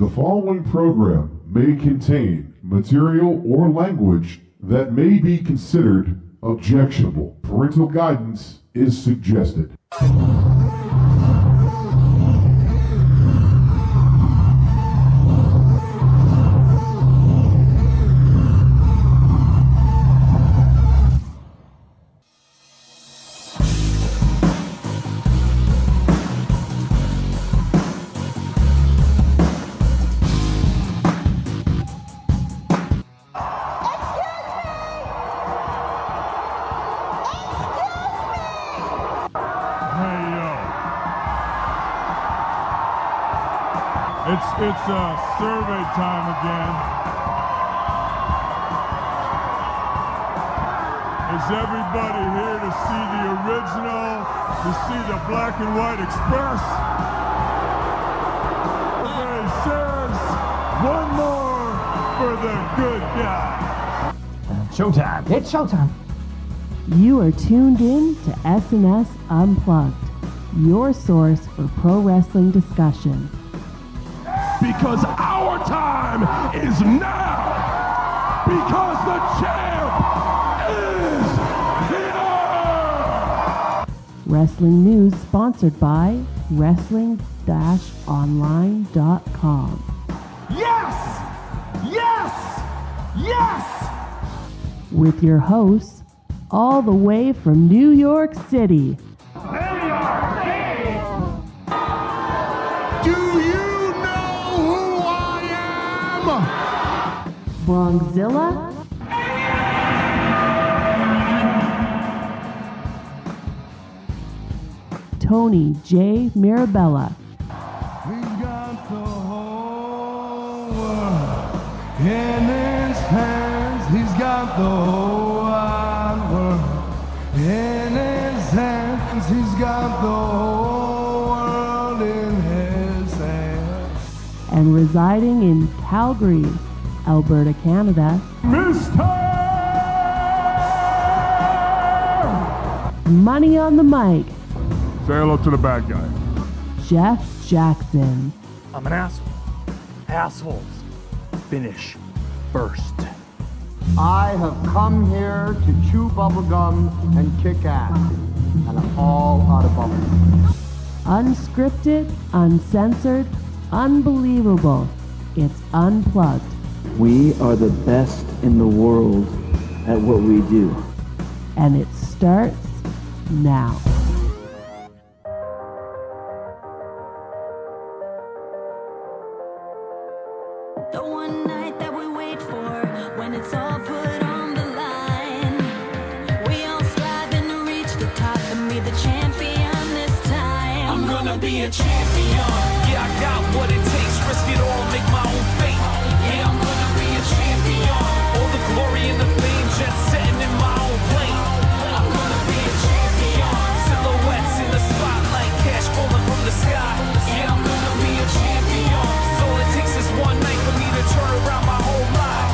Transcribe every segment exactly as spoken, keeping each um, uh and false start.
The following program may contain material or language that may be considered objectionable. Parental guidance is suggested. It's it's uh, survey time again. Is everybody here to see the original, to see the black and white express? Survey says one more for the good guy. Showtime. It's showtime. You are tuned in to S N S Unplugged, your source for pro wrestling discussion. Because our time is now. Because the champ is here. Wrestling news sponsored by wrestling dash online dot com. Yes! Yes! Yes! With your hosts, all the way from New York City. Bronxzilla, Tony J. Mirabella, He's got the whole world in his hands. He's got the whole wide world in his hands. He's got the whole world in his hands. And residing in Calgary, Alberta, Canada, Mister Money on the mic, Say hello to the bad guy. Jeff Jackson. I'm an asshole. Assholes finish first. I have come here to chew bubblegum and kick ass. And I'm all out of bubblegum. Unscripted, uncensored, unbelievable. It's Unplugged. We are the best in the world at what we do. And it starts now. The one night that we wait for, when it's all put on the line. We all striving to reach the top and be the champion this time. I'm gonna be a champion. Yeah, I got what it takes. Risk it all, make my own fate. Yeah, I'm gonna be a champion. All the glory and the fame, jet setting in my own plane. I'm gonna be a champion. Silhouettes in the spotlight, cash falling from the sky. Yeah, I'm gonna be a champion. So all it takes is one night for me to turn around my whole life.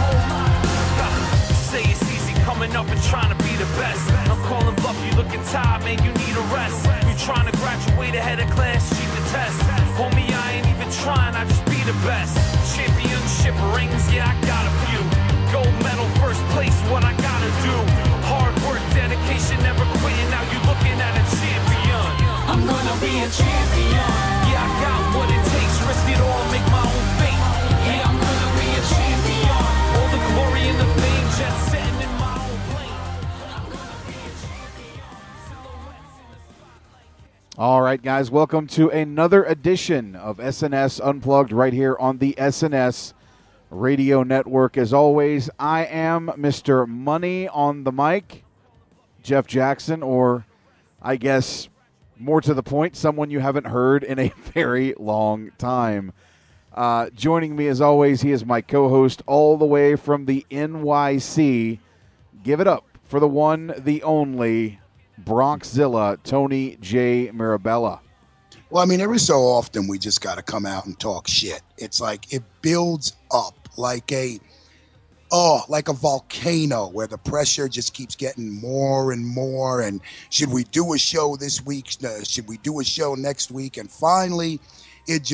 Say it's easy coming up and trying to be the best. I'm calling bluff, you looking tired, man, you need a rest. You trying to graduate ahead of class, cheat the test. Homie, I ain't even trying, I just be the best. Championship rings, yeah, I got a few. Gold medal, first place, what I gotta do. Hard work, dedication, never quitting, now you looking at a champion. I'm gonna be a champion. Yeah, I got what it takes, risk it all, make my own fate. Yeah, I'm gonna be a champion. All the glory and the fame, jet setting in my own plane. I'm gonna be a champion. Silhouettes in the spotlight. All right, guys, welcome to another edition of S N S Unplugged right here on the S N S Radio Network. As always, I am Mister Money on the mic, Jeff Jackson, or I guess more to the point, someone you haven't heard in a very long time. Uh, joining me, as always, he is my co-host all the way from the N Y C. Give it up for the one, the only, Bronxzilla, Tony J. Mirabella. Well, I mean, every so often we just got to come out and talk shit. It's like it builds up like a, oh, like a volcano where the pressure just keeps getting more and more. And should we do a show this week? Uh, should we do a show next week? And finally, it just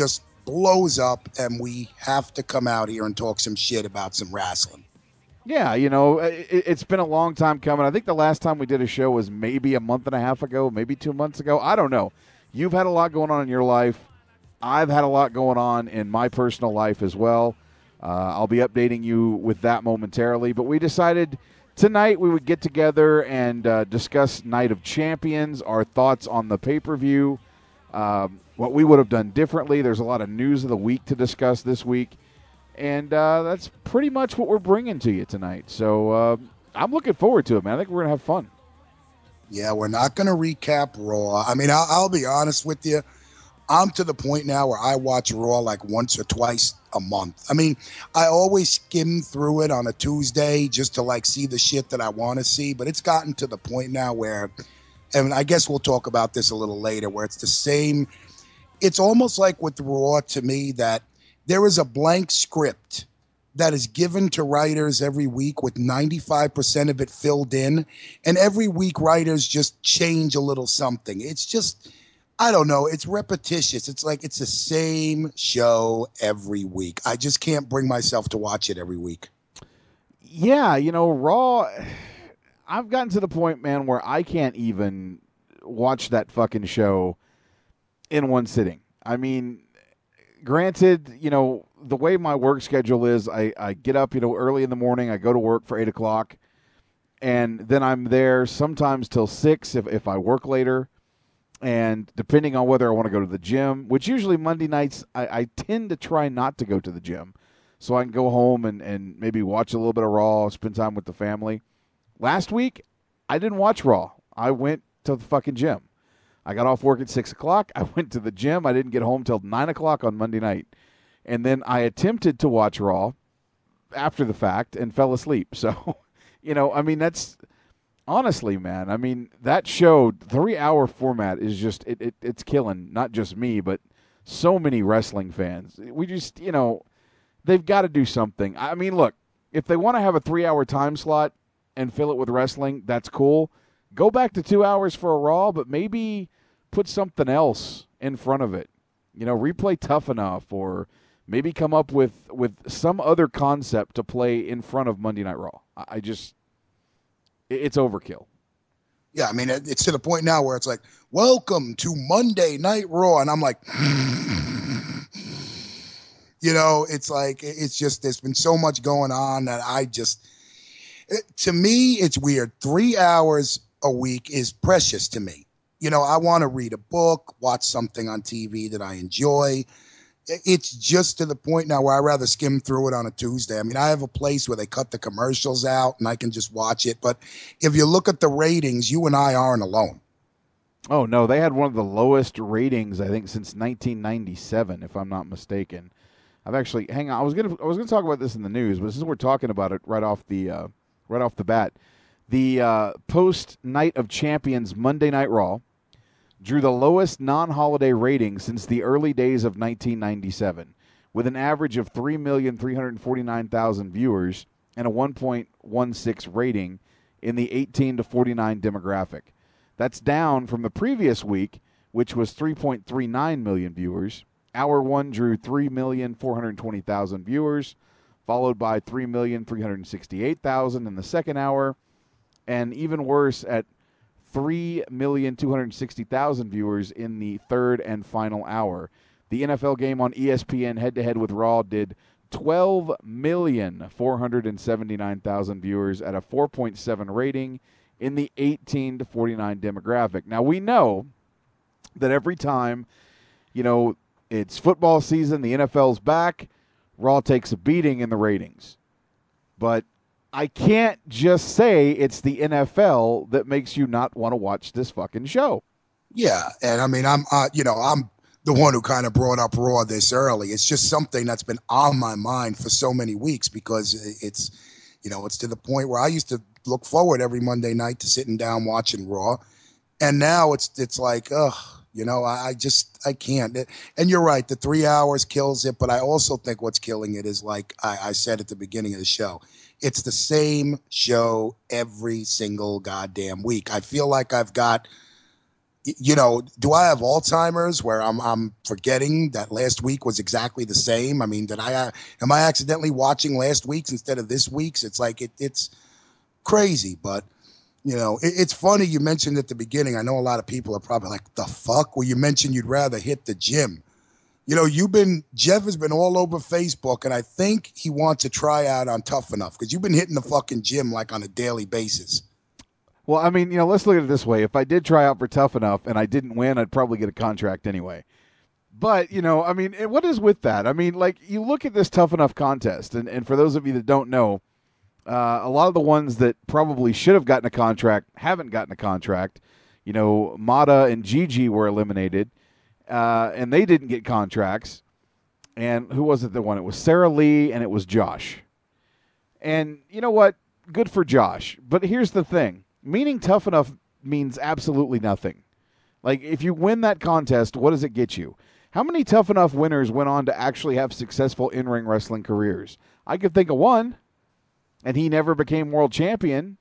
blows up, and we have to come out here and talk some shit about some wrestling. Yeah, you know, it, it's been a long time coming. I think the last time we did a show was maybe a month and a half ago, maybe two months ago. I don't know. You've had a lot going on in your life. I've had a lot going on in my personal life as well. Uh, I'll be updating you with that momentarily. But we decided tonight we would get together and uh, discuss Night of Champions, our thoughts on the pay-per-view, um, what we would have done differently. There's a lot of news of the week to discuss this week. And uh, that's pretty much what we're bringing to you tonight. So uh, I'm looking forward to it, man. I think we're going to have fun. Yeah, we're not going to recap Raw. I mean, I'll, I'll be honest with you. I'm to the point now where I watch Raw like once or twice a month. I mean, I always skim through it on a Tuesday just to like see the shit that I want to see. But it's gotten to the point now where, and I guess we'll talk about this a little later, where it's the same. It's almost like with Raw to me that there is a blank script that is given to writers every week with ninety-five percent of it filled in. And every week writers just change a little something. It's just, I don't know. It's repetitious. It's like it's the same show every week. I just can't bring myself to watch it every week. Yeah, you know, Raw, I've gotten to the point, man, where I can't even watch that fucking show in one sitting. I mean, granted, you know, the way my work schedule is, I, I get up, you know, early in the morning, I go to work for eight o'clock, and then I'm there sometimes till six if, if I work later, and depending on whether I want to go to the gym, which usually Monday nights, I, I tend to try not to go to the gym, so I can go home and, and maybe watch a little bit of Raw, spend time with the family. Last week, I didn't watch Raw. I went to the fucking gym. I got off work at six o'clock. I went to the gym. I didn't get home till nine o'clock on Monday night. And then I attempted to watch Raw after the fact and fell asleep. So, you know, I mean, that's honestly, man, I mean, that show, three-hour format is just, it, it it's killing not just me, but so many wrestling fans. We just, you know, they've got to do something. I mean, look, if they want to have a three-hour time slot and fill it with wrestling, that's cool. Go back to two hours for a Raw, but maybe put something else in front of it. You know, replay Tough Enough, or maybe come up with, with some other concept to play in front of Monday Night Raw. I, I just, it, it's overkill. Yeah, I mean, it, it's to the point now where it's like, welcome to Monday Night Raw. And I'm like, you know, it's like, it's just, there's been so much going on that I just, it, to me, it's weird. Three hours a week is precious to me. You know, I want to read a book, watch something on T V that I enjoy. It's just to the point now where I rather skim through it on a Tuesday. I mean, I have a place where they cut the commercials out and I can just watch it. But if you look at the ratings, you and I aren't alone. Oh, no, they had one of the lowest ratings, I think, since nineteen ninety-seven, if I'm not mistaken. I've actually, hang on, I was gonna, I was gonna talk about this in the news, but since we're talking about it right off the, uh, right off the bat, the uh, post Night of Champions Monday Night Raw drew the lowest non-holiday rating since the early days of nineteen ninety-seven, with an average of three million three hundred forty-nine thousand viewers and a one point one six rating in the eighteen to forty-nine demographic. That's down from the previous week, which was three point three nine million viewers. Hour one drew three million four hundred twenty thousand viewers, followed by three million three hundred sixty-eight thousand in the second hour, and even worse at three million two hundred sixty thousand viewers in the third and final hour. The N F L game on E S P N head-to-head with Raw did twelve million four hundred seventy-nine thousand viewers at a four point seven rating in the eighteen to forty-nine demographic. Now, we know that every time, you know, it's football season, the N F L's back, Raw takes a beating in the ratings. But I can't just say it's the N F L that makes you not want to watch this fucking show. Yeah, and I mean, I'm, uh, you know, I'm the one who kind of brought up Raw this early. It's just something that's been on my mind for so many weeks because it's, you know, it's to the point where I used to look forward every Monday night to sitting down watching Raw, and now it's it's like, ugh, you know, I, I just I can't. And you're right, the three hours kills it, but I also think what's killing it is, like I, I said at the beginning of the show, it's the same show every single goddamn week. I feel like I've got you know, do I have Alzheimer's where I'm I'm forgetting that last week was exactly the same? I mean, did I uh, am I accidentally watching last week's instead of this week's? It's like it, it's crazy, but you know, it, it's funny you mentioned at the beginning. I know a lot of people are probably like, "The fuck?" Well, you mentioned you'd rather hit the gym. You know, you've been Jeff has been all over Facebook, and I think he wants to try out on Tough Enough because you've been hitting the fucking gym like on a daily basis. Well, I mean, you know, let's look at it this way. If I did try out for Tough Enough and I didn't win, I'd probably get a contract anyway. But, you know, I mean, what is with that? I mean, like, you look at this Tough Enough contest, and, and for those of you that don't know, uh, a lot of the ones that probably should have gotten a contract haven't gotten a contract. You know, Mata and Gigi were eliminated, uh, and they didn't get contracts. And who was it that won? It was Sarah Lee, and it was Josh. And you know what? Good for Josh. But here's the thing. Meaning Tough Enough means absolutely nothing. Like, if you win that contest, what does it get you? How many Tough Enough winners went on to actually have successful in-ring wrestling careers? I could think of one, and he never became world champion.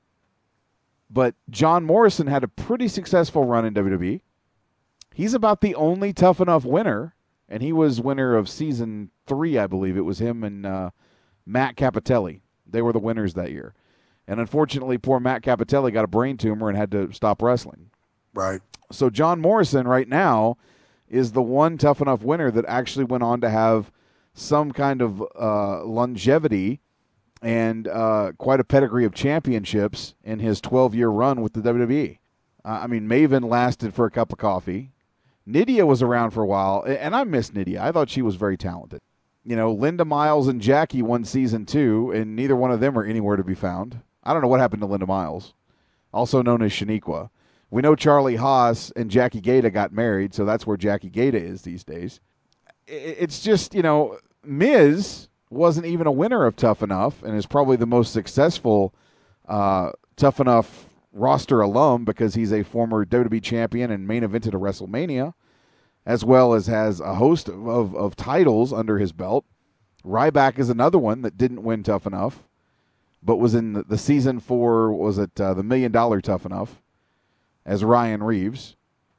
But John Morrison had a pretty successful run in W W E. He's about the only Tough Enough winner, and he was winner of season three, I believe. It was him and uh, Matt Capitelli. They were the winners that year. And unfortunately, poor Matt Capitelli got a brain tumor and had to stop wrestling. Right. So John Morrison right now is the one Tough Enough winner that actually went on to have some kind of uh, longevity and uh, quite a pedigree of championships in his twelve-year run with the W W E. Uh, I mean, Maven lasted for a cup of coffee. Nydia was around for a while, and I miss Nydia. I thought she was very talented. You know, Linda Miles and Jackie won season two, and neither one of them are anywhere to be found. I don't know what happened to Linda Miles, also known as Shaniqua. We know Charlie Haas and Jackie Gata got married, so that's where Jackie Gata is these days. It's just, you know, Miz wasn't even a winner of Tough Enough and is probably the most successful uh, Tough Enough roster alum because he's a former W W E champion and main evented a WrestleMania, as well as has a host of, of, of titles under his belt. Ryback is another one that didn't win Tough Enough, but was in the, the season for, was it uh, the Million Dollar Tough Enough, as Ryan Reeves.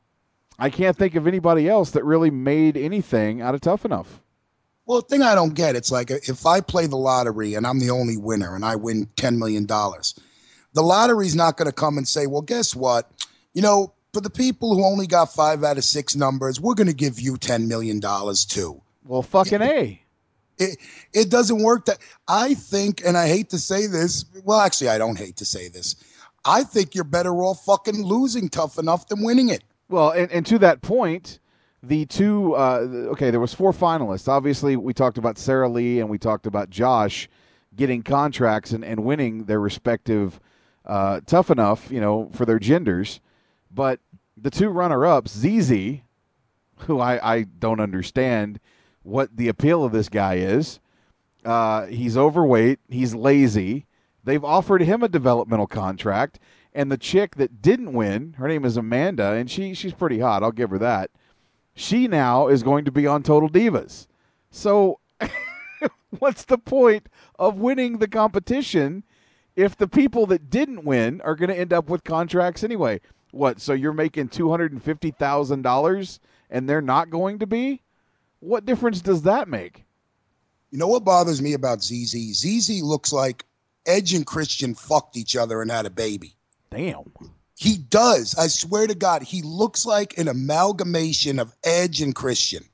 I can't think of anybody else that really made anything out of Tough Enough. Well, the thing I don't get, it's like if I play the lottery and I'm the only winner and I win ten million dollars, the lottery's not going to come and say, well, guess what? You know, for the people who only got five out of six numbers, we're going to give you ten million dollars too. Well, fucking A. It, it doesn't work that. I think, and I hate to say this, well, actually, I don't hate to say this. I think you're better off fucking losing Tough Enough than winning it. Well, and, and to that point, the two, uh, okay, there was four finalists. Obviously, we talked about Sarah Lee and we talked about Josh getting contracts and, and winning their respective uh, Tough Enough, you know, for their genders. But the two runner-ups, Z Z, who I, I don't understand what the appeal of this guy is. Uh, he's overweight. He's lazy. They've offered him a developmental contract. And the chick that didn't win, her name is Amanda, and she she's pretty hot. I'll give her that. She now is going to be on Total Divas. So what's the point of winning the competition if the people that didn't win are going to end up with contracts anyway? What, so you're making two hundred fifty thousand dollars and they're not going to be? What difference does that make? You know what bothers me about Z Z? Z Z looks like Edge and Christian fucked each other and had a baby. Damn. He does. I swear to God, he looks like an amalgamation of Edge and Christian.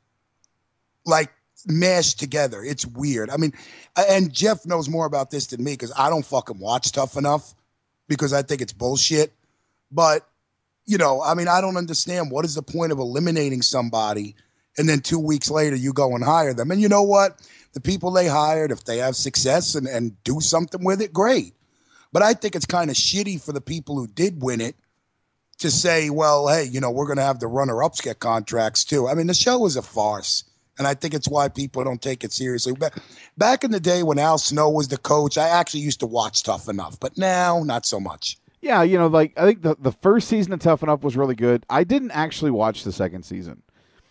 Like mashed together. It's weird. I mean, and Jeff knows more about this than me because I don't fucking watch Tough Enough because I think it's bullshit. But, you know, I mean, I don't understand. What is the point of eliminating somebody and then two weeks later you go and hire them? And you know what? The people they hired, if they have success and, and do something with it, great. But I think it's kind of shitty for the people who did win it to say, well, hey, you know, we're going to have the runner-ups get contracts too. I mean, the show is a farce, and I think it's why people don't take it seriously. But back in the day when Al Snow was the coach, I actually used to watch Tough Enough, but now not so much. Yeah, you know, like I think the, the first season of Tough Enough was really good. I didn't actually watch the second season.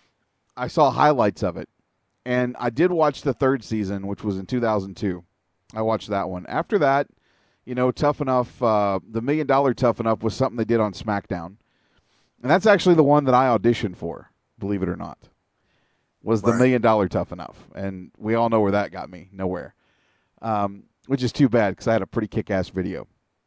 I saw highlights of it, and I did watch the third season, which was in two thousand two. I watched that one. After that, you know, Tough Enough, uh, the Million Dollar Tough Enough was something they did on SmackDown. And that's actually the one that I auditioned for, believe it or not, was the Right. Million Dollar Tough Enough. And we all know where that got me, nowhere, um, which is too bad because I had a pretty kick-ass video.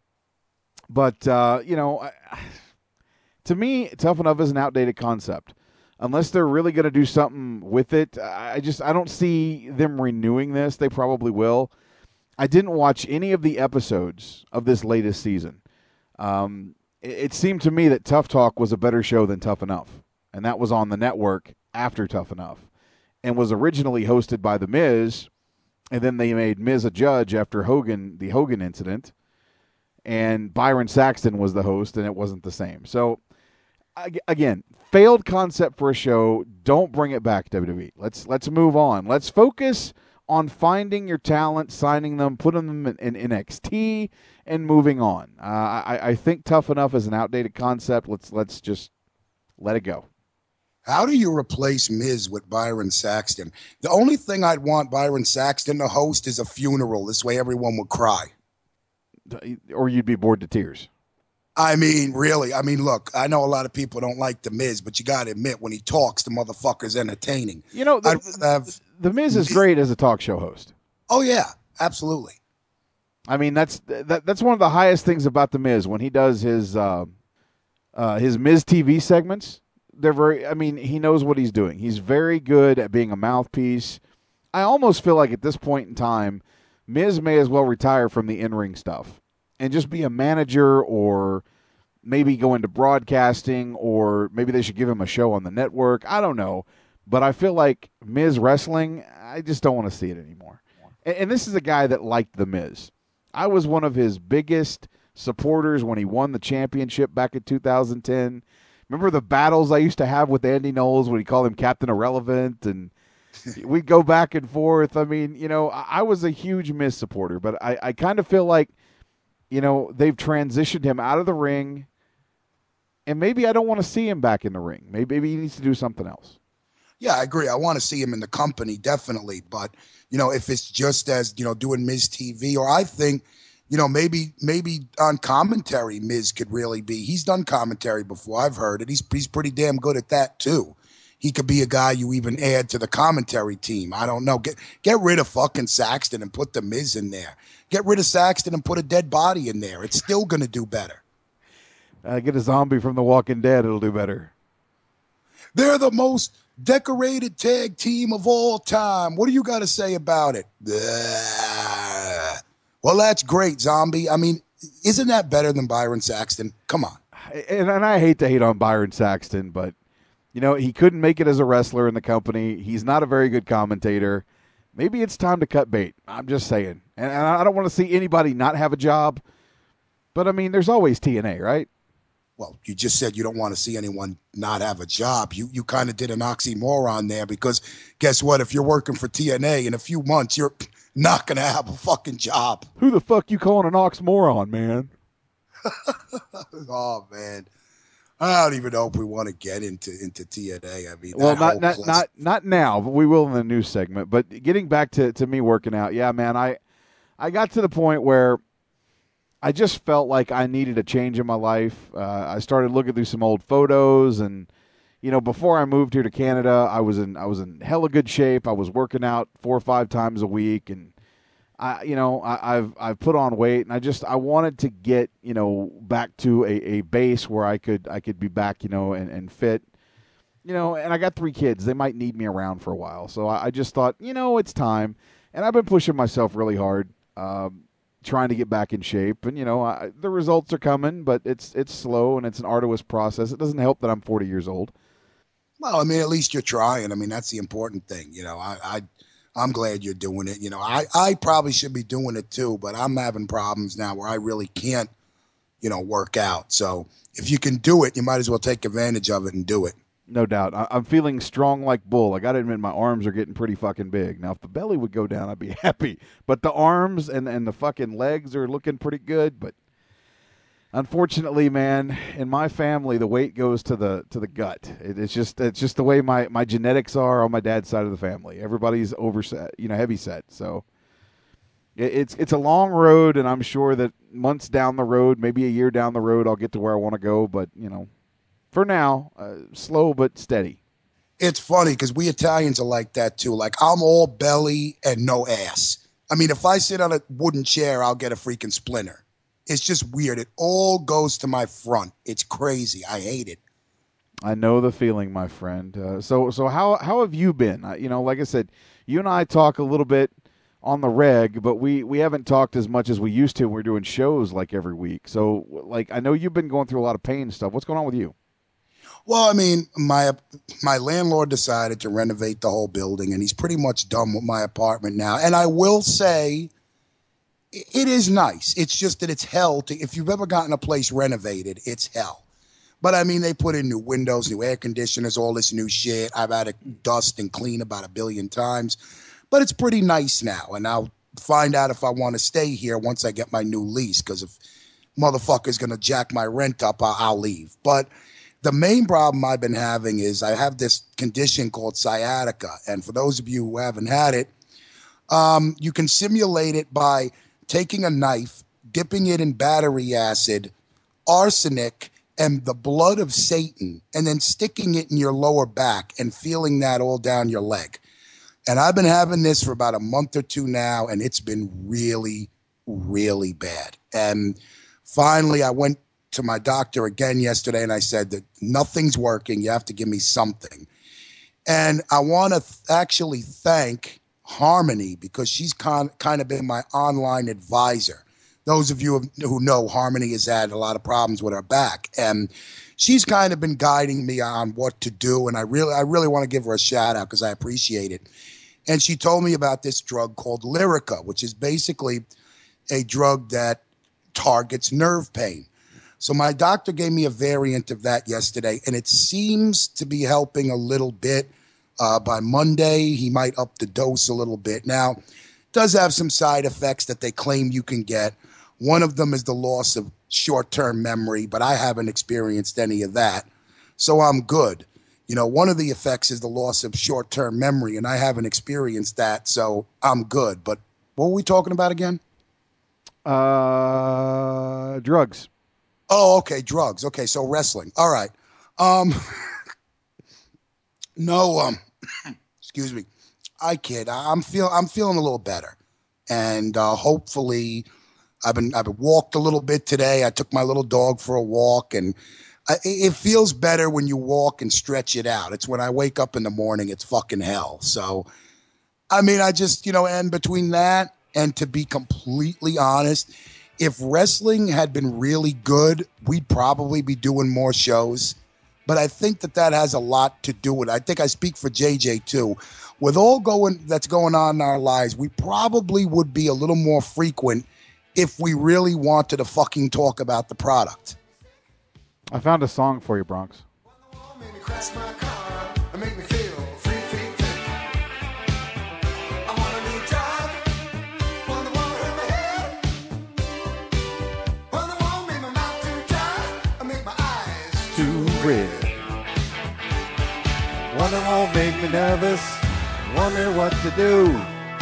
But, uh, you know, I, to me, Tough Enough is an outdated concept. Unless they're really going to do something with it, I just I don't see them renewing this. They probably will. I didn't watch any of the episodes of this latest season. Um, it, it seemed to me that Tough Talk was a better show than Tough Enough, and that was on the network after Tough Enough, and was originally hosted by The Miz, and then they made Miz a judge after Hogan, the Hogan incident, and Byron Saxton was the host, and it wasn't the same. So, ag- again, failed concept for a show. Don't bring it back, W W E. Let's let's move on. Let's focus on finding your talent, signing them, putting them in, in N X T, and moving on. Uh, I, I think Tough Enough is an outdated concept. Let's let's just let it go. How do you replace Miz with Byron Saxton? The only thing I'd want Byron Saxton to host is a funeral. This way everyone would cry. Or you'd be bored to tears. I mean, really. I mean, look, I know a lot of people don't like The Miz, but you got to admit, when he talks, the motherfucker's entertaining. You know, the, I'd have, the Miz is great as a talk show host. Oh, yeah, absolutely. I mean, that's that, that's one of the highest things about The Miz. When he does his uh, uh, his Miz T V segments, they're very, I mean, he knows what he's doing. He's very good at being a mouthpiece. I almost feel like at this point in time, Miz may as well retire from the in-ring stuff and just be a manager, or maybe go into broadcasting, or maybe they should give him a show on the network. I don't know. But I feel like Miz wrestling, I just don't want to see it anymore. And, and this is a guy that liked The Miz. I was one of his biggest supporters when he won the championship back in two thousand ten. Remember the battles I used to have with Andy Knowles when he called him Captain Irrelevant, and we'd go back and forth. I mean, you know, I, I was a huge Miz supporter, but I, I kind of feel like, you know, they've transitioned him out of the ring, and maybe I don't want to see him back in the ring. Maybe, maybe he needs to do something else. Yeah, I agree. I want to see him in the company, definitely. But, you know, if it's just as, you know, doing Miz T V, or I think, you know, maybe maybe on commentary, Miz could really be. He's done commentary before. I've heard it. He's, he's pretty damn good at that, too. He could be a guy you even add to the commentary team. I don't know. Get get rid of fucking Saxton and put the Miz in there. Get rid of Saxton and put a dead body in there. It's still going to do better. Uh, get a zombie from The Walking Dead. It'll do better. They're the most decorated tag team of all time. What do you got to say about it? Ugh. Well, that's great, zombie. I mean, isn't that better than Byron Saxton? Come on. And, and I hate to hate on Byron Saxton, but, you know, he couldn't make it as a wrestler in the company. He's not a very good commentator. Maybe it's time to cut bait. I'm just saying. And I don't want to see anybody not have a job. But, I mean, there's always T N A, right? Well, you just said you don't want to see anyone not have a job. You you kind of did an oxymoron there, because guess what? If you're working for T N A in a few months, you're not going to have a fucking job. Who the fuck you calling an oxymoron, man? Oh, man. I don't even know if we want to get into, into T N A. I mean, well, that not whole not, cluster- not not now, but we will in the news segment. But getting back to, to me working out, yeah, man, I I got to the point where I just felt like I needed a change in my life. Uh, I started looking through some old photos, and you know, before I moved here to Canada, I was in I was in hella good shape. I was working out four or five times a week, and I, you know, I, I've I've put on weight, and I just I wanted to get, you know, back to a, a base where I could I could be back, you know, and, and fit, you know. And I got three kids; they might need me around for a while, so I, I just thought, you know, it's time. And I've been pushing myself really hard. Um, trying to get back in shape, and you know, I, the results are coming, but it's it's slow and it's an arduous process. It doesn't help that I'm forty years old. Well, I mean, at least you're trying. I mean, that's the important thing. You know, I, I I'm glad you're doing it. You know, I, I probably should be doing it too, but I'm having problems now where I really can't, you know, work out. So if you can do it, you might as well take advantage of it and do it. No doubt. I, I'm feeling strong like bull. I got to admit, my arms are getting pretty fucking big. Now, if the belly would go down, I'd be happy. But the arms and, and the fucking legs are looking pretty good. But unfortunately, man, in my family, the weight goes to the to the gut. It, it's just it's just the way my, my genetics are on my dad's side of the family. Everybody's overset, you know, heavy set. So it, it's it's a long road, and I'm sure that months down the road, maybe a year down the road, I'll get to where I want to go. But you know, For now, uh, slow but steady. It's funny because we Italians are like that too. Like, I'm all belly and no ass. I mean, if I sit on a wooden chair, I'll get a freaking splinter. It's just weird. It all goes to my front. It's crazy. I hate it. I know the feeling, my friend. Uh, so, so how how have you been? Uh, you know, like I said, you and I talk a little bit on the reg, but we, we haven't talked as much as we used to. We're doing shows like every week. So, like, I know you've been going through a lot of pain and stuff. What's going on with you? Well, I mean, my my landlord decided to renovate the whole building, and he's pretty much done with my apartment now. And I will say, it is nice. It's just that it's hell. To, if you've ever gotten a place renovated, it's hell. But, I mean, they put in new windows, new air conditioners, all this new shit. I've had to dust and clean about a billion times. But it's pretty nice now, and I'll find out if I want to stay here once I get my new lease, because if motherfucker's going to jack my rent up, I'll, I'll leave. But the main problem I've been having is I have this condition called sciatica, and for those of you who haven't had it, um, you can simulate it by taking a knife, dipping it in battery acid, arsenic, and the blood of Satan, and then sticking it in your lower back and feeling that all down your leg. And I've been having this for about a month or two now, and it's been really, really bad. And finally, I went to my doctor again yesterday, and I said that nothing's working. You have to give me something. And I want to th- actually thank Harmony, because she's con- kind of been my online advisor. Those of you who know, Harmony has had a lot of problems with her back, and she's kind of been guiding me on what to do. And I really, I really want to give her a shout out because I appreciate it. And she told me about this drug called Lyrica, which is basically a drug that targets nerve pain. So my doctor gave me a variant of that yesterday, and it seems to be helping a little bit. Uh, by Monday, he might up the dose a little bit. Now, it does have some side effects that they claim you can get. One of them is the loss of short-term memory, but I haven't experienced any of that, so I'm good. You know, one of the effects is the loss of short-term memory, and I haven't experienced that, so I'm good. But what were we talking about again? Uh, drugs. Oh, okay, drugs. Okay, so wrestling. All right. Um, no, um, excuse me. I kid. I'm feel I'm feeling a little better, and uh, hopefully, I've been I've been walked a little bit today. I took my little dog for a walk, and I, it feels better when you walk and stretch it out. It's when I wake up in the morning, it's fucking hell. So, I mean, I just, you know, and between that and to be completely honest, if wrestling had been really good, we'd probably be doing more shows. But I think that that has a lot to do with it. I think I speak for J J too. With all going that's going on in our lives, we probably would be a little more frequent if we really wanted to fucking talk about the product. I found a song for you, Bronx. Too red. One that won't make me nervous. Wonder what to do.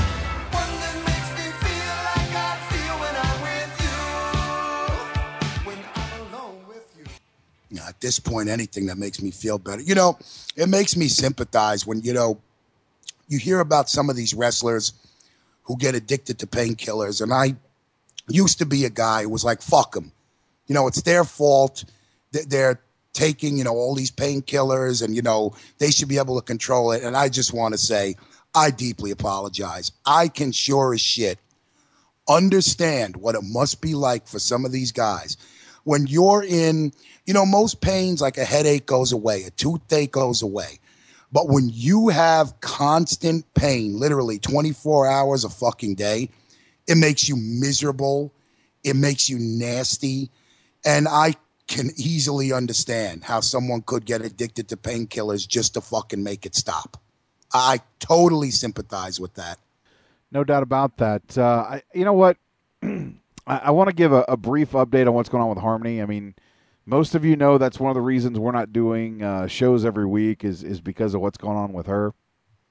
At this point, anything that makes me feel better. You know, it makes me sympathize when, you know, you hear about some of these wrestlers who get addicted to painkillers. And I used to be a guy who was like, fuck them. You know, it's their fault. They're taking, you know, all these painkillers and, you know, they should be able to control it. And I just want to say, I deeply apologize. I can sure as shit understand what it must be like for some of these guys when you're in, you know, most pains, like a headache goes away, a toothache goes away. But when you have constant pain, literally twenty-four hours a fucking day, it makes you miserable. It makes you nasty. And I can easily understand how someone could get addicted to painkillers just to fucking make it stop. I totally sympathize with that. No doubt about that. Uh, I, you know what? I, I want to give a, a brief update on what's going on with Harmony. I mean, most of you know that's one of the reasons we're not doing uh, shows every week is, is because of what's going on with her.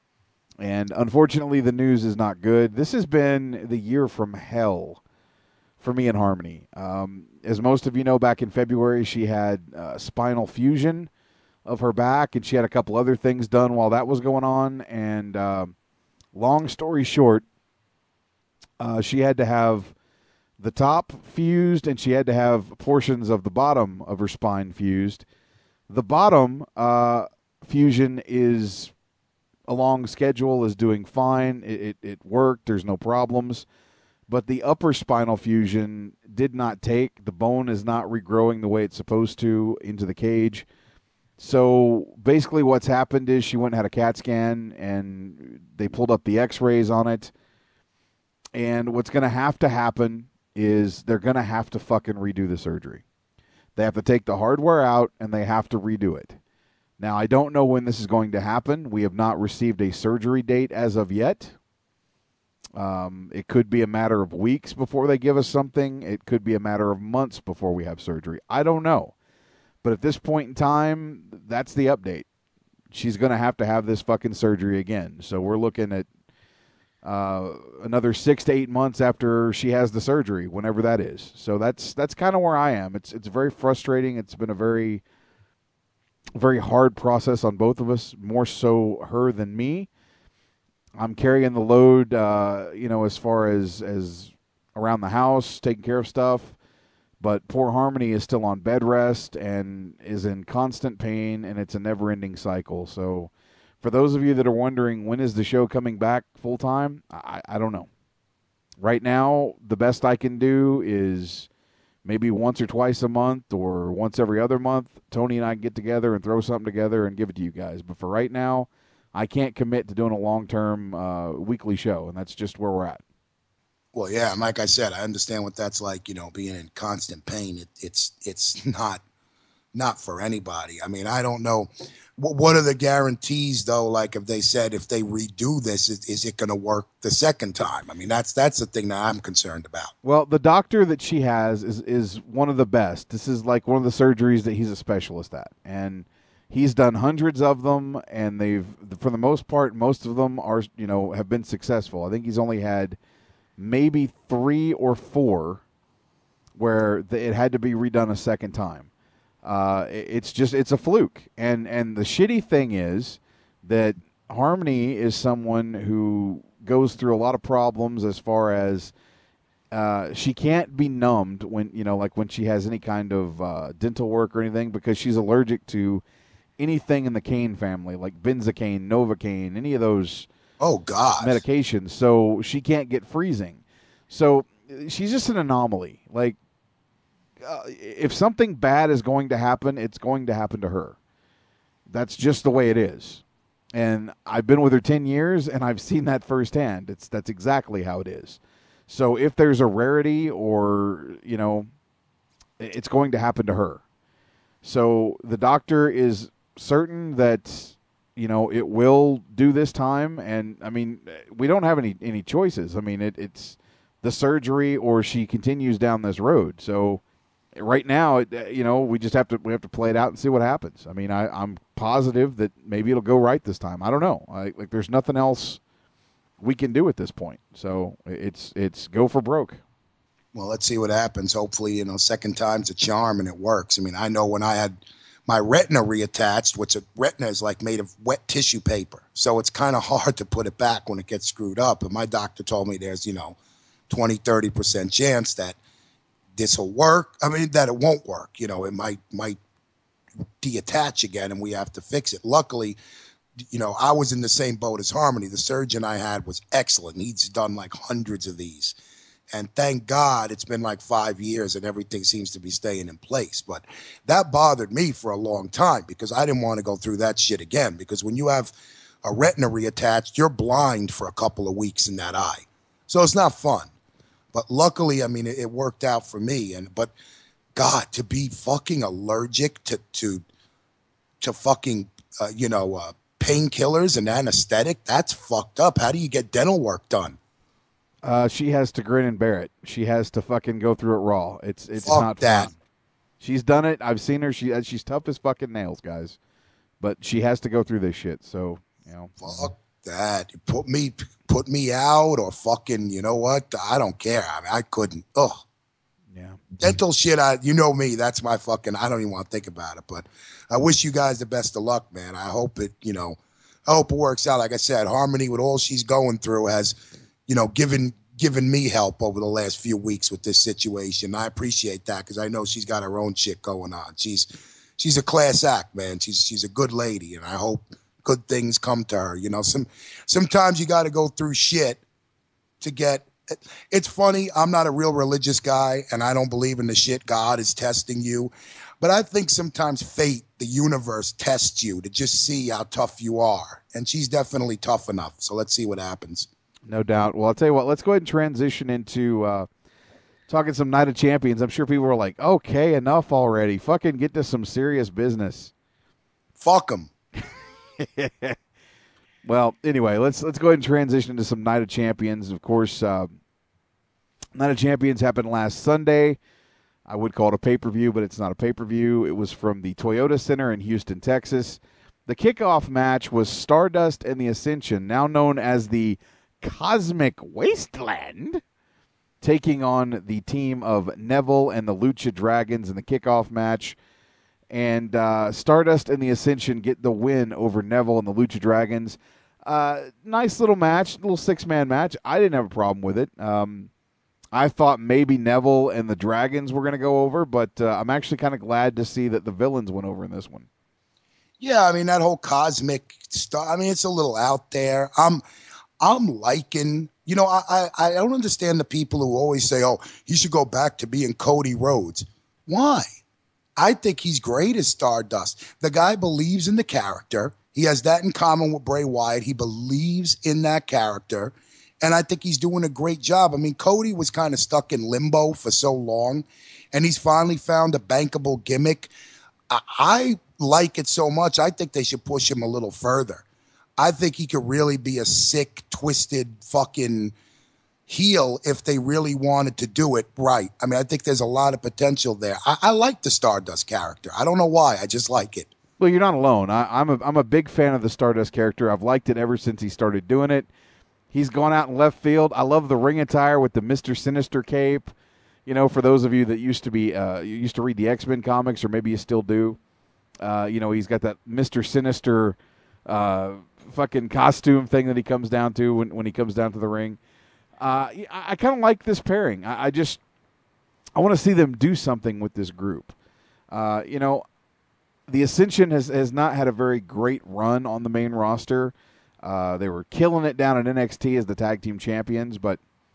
And unfortunately, the news is not good. This has been the year from hell for me and Harmony. Um, as most of you know, back in February, she had uh, spinal fusion of her back, and she had a couple other things done while that was going on. And uh, long story short, uh, she had to have the top fused, and she had to have portions of the bottom of her spine fused. The bottom uh, fusion is along schedule, is doing fine. It, it, it worked. There's no problems. But the upper spinal fusion did not take. The bone is not regrowing the way it's supposed to into the cage. So basically what's happened is she went and had a CAT scan, and they pulled up the x-rays on it. And what's going to have to happen is they're going to have to fucking redo the surgery. They have to take the hardware out, and they have to redo it. Now, I don't know when this is going to happen. We have not received a surgery date as of yet. Um, it could be a matter of weeks before they give us something. It could be a matter of months before we have surgery. I don't know. But at this point in time, that's the update. She's going to have to have this fucking surgery again. So we're looking at uh, another six to eight months after she has the surgery, whenever that is. So that's that's kind of where I am. It's it's very frustrating. It's been a very, very hard process on both of us, more so her than me. I'm carrying the load, uh, you know, as far as, as around the house, taking care of stuff. But poor Harmony is still on bed rest and is in constant pain, and it's a never-ending cycle. So for those of you that are wondering, when is the show coming back full-time, I, I don't know. Right now, the best I can do is maybe once or twice a month or once every other month, Tony and I get together and throw something together and give it to you guys. But for right now, I can't commit to doing a long-term uh, weekly show, and that's just where we're at. Well, yeah, and like I said, I understand what that's like, you know, being in constant pain. It, it's it's not not for anybody. I mean, I don't know. What, what are the guarantees, though, like if they said if they redo this, is, is it going to work the second time? I mean, that's that's the thing that I'm concerned about. Well, the doctor that she has is, is one of the best. This is like one of the surgeries that he's a specialist at. And he's done hundreds of them, and they've, for the most part, most of them are, you know, have been successful. I think he's only had maybe three or four where the, it had to be redone a second time. Uh, it, it's just, it's a fluke. And, and the shitty thing is that Harmony is someone who goes through a lot of problems as far as uh, she can't be numbed when, you know, like when she has any kind of uh, dental work or anything, because she's allergic to anything in the cane family, like benzocaine, Novocaine, any of those oh god medications. So she can't get freezing. So she's just an anomaly. Like uh, if something bad is going to happen, it's going to happen to her. That's just the way it is. And I've been with her ten years, and I've seen that firsthand. It's that's exactly how it is. So if there's a rarity, or you know, it's going to happen to her. So the doctor is certain that, you know, it will do this time. And I mean, we don't have any, any choices. I mean, it, it's the surgery or she continues down this road. So right now, it, you know, we just have to, we have to play it out and see what happens. I mean, I, I'm positive that maybe it'll go right this time. I don't know. I, like there's nothing else we can do at this point. So it's, it's go for broke. Well, let's see what happens. Hopefully, you know, second time's a charm and it works. I mean, I know when I had my retina reattached, which a retina is like made of wet tissue paper. So it's kind of hard to put it back when it gets screwed up. And my doctor told me there's, you know, twenty, thirty percent chance that this will work. I mean, that it won't work. You know, it might, might deattach again and we have to fix it. Luckily, you know, I was in the same boat as Harmony. The surgeon I had was excellent. He's done like hundreds of these. And thank God it's been like five years and everything seems to be staying in place. But that bothered me for a long time because I didn't want to go through that shit again. Because when you have a retina reattached, you're blind for a couple of weeks in that eye. So it's not fun. But luckily, I mean, it, it worked out for me. And but God, to be fucking allergic to to to fucking, uh, you know, uh, painkillers and anesthetic, that's fucked up. How do you get dental work done? Uh, she has to grin and bear it. She has to fucking go through it raw. It's it's Fuck not that. fun. She's done it. I've seen her. She she's tough as fucking nails, guys. But she has to go through this shit. So you know. Fuck that. You put me put me out or fucking. You know what? I don't care. I mean, I couldn't. Ugh. Yeah. Dental shit, I you know me, that's my fucking, I don't even want to think about it. But I wish you guys the best of luck, man. I hope it, you know, I hope it works out. Like I said, Harmony, with all she's going through, has, you know, given given me help over the last few weeks with this situation. I appreciate that because I know she's got her own shit going on. She's she's a class act, man. She's she's a good lady, and I hope good things come to her. You know, some sometimes you got to go through shit to get. It's funny. I'm not a real religious guy, and I don't believe in the shit God is testing you. But I think sometimes fate, the universe, tests you to just see how tough you are. And she's definitely tough enough. So let's see what happens. No doubt. Well, I'll tell you what. Let's go ahead and transition into uh, talking some Night of Champions. I'm sure people were like, okay, enough already. Fucking get to some serious business. Fuck them. Well, anyway, let's let's go ahead and transition into some Night of Champions. Of course, uh, Night of Champions happened last Sunday. I would call it a pay-per-view, but it's not a pay-per-view. It was from the Toyota Center in Houston, Texas. The kickoff match was Stardust and the Ascension, now known as the Cosmic Wasteland, taking on the team of Neville and the Lucha Dragons in the kickoff match. And uh, Stardust and the Ascension get the win over Neville and the Lucha Dragons. Uh, nice little match, little six-man match. I didn't have a problem with it. Um, I thought maybe Neville and the Dragons were going to go over, but uh, I'm actually kind of glad to see that the villains went over in this one. Yeah, I mean, that whole cosmic stuff, I mean, it's a little out there. I'm I'm liking, you know, I, I, I don't understand the people who always say, oh, he should go back to being Cody Rhodes. Why? I think he's great as Stardust. The guy believes in the character. He has that in common with Bray Wyatt. He believes in that character. And I think he's doing a great job. I mean, Cody was kind of stuck in limbo for so long, and he's finally found a bankable gimmick. I, I like it so much, I think they should push him a little further. I think he could really be a sick, twisted fucking heel if they really wanted to do it right. I mean, I think there's a lot of potential there. I, I like the Stardust character. I don't know why. I just like it. Well, you're not alone. I, I'm a I'm a big fan of the Stardust character. I've liked it ever since he started doing it. He's gone out in left field. I love the ring attire with the Mister Sinister cape. You know, for those of you that used to be uh, you used to read the X-Men comics, or maybe you still do. Uh, you know, he's got that Mister Sinister uh, fucking costume thing that he comes down to when when he comes down to the ring. Uh, I, I kind of like this pairing. I, I just I want to see them do something with this group. Uh, you know, the Ascension has, has not had a very great run on the main roster. Uh, they were killing it down at N X T as the tag team champions, but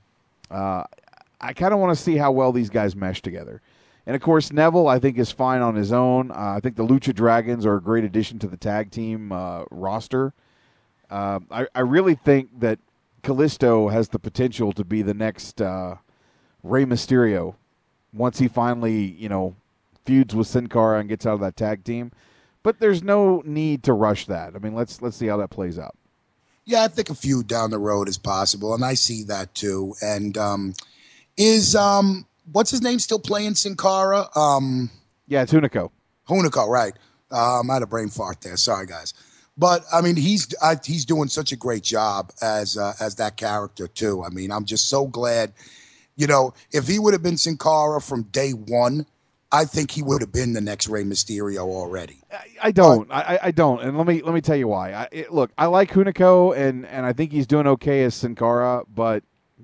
uh, I kind of want to see how well these guys mesh together. And, of course, Neville, I think, is fine on his own. Uh, I think the Lucha Dragons are a great addition to the tag team uh, roster. Uh, I, I really think that Kalisto has the potential to be the next uh, Rey Mysterio once he finally, you know, feuds with Sin Cara and gets out of that tag team. But there's no need to rush that. I mean, let's let's see how that plays out. Yeah, I think a feud down the road is possible, and I see that too. And um, is um, what's his name still playing Sin Cara? Um, yeah, it's Hunico. Hunico, right? Um, I had a brain fart there. Sorry, guys. But I mean, he's I, he's doing such a great job as uh, as that character too. I mean, I'm just so glad. You know, if he would have been Sin Cara from day one, I think he would have been the next Rey Mysterio already. I, I don't. But, I, I don't. And let me let me tell you why. I, it, look, I like Hunico, and and I think he's doing okay as Sin Cara. But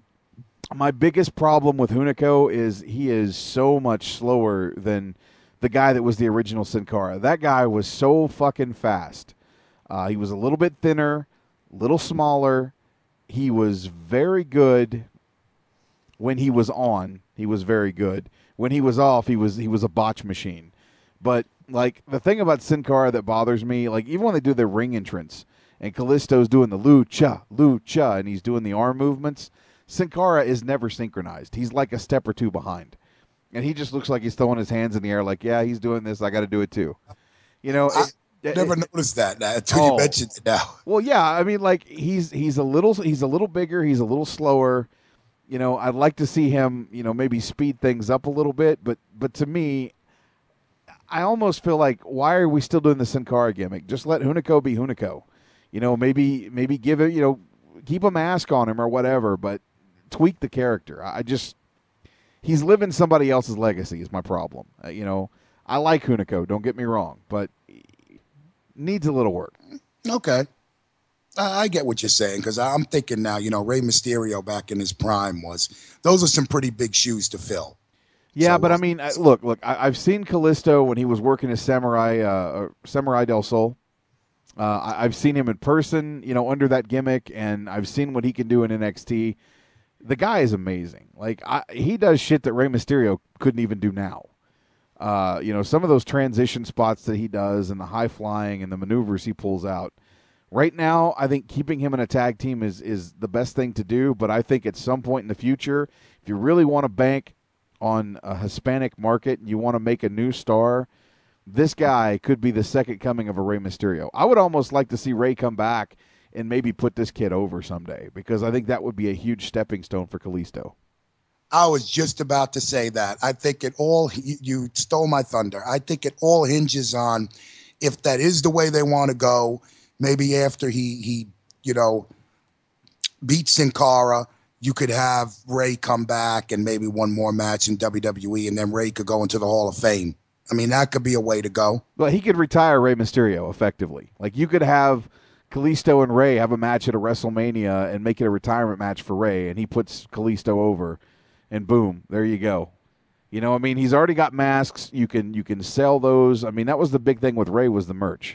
my biggest problem with Hunico is he is so much slower than the guy that was the original Sin Cara. That guy was so fucking fast. Uh, he was a little bit thinner, a little smaller. He was very good when he was on. He was very good. When he was off, he was he was a botch machine. But, like, the thing about Sin Cara that bothers me, like, even when they do their ring entrance, and Kalisto's doing the lucha, lucha, and he's doing the arm movements, Sin Cara is never synchronized. He's like a step or two behind. And he just looks like he's throwing his hands in the air like, yeah, he's doing this, I got to do it too. You know, I- it, Never noticed that now, until oh. you mentioned it now. Well, yeah, I mean, like he's he's a little he's a little bigger, he's a little slower. You know, I'd like to see him, you know, maybe speed things up a little bit, but but to me, I almost feel like, why are we still doing the Sin Cara gimmick? Just let Hunico be Hunico. You know, maybe maybe give it, you know, keep a mask on him or whatever, but tweak the character. I just he's living somebody else's legacy is my problem. Uh, you know, I like Hunico, don't get me wrong, but needs a little work. Okay. I get what you're saying, because I'm thinking now, you know, Rey Mysterio back in his prime was, those are some pretty big shoes to fill. Yeah, So, but uh, I mean, I- look, look, I, I've seen Kalisto when he was working as Samurai, uh, Samurai del Sol. Uh, I, I've seen him in person, you know, under that gimmick, and I've seen what he can do in N X T. The guy is amazing. Like, I, he does shit that Rey Mysterio couldn't even do now. Uh, you know, some of those transition spots that he does and the high flying and the maneuvers he pulls out. Right now, I think keeping him in a tag team is, is the best thing to do, but I think at some point in the future, if you really want to bank on a Hispanic market and you want to make a new star, this guy could be the second coming of a Rey Mysterio. I would almost like to see Rey come back and maybe put this kid over someday, because I think that would be a huge stepping stone for Kalisto. I was just about to say that. I think it all, you, you stole my thunder. I think it all hinges on if that is the way they want to go. Maybe after he, he, you know, beats Sin Cara, you could have Ray come back and maybe one more match in W W E, and then Ray could go into the Hall of Fame. I mean, that could be a way to go. Well, he could retire Rey Mysterio effectively. Like, you could have Kalisto and Ray have a match at a WrestleMania and make it a retirement match for Ray, and he puts Kalisto over, and boom, there you go. You know, I mean, he's already got masks. You can you can sell those. I mean, that was the big thing with Ray, was the merch.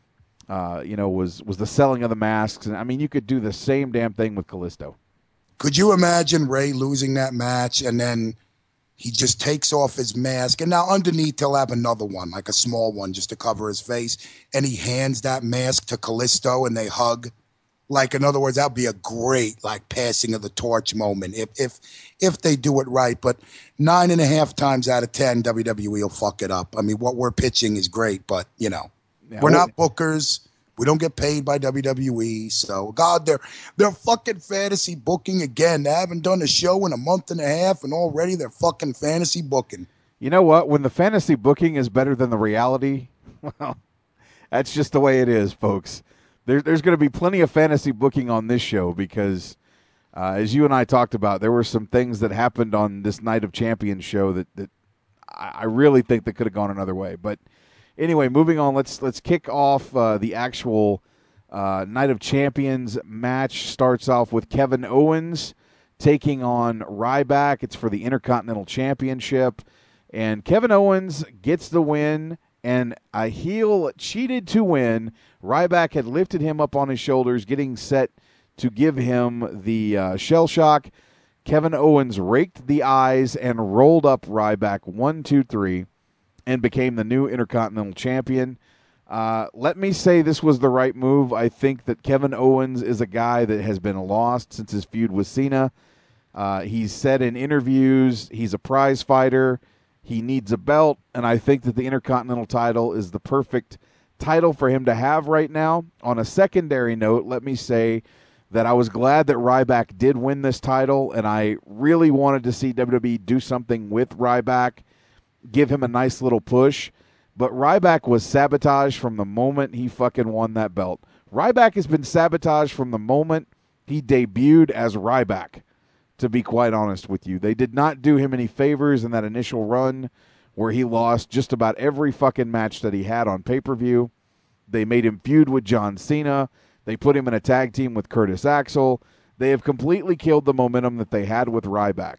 Uh, you know, was was the selling of the masks. And I mean, you could do the same damn thing with Kalisto. Could you imagine Ray losing that match and then he just takes off his mask, and now underneath he'll have another one, like a small one, just to cover his face, and he hands that mask to Kalisto and they hug? Like, in other words, that'd be a great, like, passing of the torch moment if if if they do it right. But nine and a half times out of ten, W W E will fuck it up. I mean, what we're pitching is great, but, you know, Yeah, we're well- not bookers. We don't get paid by W W E. So, God, they're, they're fucking fantasy booking again. They haven't done a show in a month and a half, and already they're fucking fantasy booking. You know what? When the fantasy booking is better than the reality, well, that's just the way it is, folks. There, there's going to be plenty of fantasy booking on this show because, uh, as you and I talked about, there were some things that happened on this Night of Champions show that, that I I really think that could have gone another way. But anyway, moving on, let's let's kick off uh, the actual uh, Night of Champions match. Starts off with Kevin Owens taking on Ryback. It's for the Intercontinental Championship. And Kevin Owens gets the win, and a heel cheated to win. Ryback had lifted him up on his shoulders, getting set to give him the uh, shell shock. Kevin Owens raked the eyes and rolled up Ryback one, two, three, and became the new Intercontinental Champion. Uh, let me say this was the right move. I think that Kevin Owens is a guy that has been lost since his feud with Cena. Uh, he's said in interviews he's a prize fighter. He needs a belt, and I think that the Intercontinental title is the perfect title for him to have right now. On a secondary note, let me say that I was glad that Ryback did win this title, and I really wanted to see W W E do something with Ryback, give him a nice little push. But Ryback was sabotaged from the moment he fucking won that belt. Ryback has been sabotaged from the moment he debuted as Ryback, to be quite honest with you. They did not do him any favors in that initial run where he lost just about every fucking match that he had on pay-per-view. They made him feud with John Cena. They put him in a tag team with Curtis Axel. They have completely killed the momentum that they had with Ryback.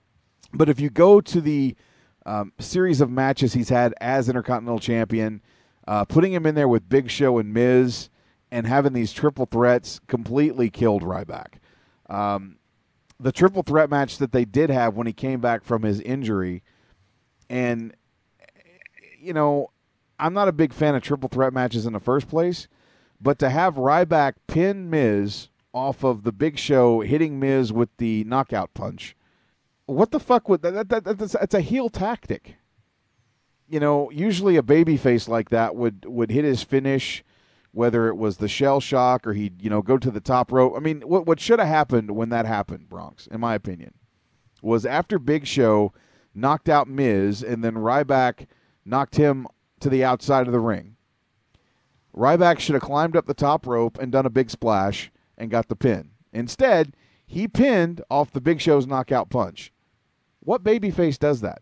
But if you go to the um, series of matches he's had as Intercontinental Champion, uh, putting him in there with Big Show and Miz and having these triple threats completely killed Ryback. Um, the triple threat match that they did have when he came back from his injury, and, you know, I'm not a big fan of triple threat matches in the first place, but to have Ryback pin Miz off of the Big Show hitting Miz with the knockout punch, what the fuck would that, that, that that's, that's a heel tactic. You know, usually a babyface like that would, would hit his finish, whether it was the shell shock or he'd, you know, go to the top rope. I mean, what what should have happened when that happened, Bronx, in my opinion, was after Big Show knocked out Miz and then Ryback knocked him to the outside of the ring, Ryback should have climbed up the top rope and done a big splash and got the pin. Instead, he pinned off the Big Show's knockout punch. What babyface does that?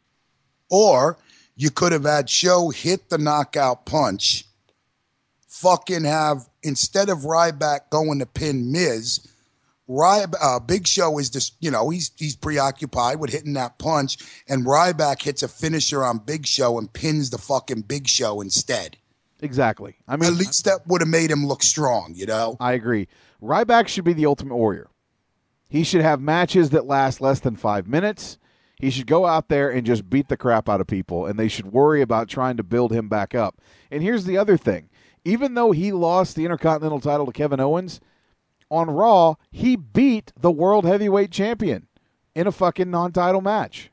Or you could have had Show hit the knockout punch, fucking have, instead of Ryback going to pin Miz, Ry, uh, Big Show is just, you know, he's he's preoccupied with hitting that punch, and Ryback hits a finisher on Big Show and pins the fucking Big Show instead. Exactly. I mean, at least that would have made him look strong, you know? I agree. Ryback should be the Ultimate Warrior. He should have matches that last less than five minutes. He should go out there and just beat the crap out of people, and they should worry about trying to build him back up. And here's the other thing. Even though he lost the Intercontinental title to Kevin Owens, on Raw, he beat the World Heavyweight Champion in a fucking non-title match.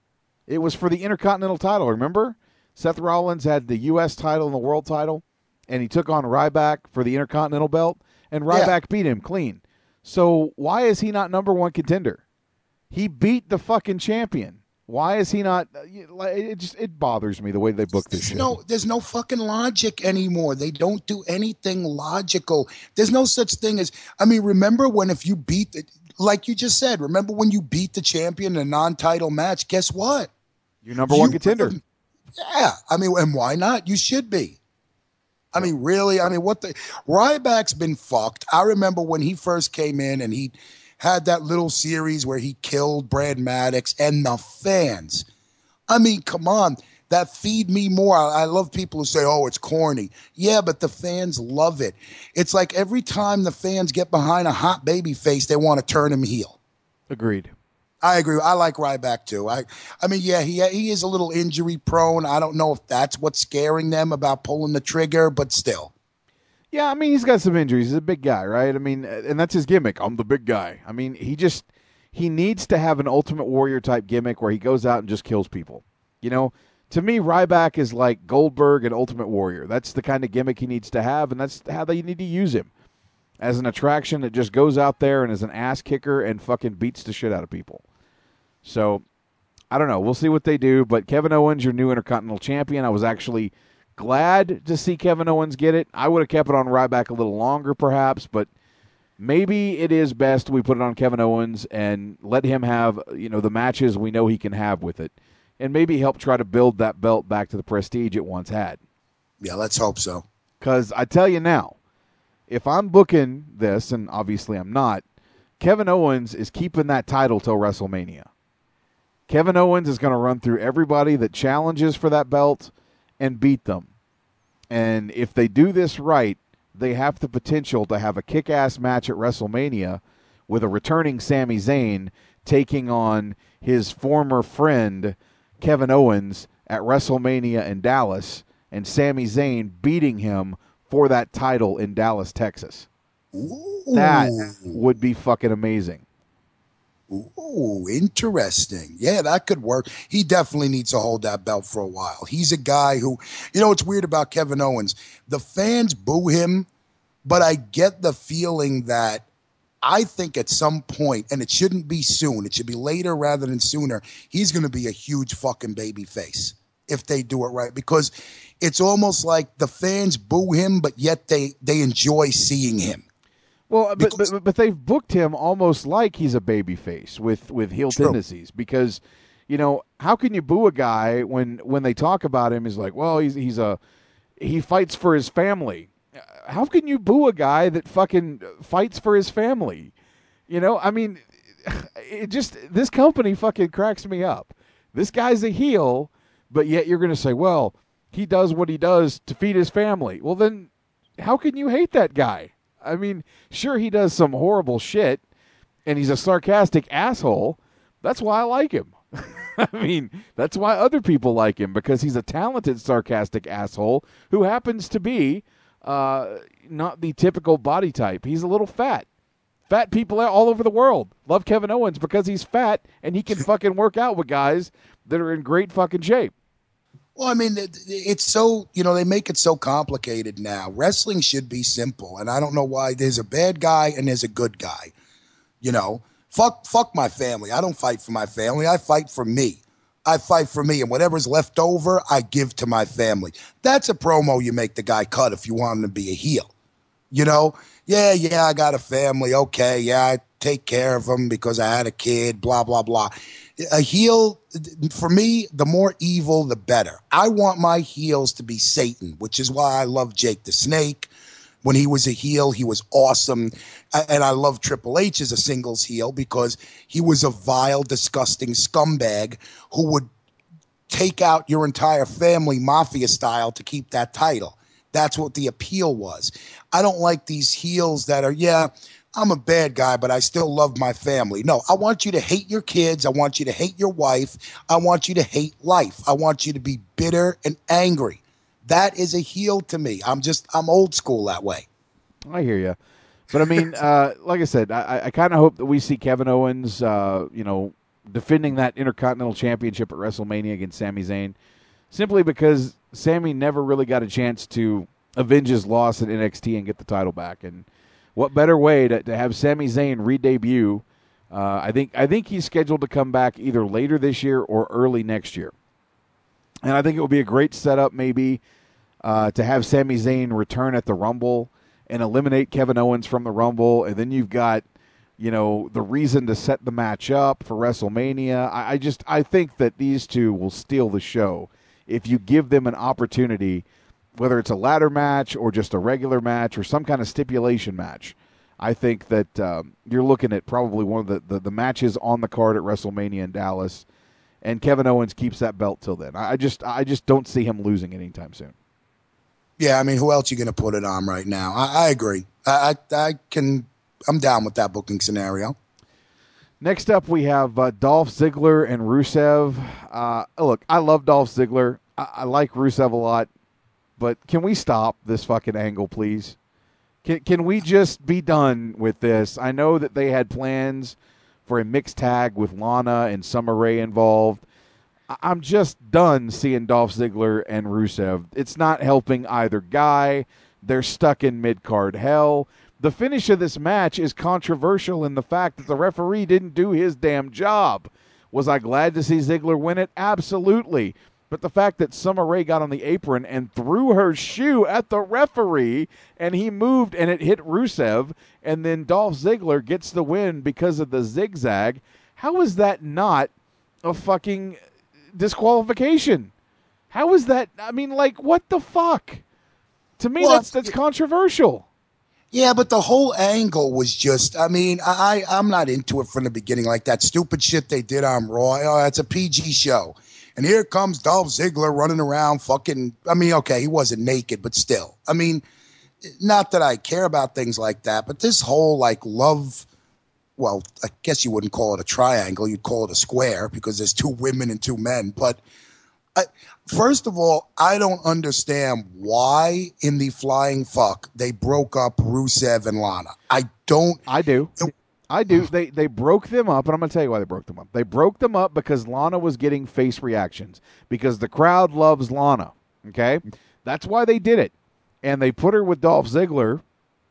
It was for the Intercontinental title, remember? Seth Rollins had the U S title and the world title, and he took on Ryback for the Intercontinental belt, and Ryback yeah. beat him clean. So why is he not number one contender? He beat the fucking champion. Why is he not? It just it bothers me the way they book this shit. No, there's no fucking logic anymore. They don't do anything logical. There's no such thing as. I mean, remember when if you beat the, like you just said. Remember when you beat the champion in a non-title match? Guess what? You're number one you, contender. Yeah, I mean, and why not? You should be. I mean, really? I mean, what the Ryback's been fucked. I remember when he first came in and he had that little series where he killed Brad Maddox and the fans. I mean, come on. That Feed Me More. I, I love people who say, oh, it's corny. Yeah, but the fans love it. It's like every time the fans get behind a hot baby face, they want to turn him heel. Agreed. I agree. I like Ryback too. I, I mean, yeah, he he is a little injury prone. I don't know if that's what's scaring them about pulling the trigger, but still. Yeah, I mean, he's got some injuries. He's a big guy, right? I mean, and that's his gimmick. I'm the big guy. I mean, he just he needs to have an Ultimate Warrior type gimmick where he goes out and just kills people. You know, to me, Ryback is like Goldberg and Ultimate Warrior. That's the kind of gimmick he needs to have, and that's how they need to use him. As an attraction that just goes out there and is an ass kicker and fucking beats the shit out of people. So, I don't know. We'll see what they do. But Kevin Owens, your new Intercontinental Champion. I was actually glad to see Kevin Owens get it. I would have kept it on Ryback a little longer, perhaps. But maybe it is best we put it on Kevin Owens and let him have, you know, the matches we know he can have with it. And maybe help try to build that belt back to the prestige it once had. Yeah, let's hope so. Because I tell you now, if I'm booking this, and obviously I'm not, Kevin Owens is keeping that title till WrestleMania. Kevin Owens is going to run through everybody that challenges for that belt and beat them. And if they do this right, they have the potential to have a kick-ass match at WrestleMania with a returning Sami Zayn taking on his former friend Kevin Owens at WrestleMania in Dallas, and Sami Zayn beating him for that title in Dallas, Texas. Ooh. That would be fucking amazing. Ooh, interesting. Yeah, that could work. He definitely needs to hold that belt for a while. He's a guy who, you know what's weird about Kevin Owens? The fans boo him, but I get the feeling that I think at some point, and it shouldn't be soon, it should be later rather than sooner, he's going to be a huge fucking baby face if they do it right. Because it's almost like the fans boo him, but yet they, they enjoy seeing him. Well, but, but but they've booked him almost like he's a babyface with, with heel True. tendencies because, you know, how can you boo a guy when, when they talk about him? He's like, well, he's he's a he fights for his family. How can you boo a guy that fucking fights for his family? You know, I mean, it just this company fucking cracks me up. This guy's a heel, but yet you're going to say, well, he does what he does to feed his family. Well, then how can you hate that guy? I mean, sure, he does some horrible shit, and he's a sarcastic asshole. That's why I like him. I mean, that's why other people like him, because he's a talented, sarcastic asshole who happens to be uh, not the typical body type. He's a little fat. Fat people all over the world love Kevin Owens because he's fat, and he can fucking work out with guys that are in great fucking shape. Well, I mean, it's so, you know, they make it so complicated now. Wrestling should be simple, and I don't know why. There's a bad guy and there's a good guy. You know, fuck fuck my family. I don't fight for my family. I fight for me. I fight for me, and whatever's left over, I give to my family. That's a promo you make the guy cut if you want him to be a heel. You know, yeah, yeah, I got a family. Okay, yeah, I take care of them because I had a kid, blah, blah, blah. A heel, for me, the more evil, the better. I want my heels to be Satan, which is why I love Jake the Snake. When he was a heel, he was awesome. And I love Triple H as a singles heel because he was a vile, disgusting scumbag who would take out your entire family mafia style to keep that title. That's what the appeal was. I don't like these heels that are, yeah, I'm a bad guy, but I still love my family. No, I want you to hate your kids. I want you to hate your wife. I want you to hate life. I want you to be bitter and angry. That is a heel to me. I'm just, I'm old school that way. I hear you. But, I mean, uh, like I said, I, I kind of hope that we see Kevin Owens, uh, you know, defending that Intercontinental Championship at WrestleMania against Sami Zayn, simply because Sami never really got a chance to avenge his loss at N X T and get the title back. And what better way to, to have Sami Zayn re-debut? Uh, I think I think he's scheduled to come back either later this year or early next year. And I think it would be a great setup maybe uh, to have Sami Zayn return at the Rumble and eliminate Kevin Owens from the Rumble. And then you've got, you know, the reason to set the match up for WrestleMania. I, I just I think that these two will steal the show if you give them an opportunity, whether it's a ladder match or just a regular match or some kind of stipulation match. I think that um, you're looking at probably one of the, the, the matches on the card at WrestleMania in Dallas. And Kevin Owens keeps that belt till then. I just I just don't see him losing anytime soon. Yeah, I mean, who else are you going to put it on right now? I, I agree. I, I I can. I'm down with that booking scenario. Next up, we have uh, Dolph Ziggler and Rusev. Uh, look, I love Dolph Ziggler. I, I like Rusev a lot, but can we stop this fucking angle, please? Can can we just be done with this? I know that they had plans for a mixed tag with Lana and Summer Rae involved. I'm just done seeing Dolph Ziggler and Rusev. It's not helping either guy. They're stuck in mid-card hell. The finish of this match is controversial in the fact that the referee didn't do his damn job. Was I glad to see Ziggler win it? Absolutely. But the fact that Summer Rae got on the apron and threw her shoe at the referee and he moved and it hit Rusev and then Dolph Ziggler gets the win because of the zigzag, how is that not a fucking disqualification? How is that? I mean, like, what the fuck? To me, Well, that's that's controversial. Yeah, but the whole angle was just, I mean, I, I'm not into it from the beginning. Like that stupid shit they did on Raw. Oh, it's a P G show. And here comes Dolph Ziggler running around fucking, I mean, okay, he wasn't naked, but still. I mean, not that I care about things like that, but this whole like love, well, I guess you wouldn't call it a triangle. You'd call it a square because there's two women and two men. But I, first of all, I don't understand why in the flying fuck they broke up Rusev and Lana. I don't. I do. I do. They they broke them up, and I'm going to tell you why they broke them up. They broke them up because Lana was getting face reactions, because the crowd loves Lana, okay? That's why they did it. And they put her with Dolph Ziggler,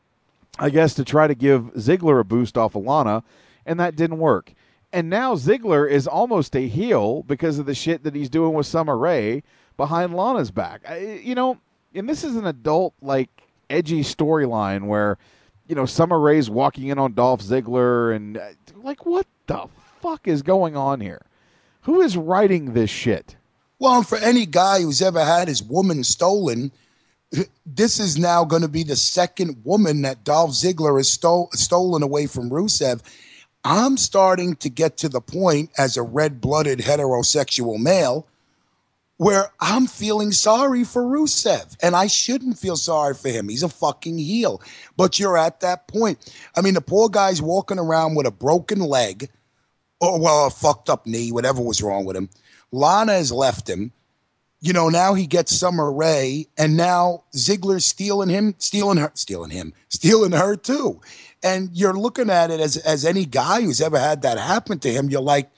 I guess, to try to give Ziggler a boost off of Lana, and that didn't work. And now Ziggler is almost a heel because of the shit that he's doing with Summer Rae behind Lana's back. I, you know, and this is an adult, like, edgy storyline where, you know, Summer Rae's walking in on Dolph Ziggler and, uh, like, what the fuck is going on here? Who is writing this shit? Well, for any guy who's ever had his woman stolen, this is now going to be the second woman that Dolph Ziggler has stole, stolen away from Rusev. I'm starting to get to the point as a red-blooded heterosexual male where I'm feeling sorry for Rusev, and I shouldn't feel sorry for him. He's a fucking heel. But you're at that point. I mean, the poor guy's walking around with a broken leg, or, well, a fucked up knee, whatever was wrong with him. Lana has left him. You know, now he gets Summer Rae, and now Ziggler's stealing him, stealing her, stealing him, stealing her too. And you're looking at it as, as any guy who's ever had that happen to him, you're like,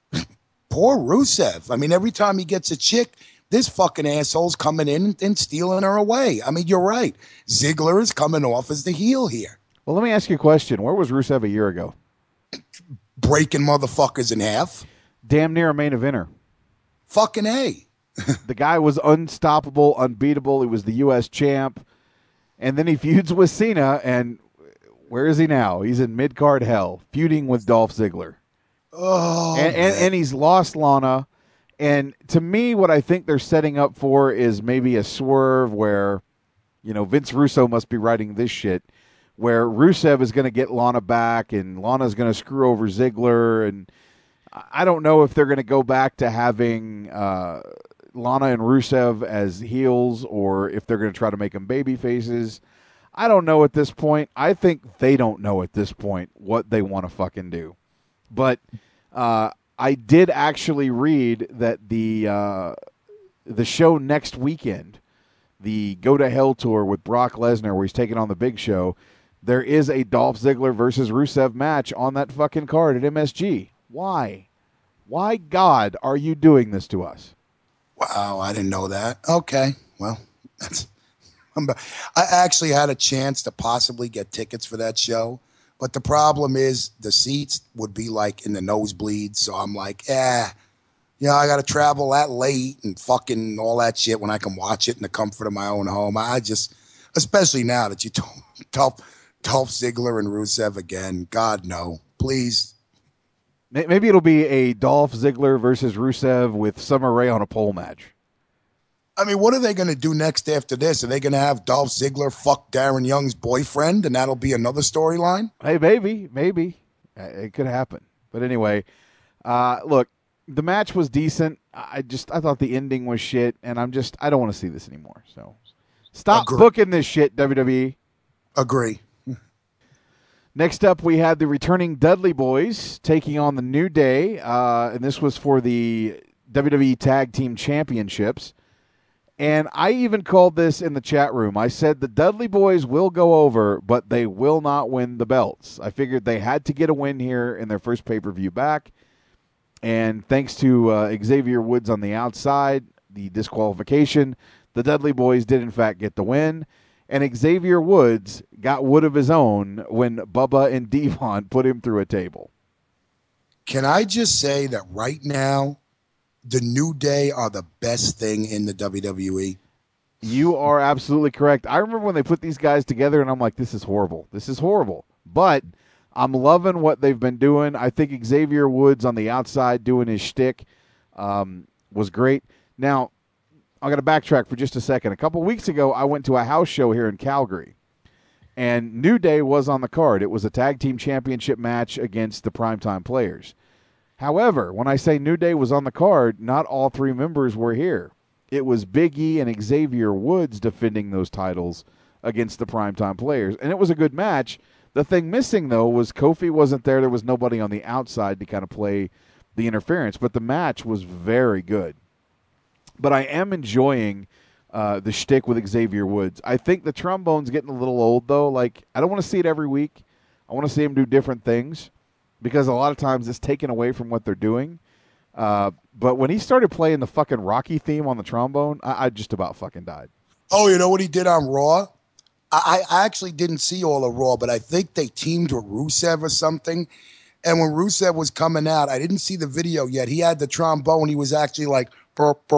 poor Rusev. I mean, every time he gets a chick, this fucking asshole's coming in and stealing her away. I mean, you're right. Ziggler is coming off as the heel here. Well, let me ask you a question. Where was Rusev a year ago? Breaking motherfuckers in half. Damn near a main eventer. Fucking A. The guy was unstoppable, unbeatable. He was the U S champ. And then he feuds with Cena, and where is he now? He's in mid-card hell, feuding with Dolph Ziggler. Oh, and, and, and he's lost Lana. And to me, what I think they're setting up for is maybe a swerve where, you know, Vince Russo must be writing this shit, where Rusev is going to get Lana back and Lana's going to screw over Ziggler. And I don't know if they're going to go back to having uh, Lana and Rusev as heels or if they're going to try to make them baby faces. I don't know at this point. I think they don't know at this point what they want to fucking do. But uh, I did actually read that the uh, the show next weekend, the Go to Hell tour with Brock Lesnar, where he's taking on the Big Show, there is a Dolph Ziggler versus Rusev match on that fucking card at M S G. Why? Why, God, are you doing this to us? Wow, I didn't know that. Okay, well, that's. I'm, I actually had a chance to possibly get tickets for that show. But the problem is the seats would be like in the nosebleeds. So I'm like, eh, you know, I got to travel that late and fucking all that shit when I can watch it in the comfort of my own home. I just, especially now that you told Dolph, Dolph Ziggler and Rusev again. God, no. Please. Maybe it'll be a Dolph Ziggler versus Rusev with Summer Rae on a pole match. I mean, what are they going to do next after this? Are they going to have Dolph Ziggler fuck Darren Young's boyfriend, and that'll be another storyline? Hey, maybe, maybe. It could happen. But anyway, uh, look, the match was decent. I just, I thought the ending was shit, and I'm just, I don't want to see this anymore. So stop Agree. booking this shit, W W E. Agree. Next up, we had the returning Dudley Boys taking on the New Day, uh, and this was for the W W E Tag Team Championships. And I even called this in the chat room. I said the Dudley Boys will go over, but they will not win the belts. I figured they had to get a win here in their first pay-per-view back. And thanks to uh, Xavier Woods on the outside, the disqualification, the Dudley Boys did in fact get the win. And Xavier Woods got wood of his own when Bubba and Devon put him through a table. Can I just say that right now, the New Day are the best thing in the W W E? You are absolutely correct. I remember when they put these guys together, and I'm like, this is horrible. This is horrible. But I'm loving what they've been doing. I think Xavier Woods on the outside doing his shtick um, was great. Now, I'm going to backtrack for just a second. A couple weeks ago, I went to a house show here in Calgary, and New Day was on the card. It was a tag team championship match against the Primetime Players. However, when I say New Day was on the card, not all three members were here. It was Big E and Xavier Woods defending those titles against the Primetime Players, and it was a good match. The thing missing, though, was Kofi wasn't there. There was nobody on the outside to kind of play the interference, but the match was very good. But I am enjoying uh, the shtick with Xavier Woods. I think the trombone's getting a little old, though. Like, I don't want to see it every week. I want to see him do different things, because a lot of times it's taken away from what they're doing. Uh, but when he started playing the fucking Rocky theme on the trombone, I, I just about fucking died. Oh, you know what he did on Raw? I, I actually didn't see all of Raw, but I think they teamed with Rusev or something. And when Rusev was coming out, I didn't see the video yet. He had the trombone. He was actually like, he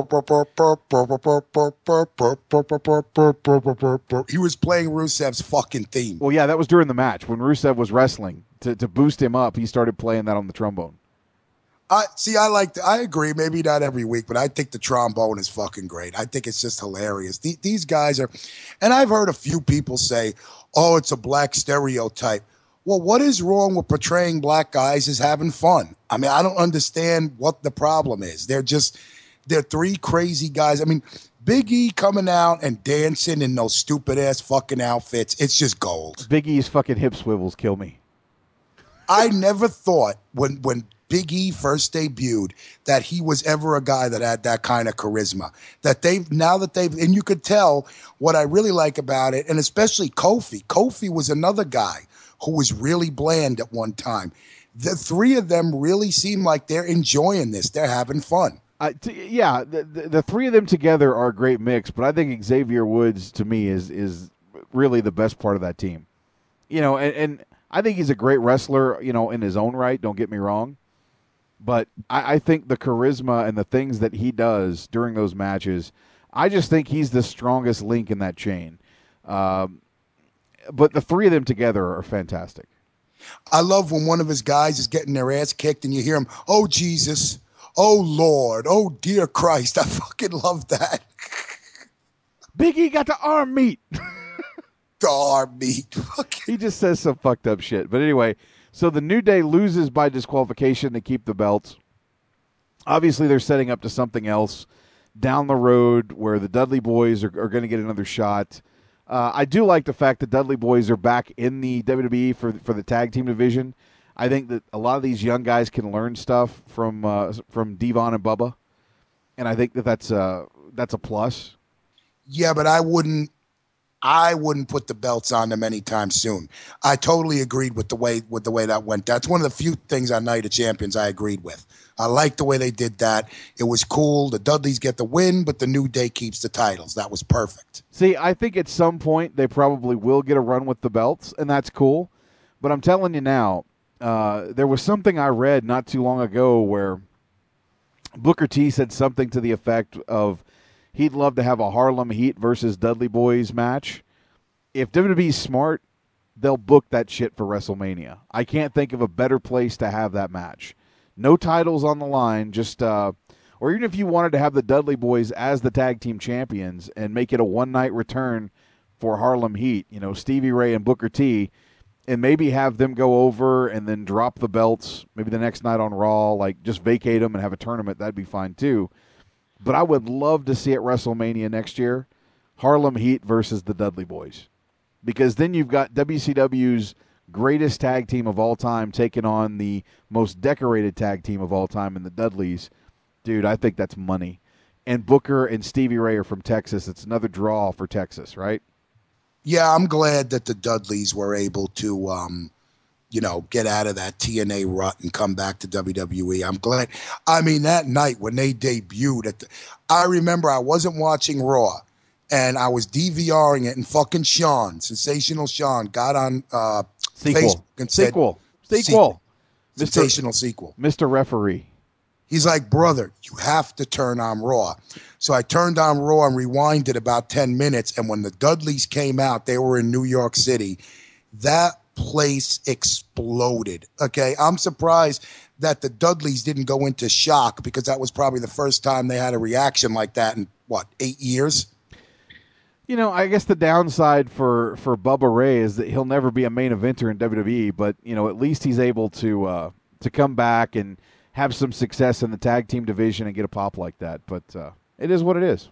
was playing Rusev's fucking theme. Well, yeah, that was during the match when Rusev was wrestling. To to boost him up, he started playing that on the trombone. I see. I like. I agree. Maybe not every week, but I think the trombone is fucking great. I think it's just hilarious. The, these guys are, and I've heard a few people say, "Oh, it's a black stereotype." Well, what is wrong with portraying black guys as having fun? I mean, I don't understand what the problem is. They're just they're three crazy guys. I mean, Big E coming out and dancing in those stupid ass fucking outfits. It's just gold. Big E's fucking hip swivels kill me. I never thought when when Big E first debuted that he was ever a guy that had that kind of charisma. That they've now that they've and you could tell what I really like about it, and especially Kofi. Kofi was another guy who was really bland at one time. The three of them really seem like they're enjoying this. They're having fun. Uh, t- yeah, the, the the three of them together are a great mix, but I think Xavier Woods to me is is really the best part of that team. You know, and. and I think he's a great wrestler, you know, in his own right. Don't get me wrong. But I, I think the charisma and the things that he does during those matches, I just think he's the strongest link in that chain. Um, but the three of them together are fantastic. I love when one of his guys is getting their ass kicked and you hear him, oh, Jesus, oh, Lord, oh, dear Christ. I fucking love that. Big E got the arm meat. The arm meat. He just says some fucked up shit. But anyway, so the New Day loses by disqualification to keep the belts. Obviously, they're setting up to something else down the road where the Dudley Boys are, are going to get another shot. Uh, I do like the fact that Dudley Boys are back in the W W E for for the tag team division. I think that a lot of these young guys can learn stuff from uh, from Devon and Bubba, and I think that that's a, that's a plus. Yeah, but I wouldn't I wouldn't put the belts on them anytime soon. I totally agreed with the way with the way that went. That's one of the few things on Night of Champions I agreed with. I like the way they did that. It was cool. The Dudleys get the win, but the New Day keeps the titles. That was perfect. See, I think at some point they probably will get a run with the belts, and that's cool. But I'm telling you now, uh, there was something I read not too long ago where Booker T said something to the effect of he'd love to have a Harlem Heat versus Dudley Boys match. If W W E's smart, they'll book that shit for WrestleMania. I can't think of a better place to have that match. No titles on the line, just uh, or even if you wanted to have the Dudley Boys as the tag team champions and make it a one-night return for Harlem Heat, you know, Stevie Ray and Booker T, and maybe have them go over and then drop the belts maybe the next night on Raw, like just vacate them and have a tournament, that'd be fine too. But I would love to see at WrestleMania next year, Harlem Heat versus the Dudley Boys. Because then you've got W C W's greatest tag team of all time taking on the most decorated tag team of all time in the Dudleys. Dude, I think that's money. And Booker and Stevie Ray are from Texas. It's another draw for Texas, right? Yeah, I'm glad that the Dudleys were able to, um, you know, get out of that T N A rut and come back to W W E. I'm glad. I mean, that night when they debuted, at the, I remember I wasn't watching Raw. And I was DVRing it, and fucking Sean, Sensational Sean, got on uh, sequel. Facebook and said, sequel. Sequel. Sensational sequel. Mister Referee. He's like, brother, you have to turn on Raw. So I turned on Raw and rewinded about ten minutes, and when the Dudleys came out, they were in New York City. That place exploded, okay? I'm surprised that the Dudleys didn't go into shock because that was probably the first time they had a reaction like that in, what, eight years? You know, I guess the downside for, for Bubba Ray is that he'll never be a main eventer in W W E, but, you know, at least he's able to uh, to come back and have some success in the tag team division and get a pop like that. But uh, it is what it is.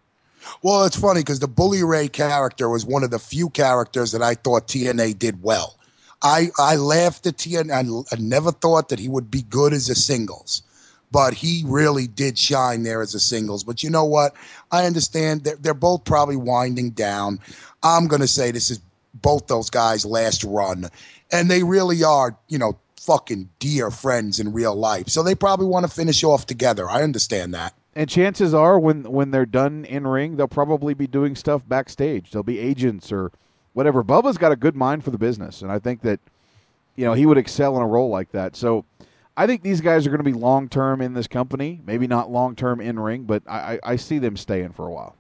Well, it's funny because the Bully Ray character was one of the few characters that I thought T N A did well. I, I laughed at T N A. I never thought that he would be good as a singles. But he really did shine there as a singles. But you know what? I understand they're, they're both probably winding down. I'm going to say this is both those guys' last run. And they really are, you know, fucking dear friends in real life. So they probably want to finish off together. I understand that. And chances are when, when they're done in ring, they'll probably be doing stuff backstage. They'll be agents or whatever. Bubba's got a good mind for the business. And I think that, you know, he would excel in a role like that. So I think these guys are going to be long-term in this company. Maybe not long-term in-ring, but I, I, I see them staying for a while.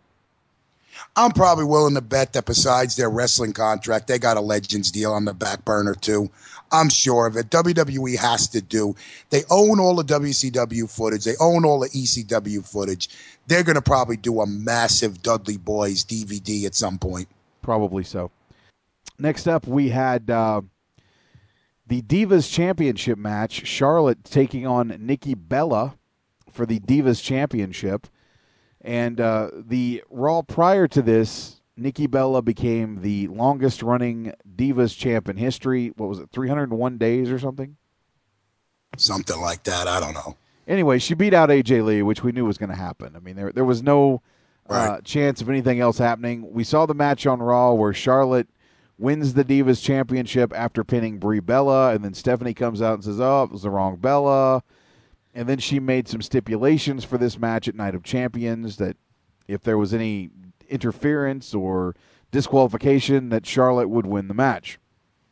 I'm probably willing to bet that besides their wrestling contract, they got a Legends deal on the back burner too. I'm sure of it. W W E has to do. They own all the W C W footage. They own all the E C W footage. They're going to probably do a massive Dudley Boys D V D at some point. Probably so. Next up, we had uh, the Divas Championship match. Charlotte taking on Nikki Bella for the Divas Championship. And uh, the Raw prior to this, Nikki Bella became the longest-running Divas champ in history. What was it, three hundred one days or something? Something like that. I don't know. Anyway, she beat out A J Lee, which we knew was going to happen. I mean, there there was no uh, Right. chance of anything else happening. We saw the match on Raw where Charlotte wins the Divas Championship after pinning Brie Bella, and then Stephanie comes out and says, oh, it was the wrong Bella. And then she made some stipulations for this match at Night of Champions that if there was any interference or disqualification, that Charlotte would win the match.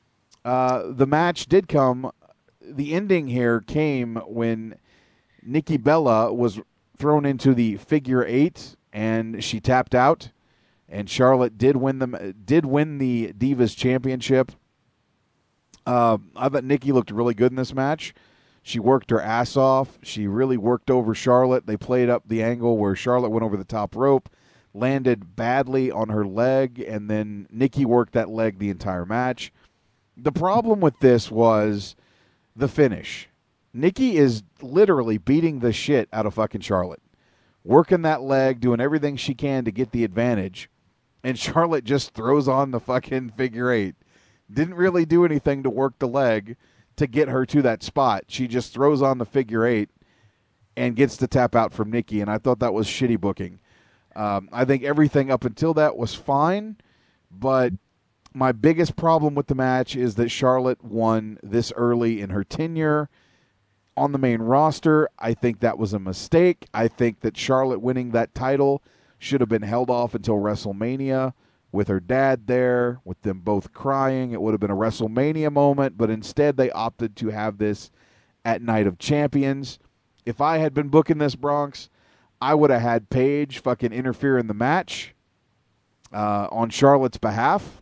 Uh, the match did come. The ending here came when Nikki Bella was thrown into the figure eight and she tapped out. And Charlotte did win the did win the Divas Championship. Uh, I thought Nikki looked really good in this match. She worked her ass off. She really worked over Charlotte. They played up the angle where Charlotte went over the top rope, landed badly on her leg, and then Nikki worked that leg the entire match. The problem with this was the finish. Nikki is literally beating the shit out of fucking Charlotte, working that leg, doing everything she can to get the advantage, and Charlotte just throws on the fucking figure eight. Didn't really do anything to work the leg to get her to that spot. She just throws on the figure eight and gets the tap out from Nikki, and I thought that was shitty booking. Um, I think everything up until that was fine, but my biggest problem with the match is that Charlotte won this early in her tenure on the main roster. I think that was a mistake. I think that Charlotte winning that title should have been held off until WrestleMania with her dad there, with them both crying. It would have been a WrestleMania moment, but instead they opted to have this at Night of Champions. If I had been booking this, Bronx, I would have had Paige fucking interfere in the match uh, on Charlotte's behalf,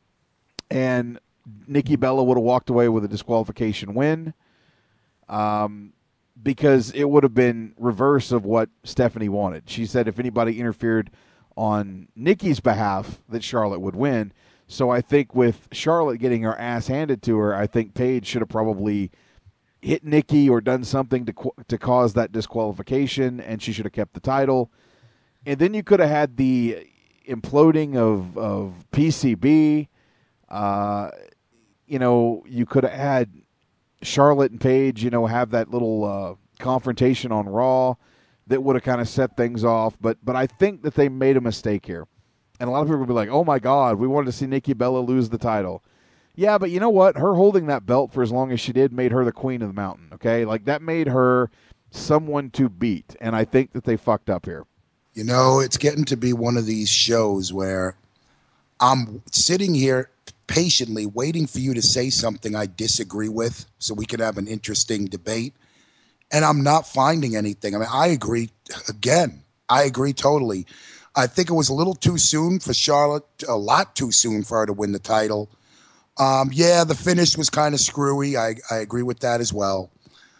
and Nikki Bella would have walked away with a disqualification win, um, because it would have been reverse of what Stephanie wanted. She said if anybody interfered on Nikki's behalf, that Charlotte would win. So I think with Charlotte getting her ass handed to her, I think Paige should have probably hit Nikki or done something to to cause that disqualification, and she should have kept the title. And then you could have had the imploding of, of P C B. Uh, you know, you could have had Charlotte and Paige, you know, have that little uh, confrontation on Raw that would have kind of set things off. But but I think that they made a mistake here. And a lot of people would be like, oh, my God, we wanted to see Nikki Bella lose the title. Yeah, but you know what? Her holding that belt for as long as she did made her the queen of the mountain, okay? Like, that made her someone to beat. And I think that they fucked up here. You know, it's getting to be one of these shows where I'm sitting here patiently waiting for you to say something I disagree with so we can have an interesting debate. And I'm not finding anything. I mean, I agree. Again, I agree totally. I think it was a little too soon for Charlotte, a lot too soon for her to win the title. Um, yeah, the finish was kind of screwy. I, I agree with that as well.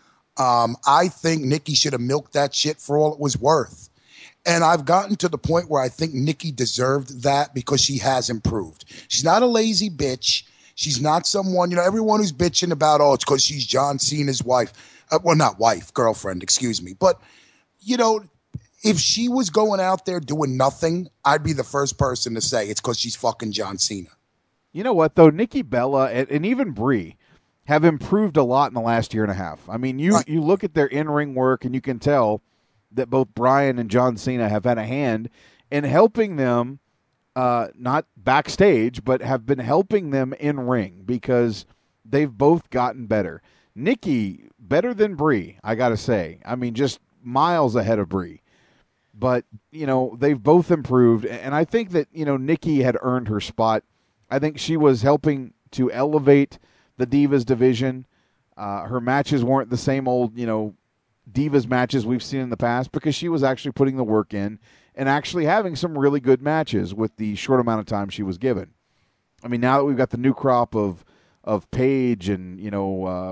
Um, I think Nikki should have milked that shit for all it was worth. And I've gotten to the point where I think Nikki deserved that because she has improved. She's not a lazy bitch. She's not someone, you know, everyone who's bitching about, oh, it's because she's John Cena's wife. Uh, well, not wife, girlfriend, excuse me. But, you know, if she was going out there doing nothing, I'd be the first person to say it's because she's fucking John Cena. You know what, though? Nikki Bella and, and even Brie have improved a lot in the last year and a half. I mean, you, you look at their in-ring work, and you can tell that both Bryan and John Cena have had a hand in helping them, uh, not backstage, but have been helping them in-ring because they've both gotten better. Nikki, better than Brie, I got to say. I mean, just miles ahead of Brie. But, you know, they've both improved. And I think that, you know, Nikki had earned her spot. I think she was helping to elevate the Divas division. Uh, her matches weren't the same old, you know, Divas matches we've seen in the past because she was actually putting the work in and actually having some really good matches with the short amount of time she was given. I mean, now that we've got the new crop of of Paige and, you know, uh,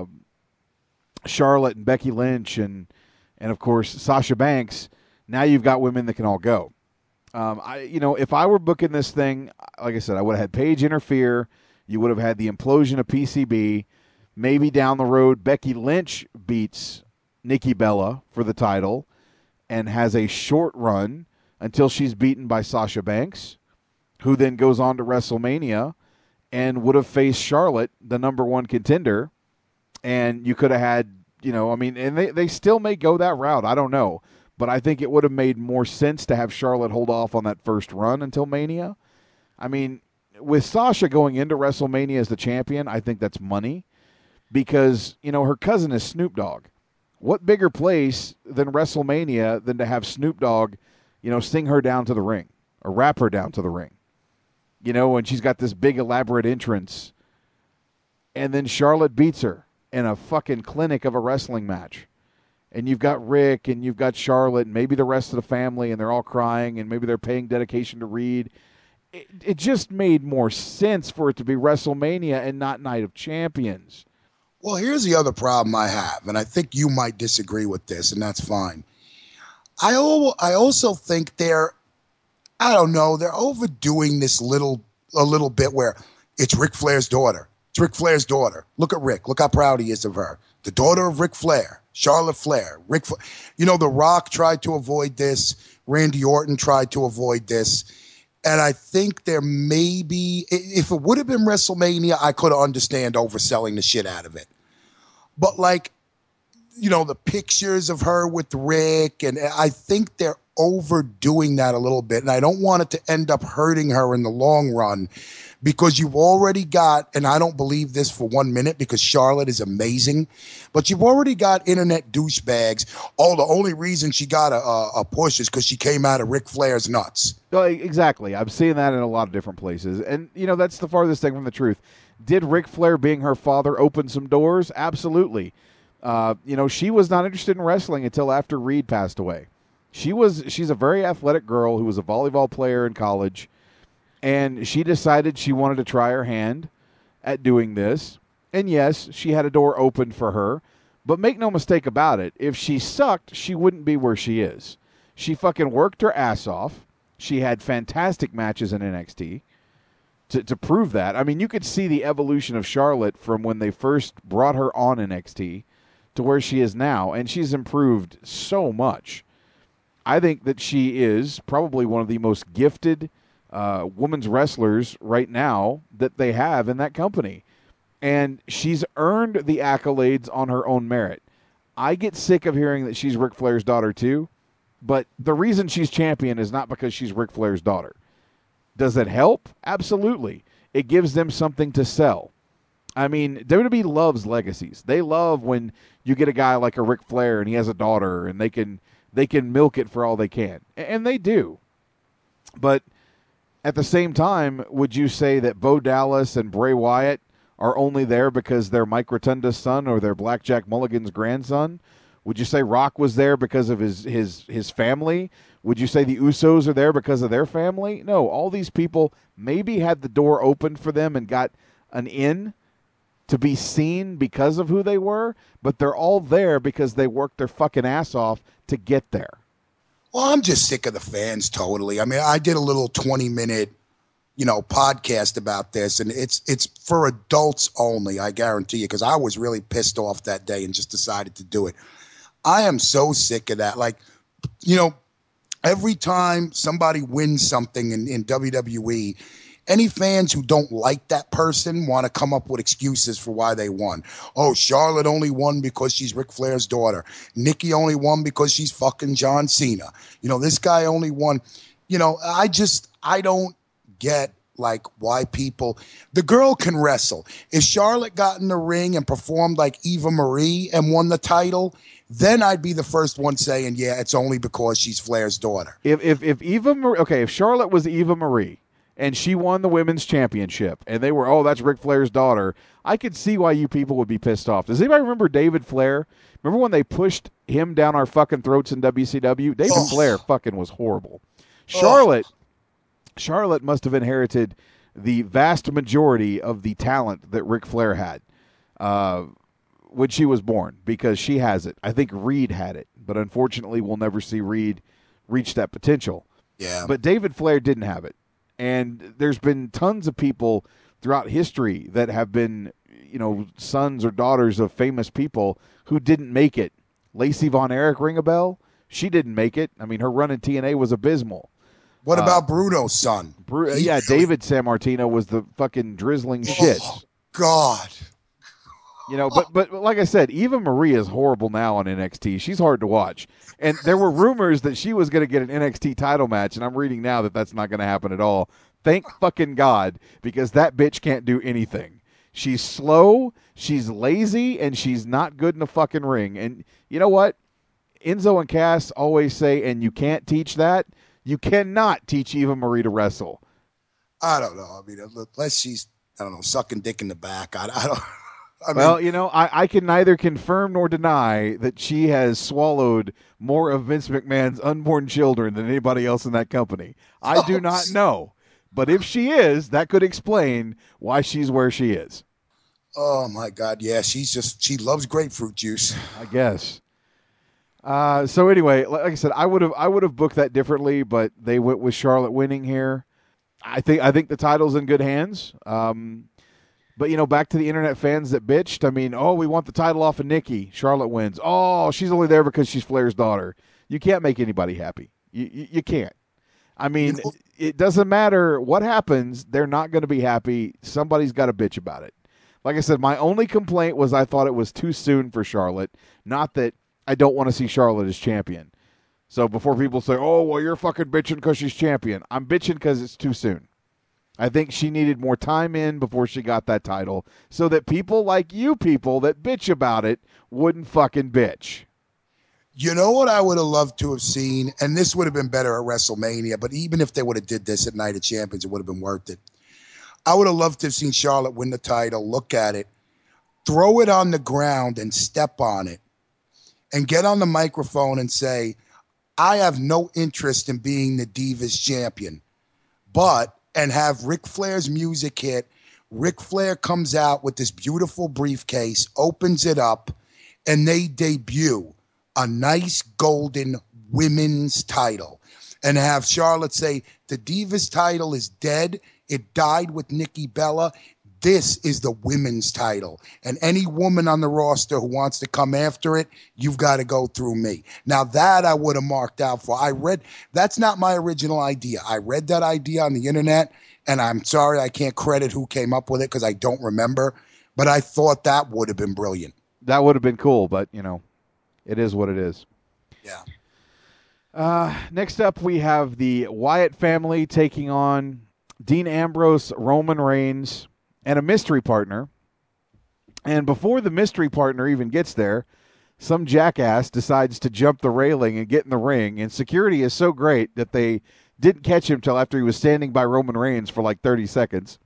Charlotte and Becky Lynch and, and of course, Sasha Banks, now you've got women that can all go. Um, I, you know, if I were booking this thing, like I said, I would have had Paige interfere. You would have had the implosion of P C B. Maybe down the road, Becky Lynch beats Nikki Bella for the title and has a short run until she's beaten by Sasha Banks, who then goes on to WrestleMania and would have faced Charlotte, the number one contender. And you could have had, you know, I mean, and they, they still may go that route. I don't know. But I think it would have made more sense to have Charlotte hold off on that first run until Mania. I mean, with Sasha going into WrestleMania as the champion, I think that's money because, you know, her cousin is Snoop Dogg. What bigger place than WrestleMania than to have Snoop Dogg, you know, sing her down to the ring or rap her down to the ring? You know, and she's got this big elaborate entrance. And then Charlotte beats her in a fucking clinic of a wrestling match. And you've got Rick and you've got Charlotte and maybe the rest of the family and they're all crying and maybe they're paying dedication to Reed. it, it just made more sense for it to be WrestleMania and not Night of Champions. Well, here's the other problem I have, and I think you might disagree with this, and that's fine. I al- I also think they're, I don't know, they're overdoing this little a little bit where it's Ric Flair's daughter. It's Ric Flair's daughter. Look at Rick. Look how proud he is of her. The daughter of Ric Flair, Charlotte Flair. Ric Fla- you know, The Rock tried to avoid this. Randy Orton tried to avoid this. And I think there may be, if it would have been WrestleMania, I could understand overselling the shit out of it. But like, you know, the pictures of her with Rick, and I think they're overdoing that a little bit. And I don't want it to end up hurting her in the long run, because you've already got, and I don't believe this for one minute because Charlotte is amazing, but you've already got internet douchebags. Oh, the only reason she got a, a, a push is because she came out of Ric Flair's nuts. Well, exactly. I'm seeing that in a lot of different places. And, you know, that's the farthest thing from the truth. Did Ric Flair being her father open some doors? Absolutely. Uh, you know, she was not interested in wrestling until after Reed passed away. She was, she's a very athletic girl who was a volleyball player in college, and she decided she wanted to try her hand at doing this. And yes, she had a door open for her, but make no mistake about it, if she sucked, she wouldn't be where she is. She fucking worked her ass off. She had fantastic matches in N X T to, to prove that. I mean, you could see the evolution of Charlotte from when they first brought her on N X T to where she is now, and she's improved so much. I think that she is probably one of the most gifted uh, women's wrestlers right now that they have in that company. And she's earned the accolades on her own merit. I get sick of hearing that she's Ric Flair's daughter too, but the reason she's champion is not because she's Ric Flair's daughter. Does it help? Absolutely. It gives them something to sell. I mean, W W E loves legacies. They love when you get a guy like a Ric Flair and he has a daughter and they can they can milk it for all they can. And they do. But at the same time, would you say that Bo Dallas and Bray Wyatt are only there because they're Mike Rotunda's son or they're Blackjack Mulligan's grandson? Would you say Rock was there because of his, his, his family? Would you say the Usos are there because of their family? No, all these people maybe had the door open for them and got an in to be seen because of who they were, but they're all there because they worked their fucking ass off to get there. Well, I'm just sick of the fans totally. I mean, I did a little twenty minute, you know, podcast about this, and it's it's for adults only, I guarantee you, because I was really pissed off that day and just decided to do it. I am so sick of that. Like, you know, every time somebody wins something in, in W W E, any fans who don't like that person want to come up with excuses for why they won. Oh, Charlotte only won because she's Ric Flair's daughter. Nikki only won because she's fucking John Cena. You know, this guy only won. You know, I just, I don't get like why people, the girl can wrestle. If Charlotte got in the ring and performed like Eva Marie and won the title, then I'd be the first one saying, yeah, it's only because she's Flair's daughter. If if if Eva Marie, okay, if Charlotte was Eva Marie and she won the women's championship and they were, oh, that's Ric Flair's daughter, I could see why you people would be pissed off. Does anybody remember David Flair? Remember when they pushed him down our fucking throats in W C W? David oh. Flair fucking was horrible. Charlotte, oh. Charlotte must have inherited the vast majority of the talent that Ric Flair had uh, when she was born, because she has it. I think Reed had it, but unfortunately we'll never see Reed reach that potential. Yeah. But David Flair didn't have it. And there's been tons of people throughout history that have been, you know, sons or daughters of famous people who didn't make it. Lacey Von Erich, ring a bell? She didn't make it. I mean, her run in T N A was abysmal. What uh, about Bruno's son? Bru- yeah, David Sammartino was the fucking drizzling shit. Oh, God. You know, but but like I said, Eva Marie is horrible now on N X T. She's hard to watch. And there were rumors that she was going to get an N X T title match, and I'm reading now that that's not going to happen at all. Thank fucking God, because that bitch can't do anything. She's slow, she's lazy, and she's not good in the fucking ring. And you know what? Enzo and Cass always say, and you can't teach that. You cannot teach Eva Marie to wrestle. I don't know. I mean, unless she's, I don't know, sucking dick in the back. I, I don't I mean, well, you know, I, I can neither confirm nor deny that she has swallowed more of Vince McMahon's unborn children than anybody else in that company. I do not know. But if she is, that could explain why she's where she is. Oh my God, yeah, she's just she loves grapefruit juice. I guess. Uh, so anyway, like I said, I would have I would have booked that differently, but they went with Charlotte winning here. I think I think the title's in good hands. Um, but you know, back to the internet fans that bitched. I mean, oh, we want the title off of Nikki. Charlotte wins. Oh, she's only there because she's Flair's daughter. You can't make anybody happy. You you, you can't. I mean, it doesn't matter what happens. They're not going to be happy. Somebody's got to bitch about it. Like I said, my only complaint was I thought it was too soon for Charlotte. Not that I don't want to see Charlotte as champion. So before people say, oh, well, you're fucking bitching because she's champion. I'm bitching because it's too soon. I think she needed more time in before she got that title so that people like you people that bitch about it wouldn't fucking bitch. You know what I would have loved to have seen, and this would have been better at WrestleMania, but even if they would have did this at Night of Champions, it would have been worth it. I would have loved to have seen Charlotte win the title, look at it, throw it on the ground and step on it, and get on the microphone and say, I have no interest in being the Divas champion, but, and have Ric Flair's music hit. Ric Flair comes out with this beautiful briefcase, opens it up, and they debut a nice golden women's title, and have Charlotte say, the Divas title is dead. It died with Nikki Bella. This is the women's title. And any woman on the roster who wants to come after it, you've got to go through me. Now that I would have marked out for. I read, that's not my original idea. I read that idea on the internet, and I'm sorry I can't credit who came up with it because I don't remember, but I thought that would have been brilliant. That would have been cool, but, you know, it is what it is. Yeah. Uh, next up, we have the Wyatt family taking on Dean Ambrose, Roman Reigns, and a mystery partner. And before the mystery partner even gets there, some jackass decides to jump the railing and get in the ring. And security is so great that they didn't catch him till after he was standing by Roman Reigns for like thirty seconds.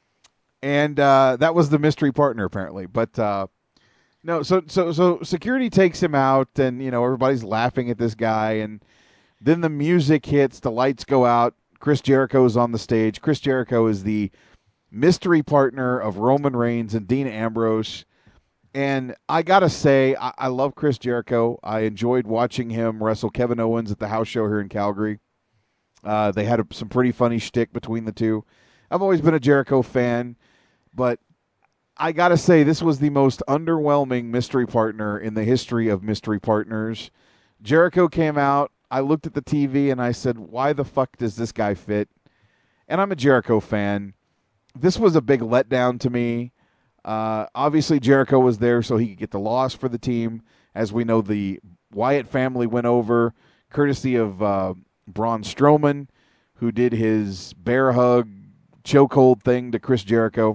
And uh, that was the mystery partner, apparently. But uh, no, so so so security takes him out, and you know everybody's laughing at this guy. And then the music hits, the lights go out. Chris Jericho is on the stage. Chris Jericho is the mystery partner of Roman Reigns and Dean Ambrose. And I got to say, I, I love Chris Jericho. I enjoyed watching him wrestle Kevin Owens at the house show here in Calgary. Uh, they had a, some pretty funny shtick between the two. I've always been a Jericho fan, but I got to say, this was the most underwhelming mystery partner in the history of mystery partners. Jericho came out. I looked at the T V and I said, why the fuck does this guy fit? And I'm a Jericho fan. This was a big letdown to me. Uh, obviously, Jericho was there so he could get the loss for the team. As we know, the Wyatt family went over, courtesy of uh, Braun Strowman, who did his bear hug chokehold thing to Chris Jericho.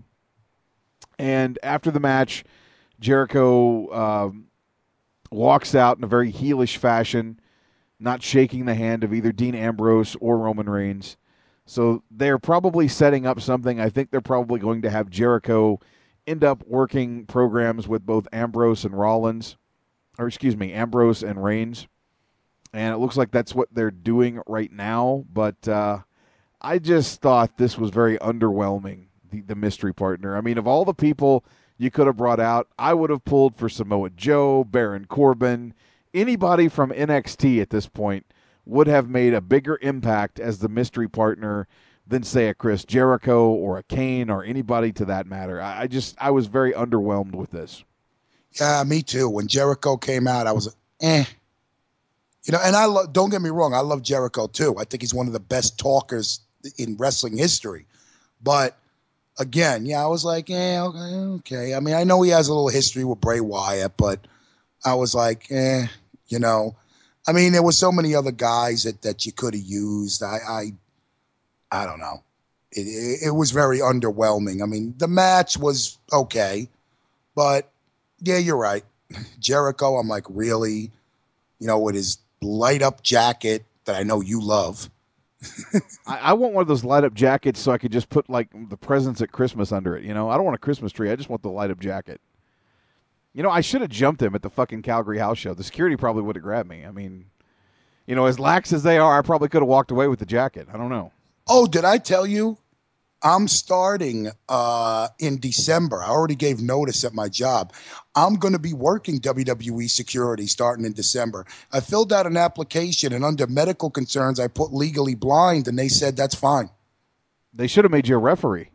And after the match, Jericho uh, walks out in a very heelish fashion, not shaking the hand of either Dean Ambrose or Roman Reigns. So they're probably setting up something. I think they're probably going to have Jericho end up working programs with both Ambrose and Rollins, or excuse me, Ambrose and Reigns. And it looks like that's what they're doing right now. But uh, I just thought this was very underwhelming, the, the mystery partner. I mean, of all the people you could have brought out, I would have pulled for Samoa Joe, Baron Corbin. Anybody from N X T at this point would have made a bigger impact as the mystery partner than, say, a Chris Jericho or a Kane or anybody to that matter. I, I just, I was very underwhelmed with this. Yeah, me too. When Jericho came out, I was, eh. You know, and I lo- don't get me wrong, I love Jericho too. I think he's one of the best talkers in wrestling history. But again, yeah, I was like, eh, okay, okay. I mean, I know he has a little history with Bray Wyatt, but I was like, eh, you know. I mean, there were so many other guys that, that you could have used. I, I, I don't know. It, it, it was very underwhelming. I mean, the match was okay, but yeah, you're right. Jericho, I'm like, really? You know, with his light up jacket that I know you love. I, I want one of those light up jackets so I could just put like the presents at Christmas under it. You know, I don't want a Christmas tree. I just want the light up jacket. You know, I should have jumped him at the fucking Calgary house show. The security probably would have grabbed me. I mean, you know, as lax as they are, I probably could have walked away with the jacket. I don't know. Oh, did I tell you? I'm starting uh, in December. I already gave notice at my job. I'm going to be working W W E security starting in December. I filled out an application, and under medical concerns, I put legally blind, and they said that's fine. They should have made you a referee.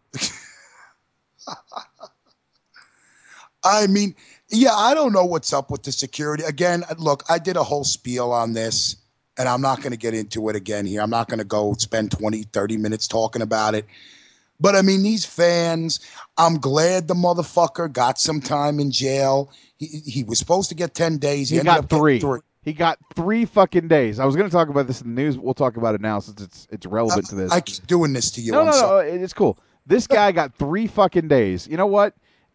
I mean, yeah, I don't know what's up with the security. Again, look, I did a whole spiel on this, and I'm not going to get into it again here. I'm not going to go spend twenty, thirty minutes talking about it. But, I mean, these fans, I'm glad the motherfucker got some time in jail. He, he was supposed to get ten days. He, He, ended got up getting three. three. He got three fucking days. I was going to talk about this in the news, but we'll talk about it now since it's it's relevant I, to this. I keep doing this to you. No, I'm no, no, sorry. it's cool. This guy got three fucking days. You know what?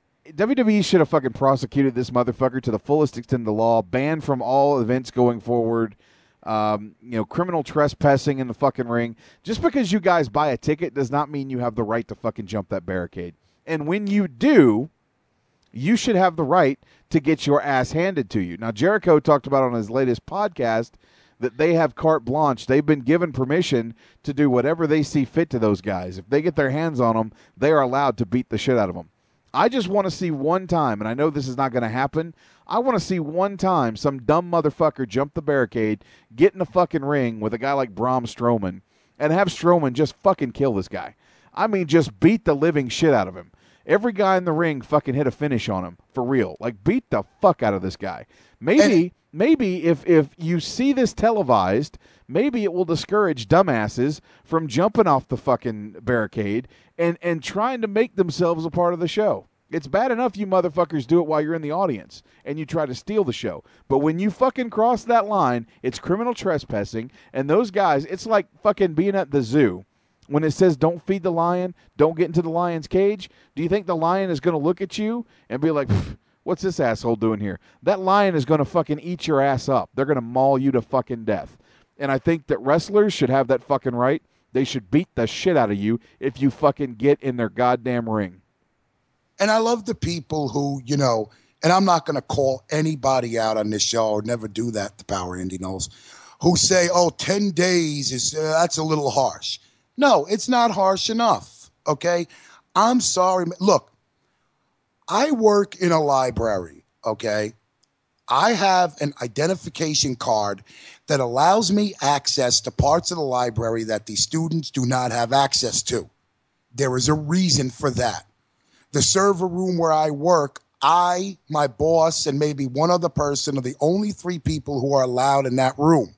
W W E should have fucking prosecuted this motherfucker to the fullest extent of the law, banned from all events going forward, um, you know, criminal trespassing in the fucking ring. Just because you guys buy a ticket does not mean you have the right to fucking jump that barricade. And when you do, you should have the right to get your ass handed to you. Now, Jericho talked about on his latest podcast that they have carte blanche. They've been given permission to do whatever they see fit to those guys. If they get their hands on them, they are allowed to beat the shit out of them. I just want to see one time, and I know this is not going to happen, I want to see one time some dumb motherfucker jump the barricade, get in the fucking ring with a guy like Braun Strowman, and have Strowman just fucking kill this guy. I mean, just beat the living shit out of him. Every guy in the ring fucking hit a finish on him, for real. Like, beat the fuck out of this guy. Maybe, and, maybe if, if you see this televised, maybe it will discourage dumbasses from jumping off the fucking barricade and, and trying to make themselves a part of the show. It's bad enough you motherfuckers do it while you're in the audience and you try to steal the show. But when you fucking cross that line, it's criminal trespassing, and those guys, it's like fucking being at the zoo. When it says don't feed the lion, don't get into the lion's cage, do you think the lion is going to look at you and be like, what's this asshole doing here? That lion is going to fucking eat your ass up. They're going to maul you to fucking death. And I think that wrestlers should have that fucking right. They should beat the shit out of you if you fucking get in their goddamn ring. And I love the people who, you know, and I'm not going to call anybody out on this show, or never do that, the Power Indy knows, who say, oh, ten days, is uh, that's a little harsh. No, it's not harsh enough, okay? I'm sorry. Look, I work in a library, okay? I have an identification card that allows me access to parts of the library that the students do not have access to. There is a reason for that. The server room where I work, I, my boss, and maybe one other person are the only three people who are allowed in that room.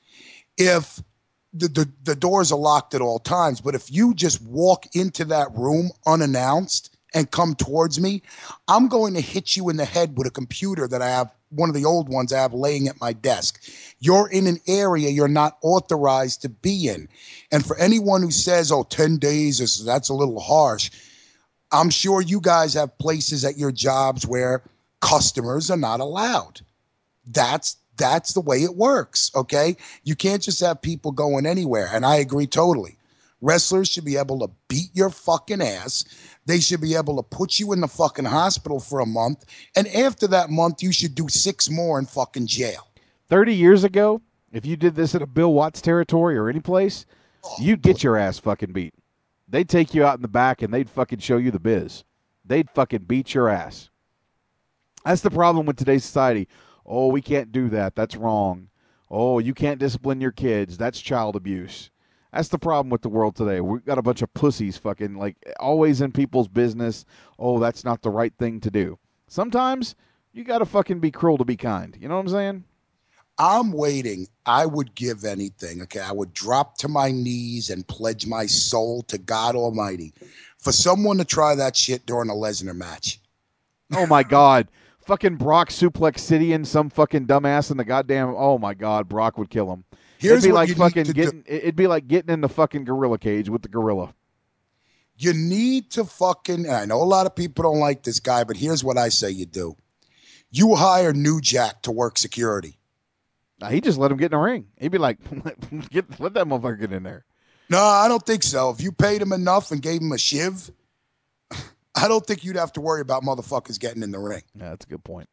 If the, the, the doors are locked at all times, but if you just walk into that room unannounced and come towards me, I'm going to hit you in the head with a computer that I have, one of the old ones I have laying at my desk. You're in an area you're not authorized to be in. And for anyone who says, oh, ten days, is that's a little harsh, I'm sure you guys have places at your jobs where customers are not allowed. That's that's the way it works, okay? You can't just have people going anywhere, and I agree totally. Wrestlers should be able to beat your fucking ass. They should be able to put you in the fucking hospital for a month, and after that month, you should do six more in fucking jail. thirty years ago, if you did this at a Bill Watts territory or any place, oh, you'd get your ass fucking beat. They'd take you out in the back and they'd fucking show you the biz. They'd fucking beat your ass. That's the problem with today's society. Oh, we can't do that. That's wrong. Oh, you can't discipline your kids. That's child abuse. That's the problem with the world today. We've got a bunch of pussies fucking like always in people's business. Oh, that's not the right thing to do. Sometimes you got to fucking be cruel to be kind. You know what I'm saying? I'm waiting. I would give anything, okay? I would drop to my knees and pledge my soul to God Almighty for someone to try that shit during a Lesnar match. Oh, my God. Fucking Brock Suplex City and some fucking dumbass in the goddamn... Oh, my God. Brock would kill him. Here's it'd be what like you fucking need to getting. do. It'd be like getting in the fucking gorilla cage with the gorilla. You need to fucking... And I know a lot of people don't like this guy, but here's what I say you do. You hire New Jack to work security. Nah, he just let him get in the ring. He'd be like, get, let that motherfucker get in there. No, I don't think so. If you paid him enough and gave him a shiv, I don't think you'd have to worry about motherfuckers getting in the ring. Yeah, that's a good point.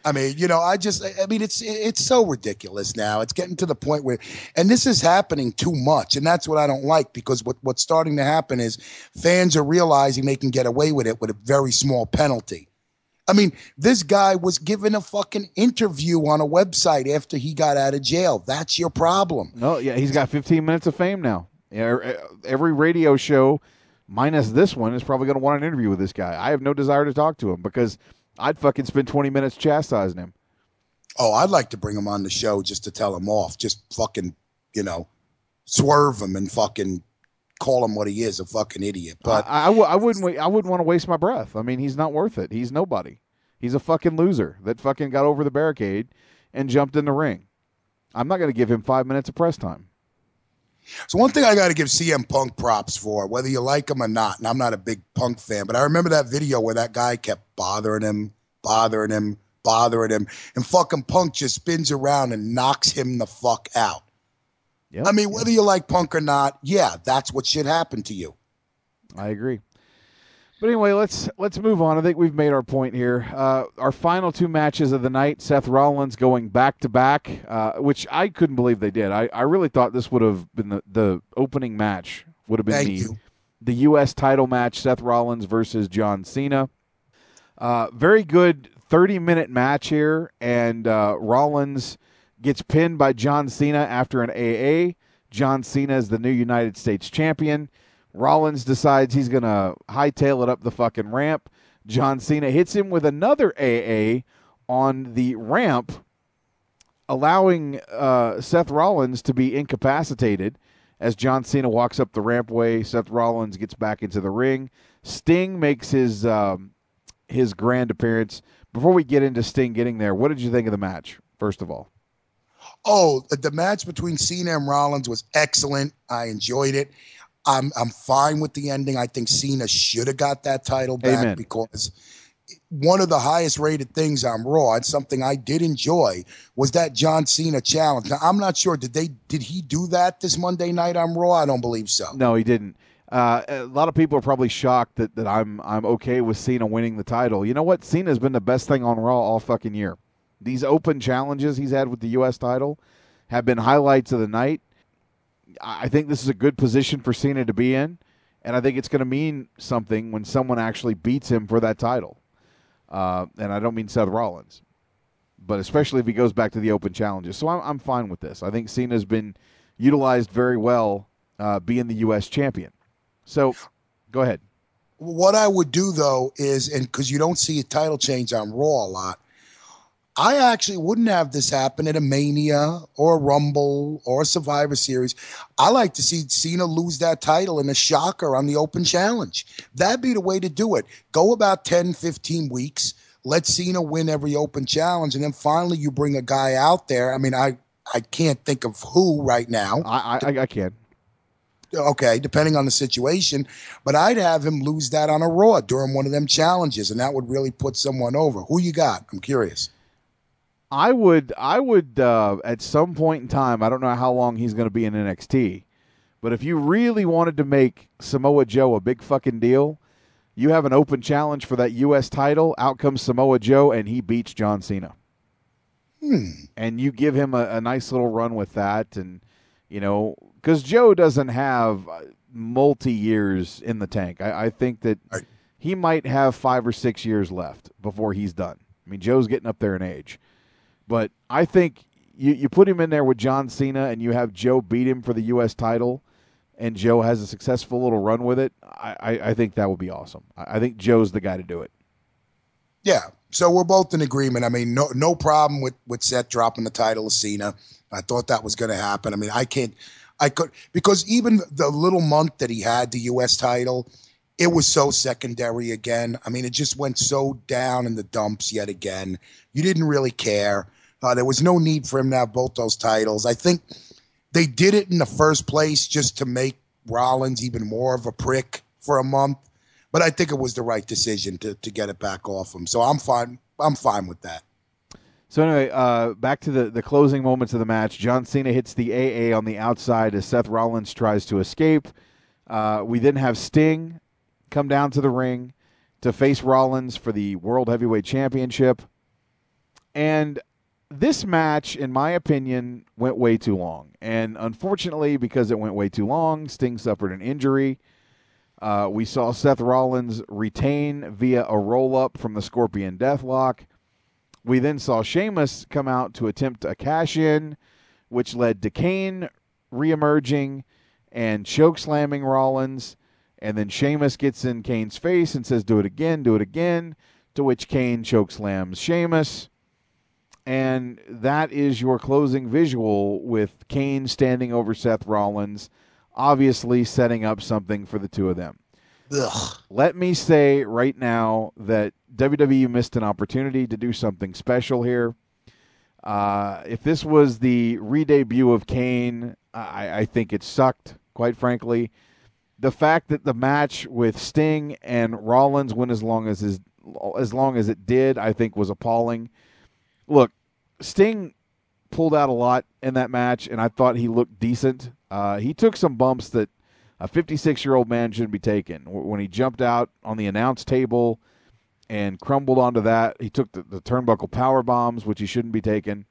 I mean, you know, I just, I mean, it's it's so ridiculous now. It's getting to the point where, and this is happening too much, and that's what I don't like, because what, what's starting to happen is fans are realizing they can get away with it with a very small penalty. I mean, this guy was given a fucking interview on a website after he got out of jail. That's your problem. No, yeah, he's got fifteen minutes of fame now. Yeah, every radio show, minus this one, is probably going to want an interview with this guy. I have no desire to talk to him because I'd fucking spend twenty minutes chastising him. Oh, I'd like to bring him on the show just to tell him off. Just fucking, you know, swerve him and fucking call him what he is, a fucking idiot. But I, I, w- I wouldn't wa- I wouldn't want to waste my breath. I mean, he's not worth it. He's nobody. He's a fucking loser that fucking got over the barricade and jumped in the ring. I'm not going to give him five minutes of press time. So one thing I got to give C M Punk props for, whether you like him or not, and I'm not a big Punk fan, but I remember that video where that guy kept bothering him, bothering him, bothering him, and fucking Punk just spins around and knocks him the fuck out. Yep. I mean, whether you like Punk or not, yeah, that's what should happen to you. I agree. But anyway, let's let's move on. I think we've made our point here. Uh, our final two matches of the night, Seth Rollins going back-to-back, uh, which I couldn't believe they did. I, I really thought this would have been the, the opening match, would have been Thank the, you. the U S title match, Seth Rollins versus John Cena. Uh, very good thirty-minute match here, and uh, Rollins gets pinned by John Cena after an A A. John Cena is the new United States champion. Rollins decides he's going to hightail it up the fucking ramp. John Cena hits him with another A A on the ramp, allowing uh, Seth Rollins to be incapacitated. As John Cena walks up the rampway, Seth Rollins gets back into the ring. Sting makes his um, his grand appearance. Before we get into Sting getting there, what did you think of the match, first of all? Oh, the match between Cena and Rollins was excellent. I enjoyed it. I'm I'm fine with the ending. I think Cena should have got that title back. Amen. Because one of the highest rated things on Raw, and something I did enjoy, was that John Cena challenge. Now, I'm not sure, did they did he do that this Monday night on Raw? I don't believe so. No, he didn't. Uh, a lot of people are probably shocked that, that I'm I'm okay with Cena winning the title. You know what? Cena's been the best thing on Raw all fucking year. These open challenges he's had with the U S title have been highlights of the night. I think this is a good position for Cena to be in, and I think it's going to mean something when someone actually beats him for that title. Uh, and I don't mean Seth Rollins, but especially if he goes back to the open challenges. So I'm, I'm fine with this. I think Cena's been utilized very well uh, being the U S champion. So go ahead. What I would do, though, is, and because you don't see a title change on Raw a lot, I actually wouldn't have this happen at a Mania or a Rumble or a Survivor Series. I like to see Cena lose that title in a shocker on the open challenge. That'd be the way to do it. Go about ten, fifteen weeks. Let Cena win every open challenge. And then finally you bring a guy out there. I mean, I, I can't think of who right now. I, I, I can. Okay, depending on the situation. But I'd have him lose that on a Raw during one of them challenges, and that would really put someone over. Who you got? I'm curious. I would, I would uh, at some point in time, I don't know how long he's going to be in N X T, but if you really wanted to make Samoa Joe a big fucking deal, you have an open challenge for that U S title, out comes Samoa Joe, and he beats John Cena. Hmm. And you give him a, a nice little run with that, and, you know, because Joe doesn't have multi-years in the tank. I, I think that right. he might have five or six years left before he's done. I mean, Joe's getting up there in age. But I think you, you put him in there with John Cena and you have Joe beat him for the U S title and Joe has a successful little run with it, I, I, I think that would be awesome. I, I think Joe's the guy to do it. Yeah, so we're both in agreement. I mean, no no problem with, with Seth dropping the title of Cena. I thought that was going to happen. I mean, I can't – I could – because even the little month that he had the U S title, it was so secondary again. I mean, it just went so down in the dumps yet again. You didn't really care. Uh, there was no need for him to have both those titles. I think they did it in the first place just to make Rollins even more of a prick for a month. But I think it was the right decision to to get it back off him. So I'm fine. I'm fine with that. So anyway, uh, back to the, the closing moments of the match. John Cena hits the A A on the outside as Seth Rollins tries to escape. Uh, we then have Sting come down to the ring to face Rollins for the World Heavyweight Championship. And this match, in my opinion, went way too long. And unfortunately, because it went way too long, Sting suffered an injury. Uh, we saw Seth Rollins retain via a roll-up from the Scorpion Deathlock. We then saw Sheamus come out to attempt a cash-in, which led to Kane reemerging and choke-slamming Rollins. And then Sheamus gets in Kane's face and says, do it again, do it again, to which Kane chokeslams Sheamus. And that is your closing visual with Kane standing over Seth Rollins, obviously setting up something for the two of them. Ugh. Let me say right now that W W E missed an opportunity to do something special here. Uh, if this was the re-debut of Kane, I, I think it sucked, quite frankly. The fact that the match with Sting and Rollins went as long as his, as long as it did, I think was appalling. Look, Sting pulled out a lot in that match, and I thought he looked decent. Uh, he took some bumps that a fifty-six-year-old man shouldn't be taking. When he jumped out on the announce table and crumbled onto that, he took the, the turnbuckle power bombs, which he shouldn't be taking.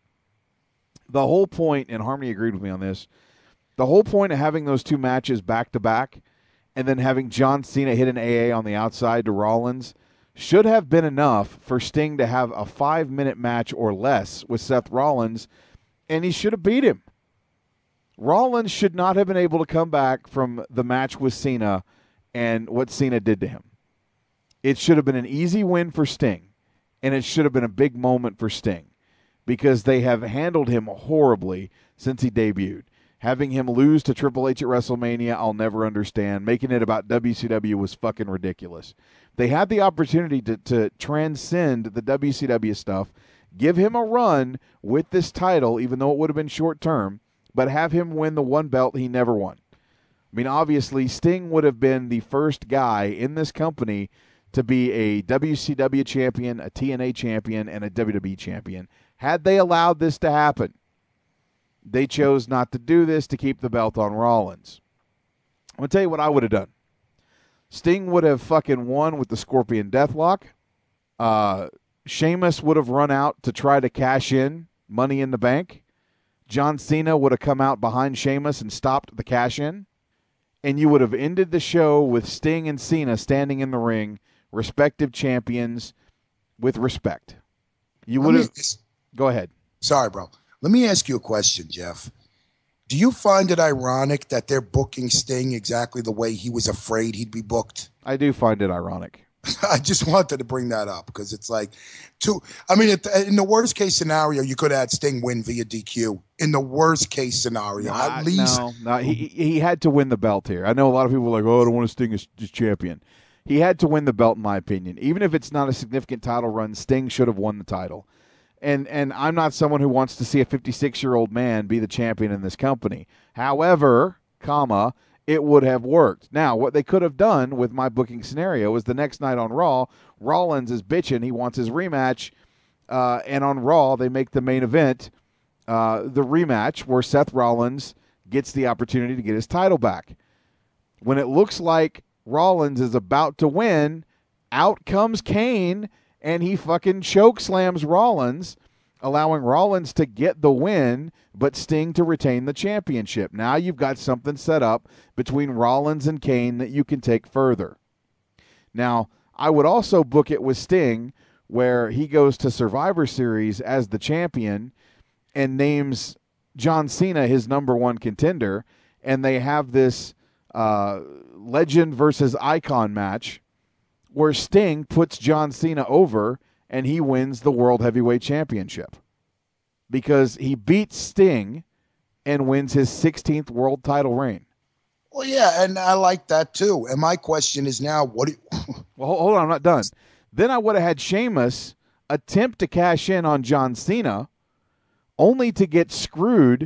The whole point, and Harmony agreed with me on this, the whole point of having those two matches back-to-back and then having John Cena hit an A A on the outside to Rollins should have been enough for Sting to have a five-minute match or less with Seth Rollins, and he should have beat him. Rollins should not have been able to come back from the match with Cena and what Cena did to him. It should have been an easy win for Sting, and it should have been a big moment for Sting because they have handled him horribly since he debuted. Having him lose to Triple H at WrestleMania, I'll never understand. Making it about W C W was fucking ridiculous. They had the opportunity to, to transcend the W C W stuff, give him a run with this title, even though it would have been short-term, but have him win the one belt he never won. I mean, obviously, Sting would have been the first guy in this company to be a W C W champion, a T N A champion, and a W W E champion, had they allowed this to happen. They chose not to do this to keep the belt on Rollins. I'm going to tell you what I would have done. Sting would have fucking won with the Scorpion Deathlock. Uh, Sheamus would have run out to try to cash in Money in the Bank. John Cena would have come out behind Sheamus and stopped the cash-in. And you would have ended the show with Sting and Cena standing in the ring, respective champions, with respect. You would have... Go ahead. Sorry, bro. Let me ask you a question, Jeff. Do you find it ironic that they're booking Sting exactly the way he was afraid he'd be booked? I do find it ironic. I just wanted to bring that up because it's like, two. I mean, in the worst case scenario, you could have had Sting win via D Q. In the worst case scenario, nah, at least. No, no he, he had to win the belt here. I know a lot of people are like, oh, I don't want to Sting as, as champion. He had to win the belt, in my opinion. Even if it's not a significant title run, Sting should have won the title. And and I'm not someone who wants to see a fifty-six-year-old man be the champion in this company. However, comma, it would have worked. Now, what they could have done with my booking scenario is the next night on Raw, Rollins is bitching. He wants his rematch. Uh, and on Raw, they make the main event uh, the rematch where Seth Rollins gets the opportunity to get his title back. When it looks like Rollins is about to win, out comes Kane, and he fucking choke slams Rollins, allowing Rollins to get the win, but Sting to retain the championship. Now you've got something set up between Rollins and Kane that you can take further. Now, I would also book it with Sting, where he goes to Survivor Series as the champion and names John Cena his number one contender, and they have this uh, legend versus icon match where Sting puts John Cena over and he wins the World Heavyweight Championship because he beats Sting and wins his sixteenth world title reign. Well, yeah, and I like that too. And my question is now, what do you... Well, hold on, I'm not done. Then I would have had Sheamus attempt to cash in on John Cena only to get screwed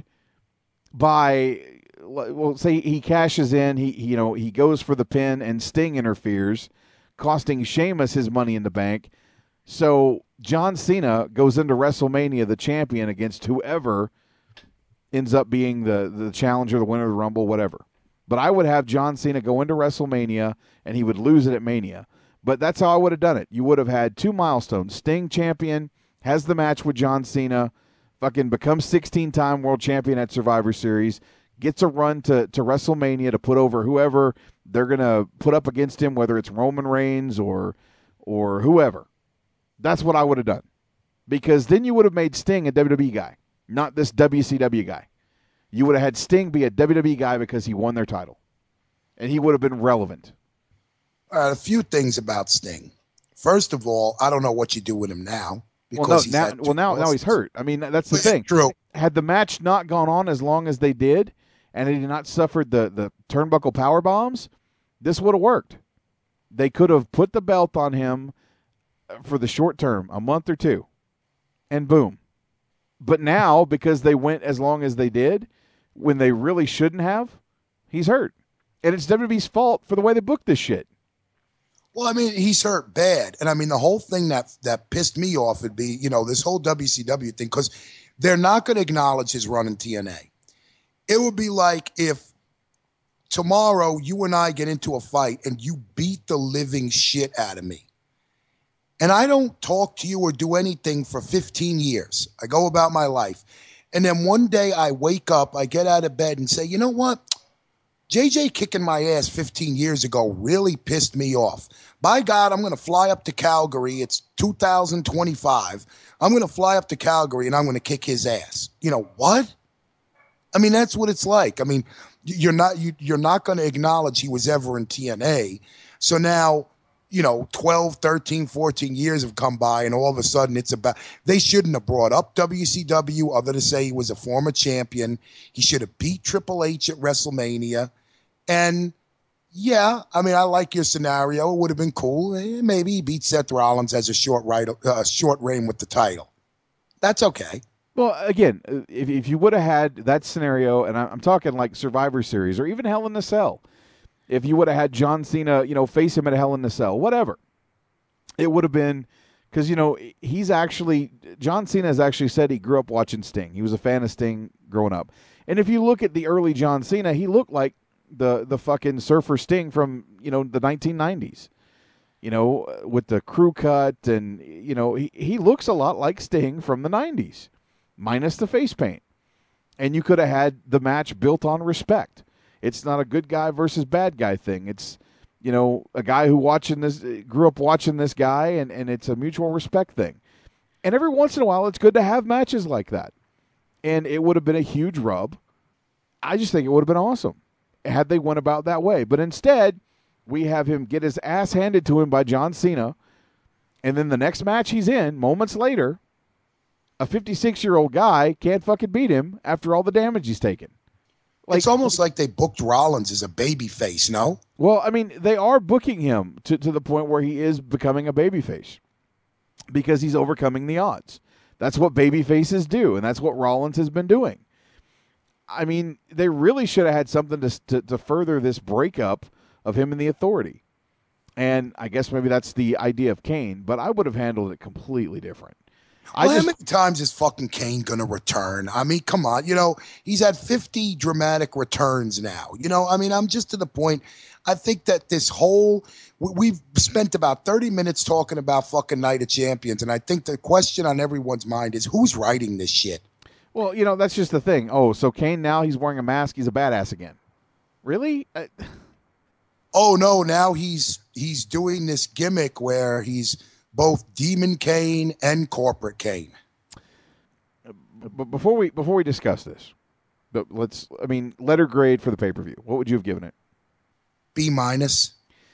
by, well, say he cashes in, he, he you know, he goes for the pin and Sting interferes, costing Sheamus his Money in the Bank. So John Cena goes into WrestleMania the champion against whoever ends up being the, the challenger, the winner of the Rumble, whatever. But I would have John Cena go into WrestleMania, and he would lose it at Mania. But that's how I would have done it. You would have had two milestones, Sting champion, has the match with John Cena, fucking becomes sixteen-time world champion at Survivor Series, gets a run to, to WrestleMania to put over whoever they're going to put up against him, whether it's Roman Reigns or or whoever. That's what I would have done. Because then you would have made Sting a W W E guy, not this W C W guy. You would have had Sting be a W W E guy because he won their title. And he would have been relevant. All right, a few things about Sting. First of all, I don't know what you do with him now. Well, no, he's now, had two well now, now he's losses. hurt. I mean, that's the But thing. True. Had the match not gone on as long as they did, and he had not suffered the, the turnbuckle power bombs, this would have worked. They could have put the belt on him for the short term, a month or two, and boom. But now, because they went as long as they did, when they really shouldn't have, he's hurt. And it's W W E's fault for the way they booked this shit. Well, I mean, he's hurt bad. And I mean, the whole thing that that pissed me off would be, you know, this whole W C W thing, because they're not going to acknowledge his run in T N A. It would be like if tomorrow you and I get into a fight and you beat the living shit out of me. And I don't talk to you or do anything for fifteen years. I go about my life. And then one day I wake up, I get out of bed and say, you know what? J J kicking my ass fifteen years ago really pissed me off. By God, I'm going to fly up to Calgary. It's two thousand twenty-five. I'm going to fly up to Calgary and I'm going to kick his ass. You know what? I mean, that's what it's like. I mean, you're not you, you're not going to acknowledge he was ever in T N A. So now, you know, twelve, thirteen, fourteen years have come by and all of a sudden it's about, they shouldn't have brought up W C W other to say he was a former champion. He should have beat Triple H at WrestleMania. And yeah, I mean, I like your scenario. It would have been cool. Eh, Maybe he beat Seth Rollins as a short right, uh, short reign with the title. That's okay. Well, again, if, if you would have had that scenario, and I'm talking like Survivor Series or even Hell in a Cell, if you would have had John Cena, you know, face him at Hell in a Cell, whatever, it would have been, because, you know, he's actually, John Cena has actually said he grew up watching Sting. He was a fan of Sting growing up. And if you look at the early John Cena, he looked like the the fucking Surfer Sting from, you know, the nineteen nineties, you know, with the crew cut, and, you know, he, he looks a lot like Sting from the nineties, minus the face paint. And you could have had the match built on respect. It's not a good guy versus bad guy thing. It's, you know, a guy who watching this grew up watching this guy, and, and it's a mutual respect thing. And every once in a while, it's good to have matches like that. And it would have been a huge rub. I just think it would have been awesome had they went about that way. But instead, we have him get his ass handed to him by John Cena, and then the next match he's in, moments later, a fifty-six-year-old guy can't fucking beat him after all the damage he's taken. Like, it's almost like they booked Rollins as a babyface, no? Well, I mean, they are booking him to, to the point where he is becoming a babyface because he's overcoming the odds. That's what babyfaces do, and that's what Rollins has been doing. I mean, they really should have had something to, to to further this breakup of him and the Authority. And I guess maybe that's the idea of Kane, but I would have handled it completely different. I Well, just, how many times is fucking Kane going to return? I mean, come on. You know, he's had fifty dramatic returns now. You know, I mean, I'm just to the point. I think that this whole, we- we've spent about thirty minutes talking about fucking Night of Champions. And I think the question on everyone's mind is who's writing this shit? well, you know, that's just the thing. Oh, so Kane now he's wearing a mask. He's a badass again. Really? I, Oh, no, now he's he's doing this gimmick where he's both Demon Kane and Corporate Kane. but before we before we discuss this, but let's. I mean, letter grade for the pay per view. What would you have given it? B minus.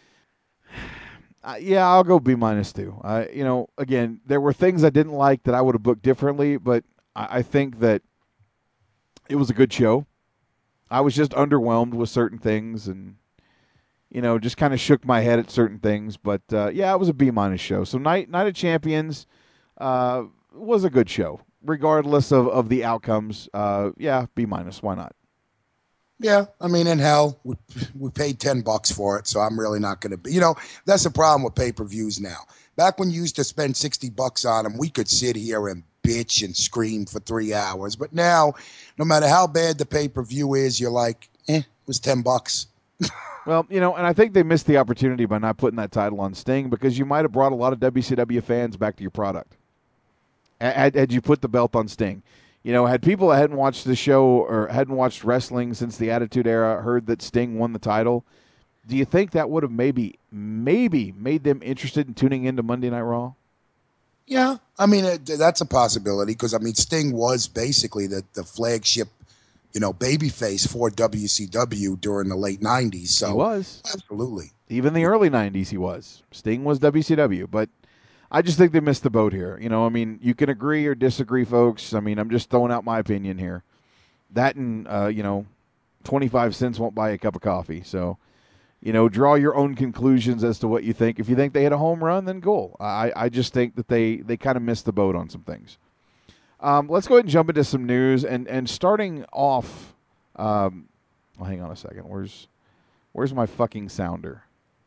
Uh, yeah, I'll go B minus too. Uh, you know, again, there were things I didn't like that I would have booked differently, but I, I think that it was a good show. I was just underwhelmed with certain things, and you know, just kind of shook my head at certain things. But uh, yeah, it was a B minus show. So Night Night of Champions uh, was a good show, regardless of, of the outcomes. Uh, yeah, B minus. Why not? Yeah, I mean, in hell, we, we paid ten bucks for it, so I'm really not going to be. You know, that's the problem with pay-per-views now. Back when you used to spend sixty bucks on them, we could sit here and bitch and scream for three hours. But now, no matter how bad the pay-per-view is, you're like, eh, it was ten bucks. Well, you know, and I think they missed the opportunity by not putting that title on Sting because you might have brought a lot of W C W fans back to your product. Had, had you put the belt on Sting. You know, had people that hadn't watched the show or hadn't watched wrestling since the Attitude Era heard that Sting won the title, do you think that would have maybe, maybe made them interested in tuning into Monday Night Raw? Yeah, I mean, it, that's a possibility because, I mean, Sting was basically the, the flagship, you know, babyface for W C W during the late nineties. So He was. Absolutely. Even the early nineties he was. Sting was W C W, but I just think they missed the boat here. You know, I mean, you can agree or disagree, folks. I mean, I'm just throwing out my opinion here. That and, uh, you know, twenty-five cents won't buy a cup of coffee. So, you know, draw your own conclusions as to what you think. If you think they hit a home run, then cool. I, I just think that they, they kind of missed the boat on some things. Um, let's go ahead and jump into some news. And, and starting off, um, well, hang on a second. Where's where's my fucking sounder?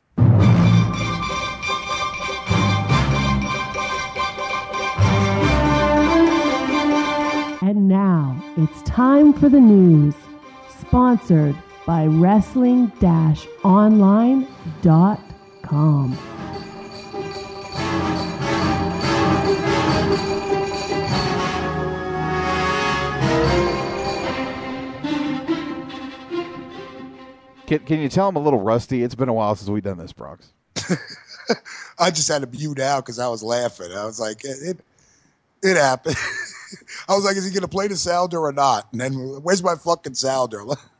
And now it's time for the news, sponsored by Wrestling Online dot com. Can, can you tell I'm a little rusty? It's been a while since we've done this, Brox. I just had to mute out because I was laughing. I was like, it it, it happened. I was like, is he going to play the sounder or not? And then, where's my fucking sounder?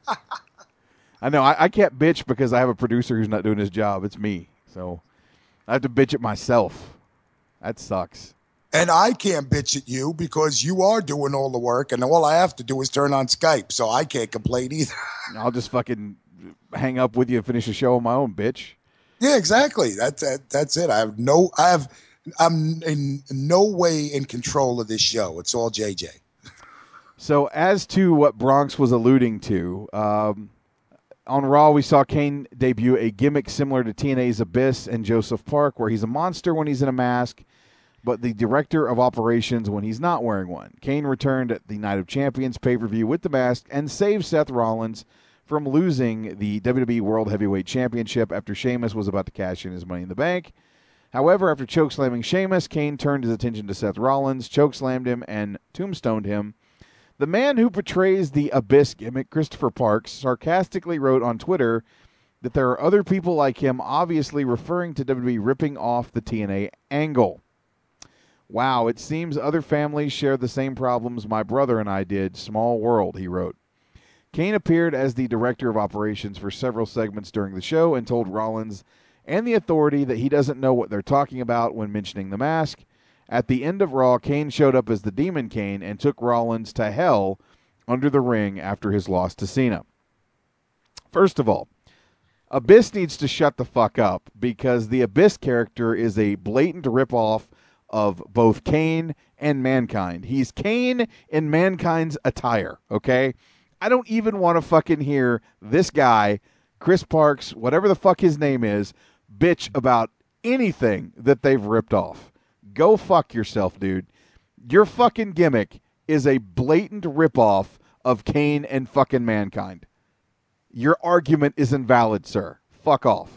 I know. I, I can't bitch because I have a producer who's not doing his job. It's me. So I have to bitch at myself. That sucks. And I can't bitch at you because you are doing all the work, and all I have to do is turn on Skype, so I can't complain either. I'll just fucking hang up with you and finish the show on my own, bitch. Yeah, exactly. That's that, that's it. I have no. I have. I'm in no way in control of this show. It's all J J. So as to what Bronx was alluding to, um, on Raw we saw Kane debut a gimmick similar to T N A's Abyss and Joseph Park, where he's a monster when he's in a mask, but the director of operations when he's not wearing one. Kane returned at the Night of Champions pay-per-view with the mask and saved Seth Rollins from losing the W W E World Heavyweight Championship after Sheamus was about to cash in his Money in the Bank. However, after chokeslamming Sheamus, Kane turned his attention to Seth Rollins, chokeslammed him, and tombstoned him. The man who portrays the Abyss gimmick, Christopher Parks, sarcastically wrote on Twitter that there are other people like him, obviously referring to W W E ripping off the T N A angle. Wow, it seems other families share the same problems my brother and I did. Small world, he wrote. Kane appeared as the director of operations for several segments during the show and told Rollins and the Authority that he doesn't know what they're talking about when mentioning the mask. At the end of Raw, Kane showed up as the Demon Kane and took Rollins to hell under the ring after his loss to Cena. First of all, Abyss needs to shut the fuck up because the Abyss character is a blatant ripoff of both Kane and Mankind. He's Kane in Mankind's attire, okay? I don't even want to fucking hear this guy, Chris Parks, whatever the fuck his name is, bitch about anything that they've ripped off. Go fuck yourself, dude. Your fucking gimmick is a blatant ripoff of Kane and fucking Mankind. Your argument is invalid, sir. Fuck off.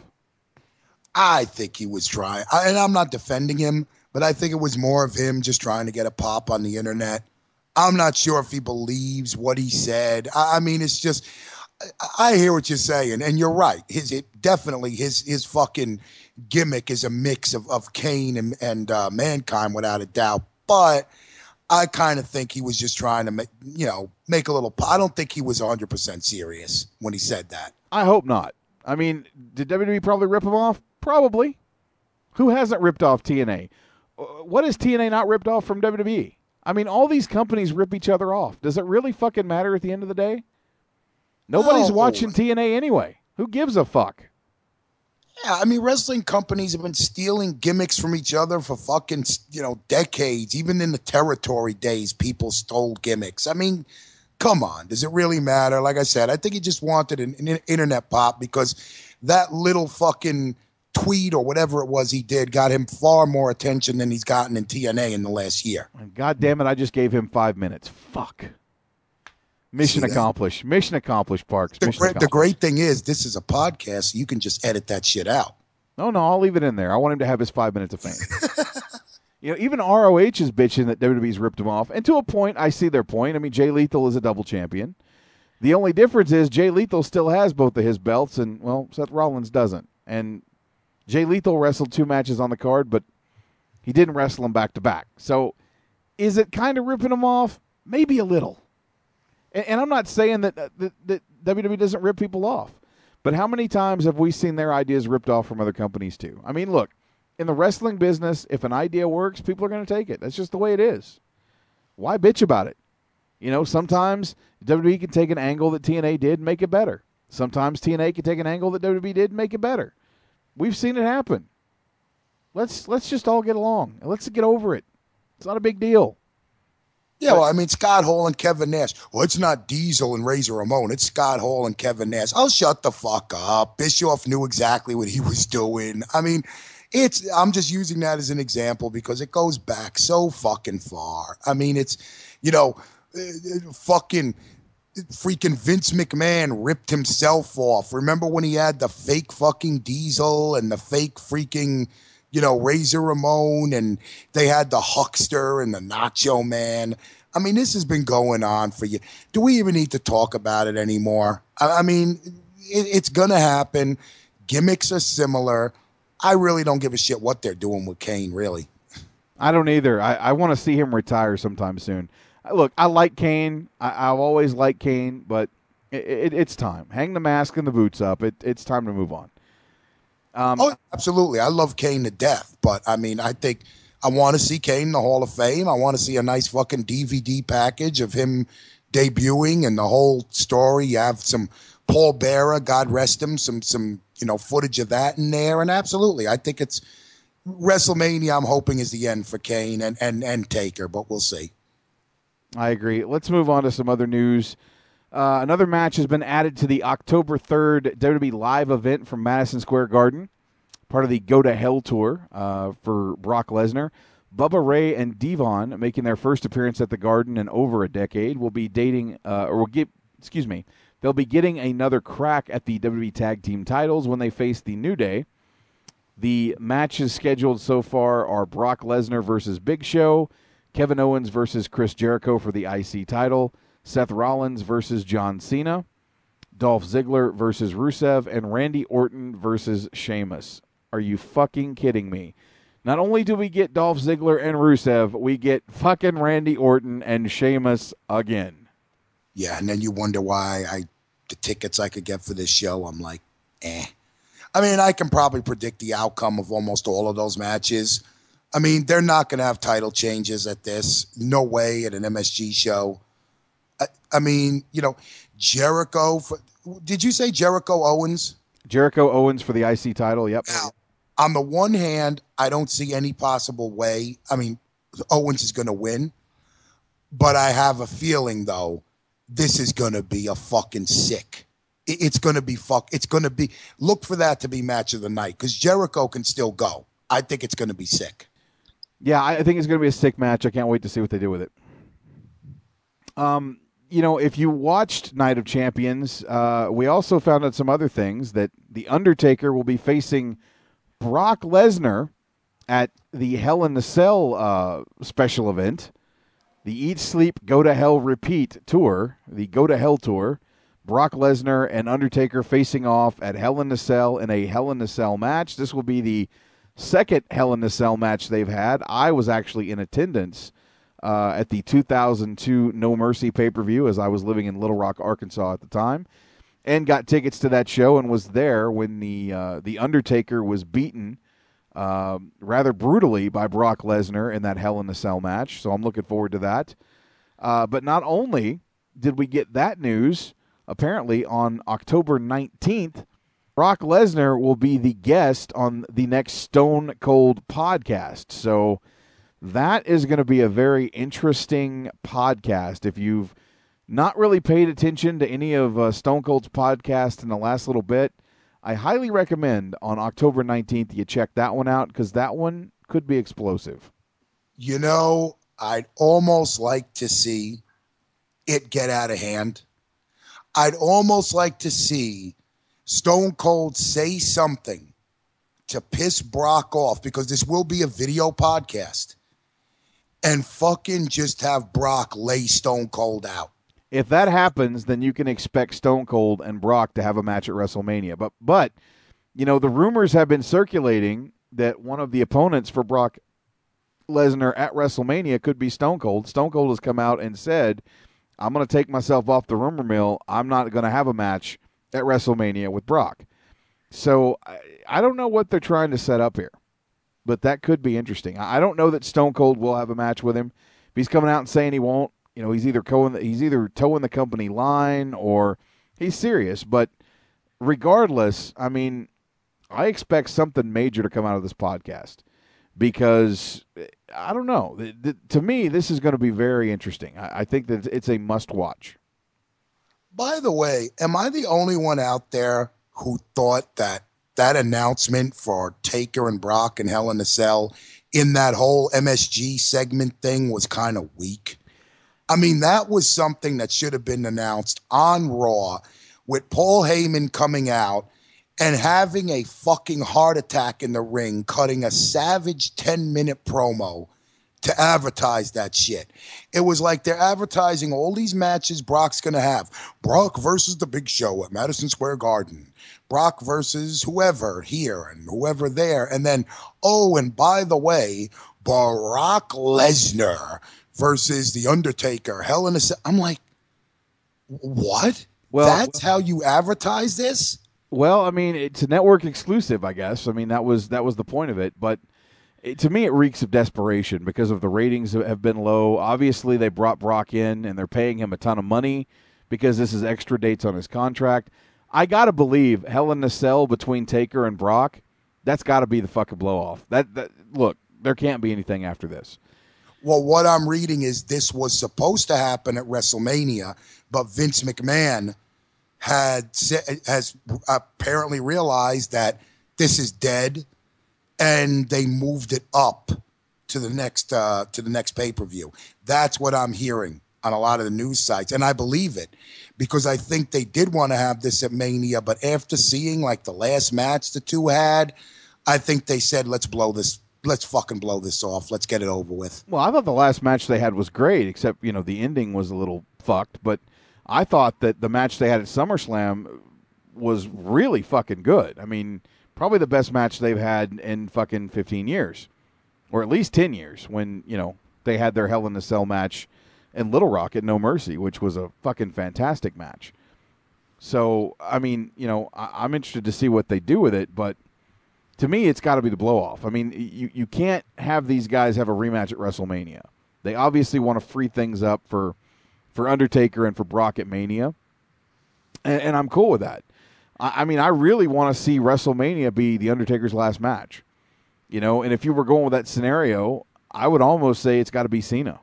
I think he was trying, I, and I'm not defending him, but I think it was more of him just trying to get a pop on the internet. I'm not sure if he believes what he said. I, I mean, it's just, I, I hear what you're saying, and you're right. His it, definitely his his fucking gimmick is a mix of, of Kane and, and uh, Mankind without a doubt. But I kind of think he was just trying to make, you know, make a little. I don't think he was one hundred percent serious when he said that. I hope not. I mean, did W W E probably rip him off? Probably. Who hasn't ripped off T N A? What has T N A not ripped off from W W E? I mean, all these companies rip each other off. Does it really fucking matter at the end of the day? Nobody's No. watching T N A anyway. Who gives a fuck? Yeah, I mean, wrestling companies have been stealing gimmicks from each other for fucking, you know, decades. Even in the territory days, people stole gimmicks. I mean, come on. Does it really matter? Like I said, I think he just wanted an, an internet pop because that little fucking tweet or whatever it was he did got him far more attention than he's gotten in T N A in the last year. God damn it, I just gave him five minutes. Fuck. Mission See that? accomplished. Mission accomplished, Parks. The, Mission great, the accomplished. great thing is this is a podcast, so you can just edit that shit out. No, no, I'll leave it in there. I want him to have his five minutes of fame. You know, even R O H is bitching that W W E's ripped him off. And to a point, I see their point. I mean, Jay Lethal is a double champion. The only difference is Jay Lethal still has both of his belts, and, well, Seth Rollins doesn't. And Jay Lethal wrestled two matches on the card, but he didn't wrestle them back-to-back. So is it kind of ripping him off? Maybe a little. And, and I'm not saying that, uh, that, that W W E doesn't rip people off. But how many times have we seen their ideas ripped off from other companies too? I mean, look, in the wrestling business, if an idea works, people are going to take it. That's just the way it is. Why bitch about it? You know, sometimes W W E can take an angle that T N A did and make it better. Sometimes T N A can take an angle that W W E did and make it better. We've seen it happen. Let's let's just all get along. Let's get over it. It's not a big deal. Yeah, well, I mean, Scott Hall and Kevin Nash. Well, it's not Diesel and Razor Ramon. It's Scott Hall and Kevin Nash. Oh, shut the fuck up. Bischoff knew exactly what he was doing. I mean, it's. I'm just using that as an example because it goes back so fucking far. I mean, it's, you know, uh, fucking freaking Vince McMahon ripped himself off. Remember when he had the fake fucking Diesel and the fake freaking, you know, Razor Ramon, and they had the Huckster and the Nacho Man. I mean, this has been going on for you. Do we even need to talk about it anymore? I, I mean, it, it's going to happen. Gimmicks are similar. I really don't give a shit what they're doing with Kane, really. I don't either. I, I want to see him retire sometime soon. Look, I like Kane. I, I've always liked Kane, but it, it, it's time. Hang the mask and the boots up. It, it's time to move on. Um, oh, absolutely. I love Kane to death, but I mean, I think I want to see Kane in the Hall of Fame. I want to see a nice fucking D V D package of him debuting and the whole story. You have some Paul Bearer, God rest him, some, some, you know, footage of that in there. And absolutely, I think it's WrestleMania, I'm hoping, is the end for Kane and, and, and Taker, but we'll see. I agree. Let's move on to some other news. Uh, another match has been added to the October third W W E live event from Madison Square Garden, part of the Go to Hell tour uh, for Brock Lesnar. Bubba Ray and Devon, making their first appearance at the Garden in over a decade, will be dating, uh, or will get, excuse me, they'll be getting another crack at the W W E Tag Team titles when they face the New Day. The matches scheduled so far are Brock Lesnar versus Big Show, Kevin Owens versus Chris Jericho for the I C title, Seth Rollins versus John Cena, Dolph Ziggler versus Rusev, and Randy Orton versus Sheamus. Are you fucking kidding me? Not only do we get Dolph Ziggler and Rusev, we get fucking Randy Orton and Sheamus again. Yeah, and then you wonder why I the tickets I could get for this show, I'm like, eh. I mean, I can probably predict the outcome of almost all of those matches. I mean, they're not going to have title changes at this. No way at an M S G show. I, I mean, you know, Jericho. For, did you say Jericho Owens? Jericho Owens for the I C title, yep. Now, on the one hand, I don't see any possible way. I mean, Owens is going to win. But I have a feeling, though, this is going to be a fucking sick. It, it's going to be fuck. It's going to be, look for that to be match of the night because Jericho can still go. I think it's going to be sick. Yeah, I think it's going to be a sick match. I can't wait to see what they do with it. Um, you know, if you watched Night of Champions, uh, we also found out some other things, that The Undertaker will be facing Brock Lesnar at the Hell in the Cell uh, special event, the Eat, Sleep, Go to Hell, Repeat tour, the Go to Hell tour. Brock Lesnar and Undertaker facing off at Hell in the Cell in a Hell in the Cell match. This will be the second Hell in the Cell match they've had. I was actually in attendance uh, at the two thousand two No Mercy pay-per-view as I was living in Little Rock, Arkansas at the time, and got tickets to that show and was there when the uh, the Undertaker was beaten uh, rather brutally by Brock Lesnar in that Hell in the Cell match. So I'm looking forward to that. Uh, but not only did we get that news, apparently on October nineteenth, Brock Lesnar will be the guest on the next Stone Cold podcast. So that is going to be a very interesting podcast. If you've not really paid attention to any of uh, Stone Cold's podcasts in the last little bit, I highly recommend on October nineteenth you check that one out because that one could be explosive. You know, I'd almost like to see it get out of hand. I'd almost like to see Stone Cold say something to piss Brock off, because this will be a video podcast. and fucking just have Brock lay Stone Cold out. If that happens, then you can expect Stone Cold and Brock to have a match at WrestleMania. But, but you know, the rumors have been circulating that one of the opponents for Brock Lesnar at WrestleMania could be Stone Cold. Stone Cold has come out and said, I'm going to take myself off the rumor mill. I'm not going to have a match at WrestleMania with Brock. So I, I don't know what they're trying to set up here, but that could be interesting. I don't know that Stone Cold will have a match with him. If he's coming out and saying he won't, you know, he's either towing the, he's either towing the company line or he's serious. But regardless, I mean, I expect something major to come out of this podcast because I don't know. The, the, to me, this is going to be very interesting. I, I think that it's a must-watch. By the way, am I the only one out there who thought that that announcement for Taker and Brock and Hell in a Cell in that whole M S G segment thing was kind of weak? I mean, that was something that should have been announced on Raw with Paul Heyman coming out and having a fucking heart attack in the ring, cutting a savage ten-minute promo to advertise that shit. It was like they're advertising all these matches Brock's going to have. Brock versus The Big Show at Madison Square Garden. Brock versus whoever here and whoever there. And then, oh, and by the way, Brock Lesnar versus The Undertaker. Hell in a Cell. I'm like, what? Well, that's how you advertise this? Well, I mean, it's a network exclusive, I guess. I mean, that was that was the point of it. But it, to me, it reeks of desperation because of the ratings that have been low. Obviously, they brought Brock in, and they're paying him a ton of money because this is extra dates on his contract. I got to believe Hell in a Cell between Taker and Brock, that's got to be the fucking blow-off. That, that Look, there can't be anything after this. Well, what I'm reading is this was supposed to happen at WrestleMania, but Vince McMahon had has apparently realized that this is dead, and they moved it up to the next uh, to the next pay-per-view. That's what I'm hearing on a lot of the news sites, and I believe it because I think they did want to have this at Mania, but after seeing like the last match the two had, I think they said, let's blow this. Let's fucking blow this off. Let's get it over with. Well, I thought the last match they had was great, except, you know, the ending was a little fucked. But I thought that the match they had at SummerSlam was really fucking good. I mean, probably the best match they've had in fucking fifteen years. Or at least ten years when, you know, they had their Hell in a Cell match in Little Rock at No Mercy, which was a fucking fantastic match. So, I mean, you know, I- I'm interested to see what they do with it, but to me, it's got to be the blow-off. I mean, you, you can't have these guys have a rematch at WrestleMania. They obviously want to free things up for for Undertaker and for Brock at Mania, and, and I'm cool with that. I, I mean, I really want to see WrestleMania be the Undertaker's last match. You know, and if you were going with that scenario, I would almost say it's got to be Cena.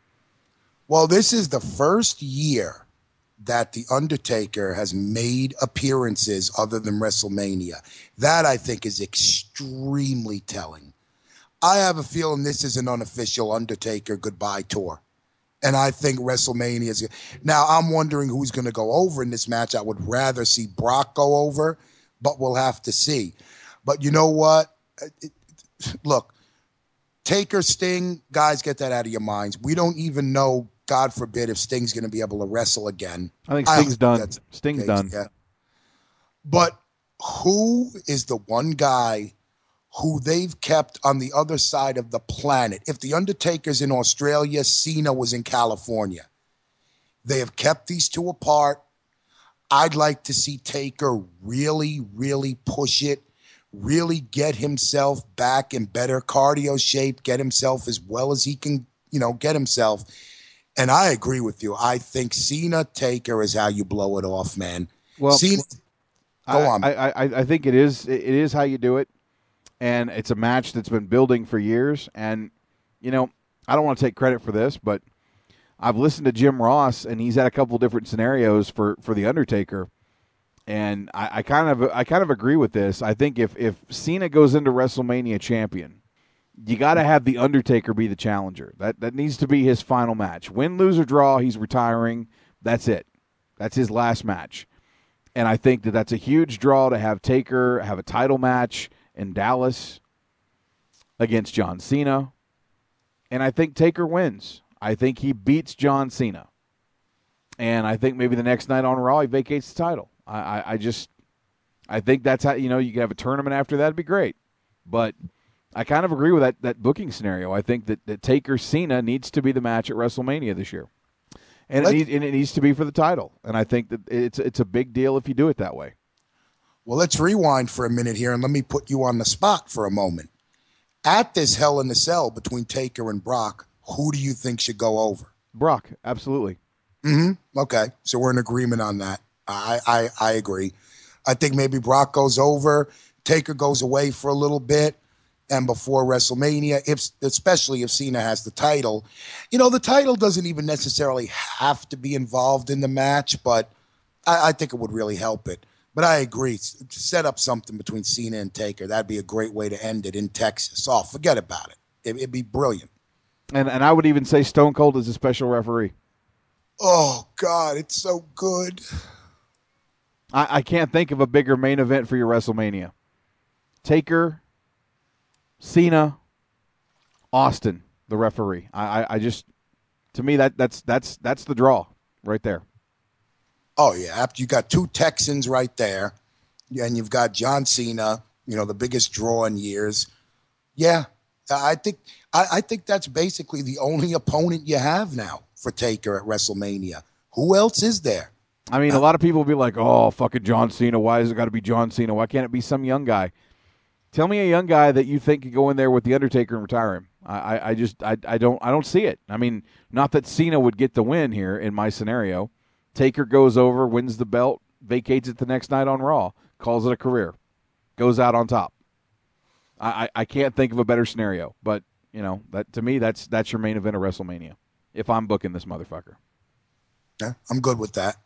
Well, this is the first year that The Undertaker has made appearances other than WrestleMania. That, I think, is extremely telling. I have a feeling this is an unofficial Undertaker goodbye tour. And I think WrestleMania is... Now, I'm wondering who's going to go over in this match. I would rather see Brock go over, but we'll have to see. But you know what? It, look, Taker, Sting, guys, get that out of your minds. We don't even know, God forbid, if Sting's going to be able to wrestle again. I think Sting's I done. Sting's case, done. Yeah. But who is the one guy who they've kept on the other side of the planet? If The Undertaker's in Australia, Cena was in California. They have kept these two apart. I'd like to see Taker really, really push it, really get himself back in better cardio shape, get himself as well as he can, you know, get himself. And I agree with you. I think Cena Taker is how you blow it off, man. Well, Cena, go I, on. I, I, I think it is. It is how you do it, and it's a match that's been building for years. And you know, I don't want to take credit for this, but I've listened to Jim Ross, and he's had a couple different scenarios for, for the Undertaker, and I, I kind of I kind of agree with this. I think if if Cena goes into WrestleMania champion, you got to have the Undertaker be the challenger. That that needs to be his final match. Win, lose, or draw, he's retiring. That's it. That's his last match. And I think that that's a huge draw to have Taker have a title match in Dallas against John Cena. And I think Taker wins. I think he beats John Cena. And I think maybe the next night on Raw, he vacates the title. I, I, I just, I think that's how, you know, you can have a tournament after that. It'd be great. But I kind of agree with that, that booking scenario. I think that, that Taker-Cena needs to be the match at WrestleMania this year. And it, need, and it needs to be for the title. And I think that it's it's a big deal if you do it that way. Well, let's rewind for a minute here, and let me put you on the spot for a moment. At this Hell in the Cell between Taker and Brock, who do you think should go over? Brock, absolutely. Mm-hmm. Okay, so we're in agreement on that. I, I I agree. I think maybe Brock goes over, Taker goes away for a little bit, and before WrestleMania, if especially if Cena has the title. You know, the title doesn't even necessarily have to be involved in the match, but I, I think it would really help it. But I agree. Set up something between Cena and Taker. That'd be a great way to end it in Texas. Oh, forget about it. it it'd be brilliant. And and I would even say Stone Cold is a special referee. Oh, God, it's so good. I, I can't think of a bigger main event for your WrestleMania. Taker, Cena, Austin, the referee. I, I, I just, to me, that that's that's that's the draw right there. Oh, yeah. After you got two Texans right there, and you've got John Cena, you know, the biggest draw in years. Yeah, I think I, I think that's basically the only opponent you have now for Taker at WrestleMania. Who else is there? I mean, a lot of people will be like, oh, fucking John Cena. Why has it got to be John Cena? Why can't it be some young guy? Tell me a young guy that you think could go in there with The Undertaker and retire him. I, I, I just I, I don't I don't see it. I mean, not that Cena would get the win here in my scenario. Taker goes over, wins the belt, vacates it the next night on Raw, calls it a career, goes out on top. I, I, I can't think of a better scenario. But, you know, that to me, that's that's your main event of WrestleMania if I'm booking this motherfucker. Yeah, I'm good with that.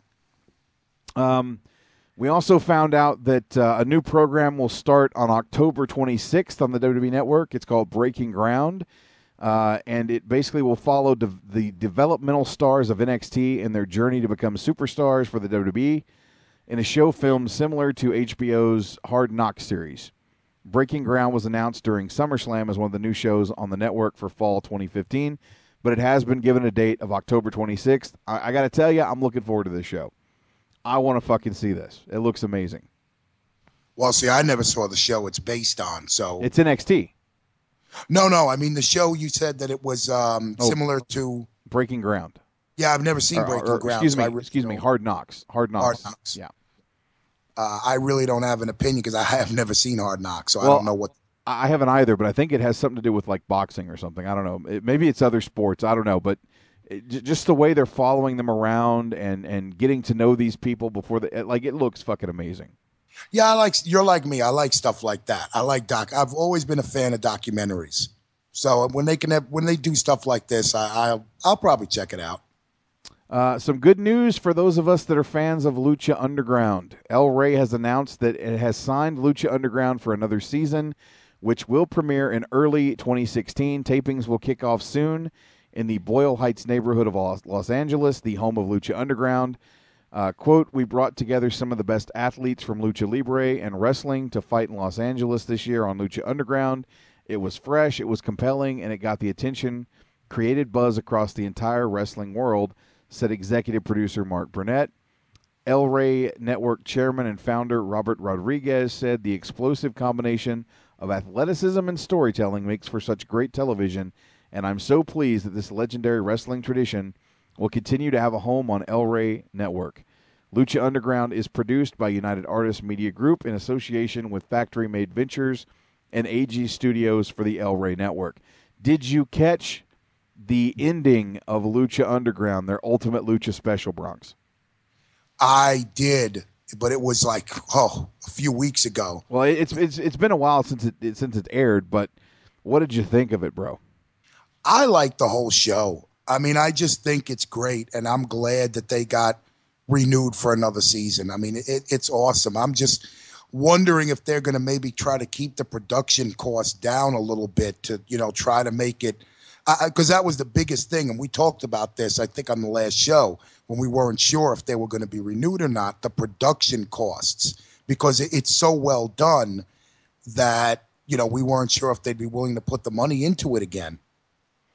Um, we also found out that uh, a new program will start on October twenty-sixth on the W W E Network. It's called Breaking Ground, uh, and it basically will follow de- the developmental stars of N X T and their journey to become superstars for the W W E in a show filmed similar to H B O's Hard Knocks series. Breaking Ground was announced during SummerSlam as one of the new shows on the network for fall twenty fifteen, but it has been given a date of October twenty-sixth. I, I got to tell you, I'm looking forward to this show. I want to fucking see this. It looks amazing. Well, see, I never saw the show it's based on, so it's N X T. No, no, I mean the show. You said that it was um, oh, similar to Breaking Ground. Yeah, I've never seen or, Breaking or, Ground. Excuse me, so really excuse me, Hard Knocks. Hard Knocks. Hard Knocks. Yeah. Uh, I really don't have an opinion because I have never seen Hard Knocks, so well, I don't know what. I haven't either, but I think it has something to do with like boxing or something. I don't know. It, maybe it's other sports. I don't know, but. It, just the way they're following them around and, and getting to know these people before the like it looks fucking amazing. Yeah, I like you're like me. I like stuff like that. I like doc. I've always been a fan of documentaries. So when they can have, when they do stuff like this, I, I'll I'll probably check it out. Uh, some good news for those of us that are fans of Lucha Underground. El Rey has announced that it has signed Lucha Underground for another season, which will premiere in early twenty sixteen. Tapings will kick off soon in the Boyle Heights neighborhood of Los Angeles, the home of Lucha Underground. Uh, quote, we brought together some of the best athletes from Lucha Libre and wrestling to fight in Los Angeles this year on Lucha Underground. It was fresh, it was compelling, and it got the attention, created buzz across the entire wrestling world, said executive producer Mark Burnett. El Rey Network chairman and founder Robert Rodriguez said the explosive combination of athleticism and storytelling makes for such great television, and I'm so pleased that this legendary wrestling tradition will continue to have a home on El Rey Network. Lucha Underground is produced by United Artists Media Group in association with Factory Made Ventures and A G Studios for the El Rey Network. Did you catch the ending of Lucha Underground, their Ultimate Lucha Special, Bronx? I did, but it was like, oh, a few weeks ago. Well, it's it's it's been a while since it since it aired, but what did you think of it, bro? I like the whole show. I mean, I just think it's great, and I'm glad that they got renewed for another season. I mean, it, it's awesome. I'm just wondering if they're going to maybe try to keep the production costs down a little bit to, you know, try to make it because uh, that was the biggest thing, and we talked about this, I think, on the last show when we weren't sure if they were going to be renewed or not, the production costs, because it, it's so well done that, you know, we weren't sure if they'd be willing to put the money into it again.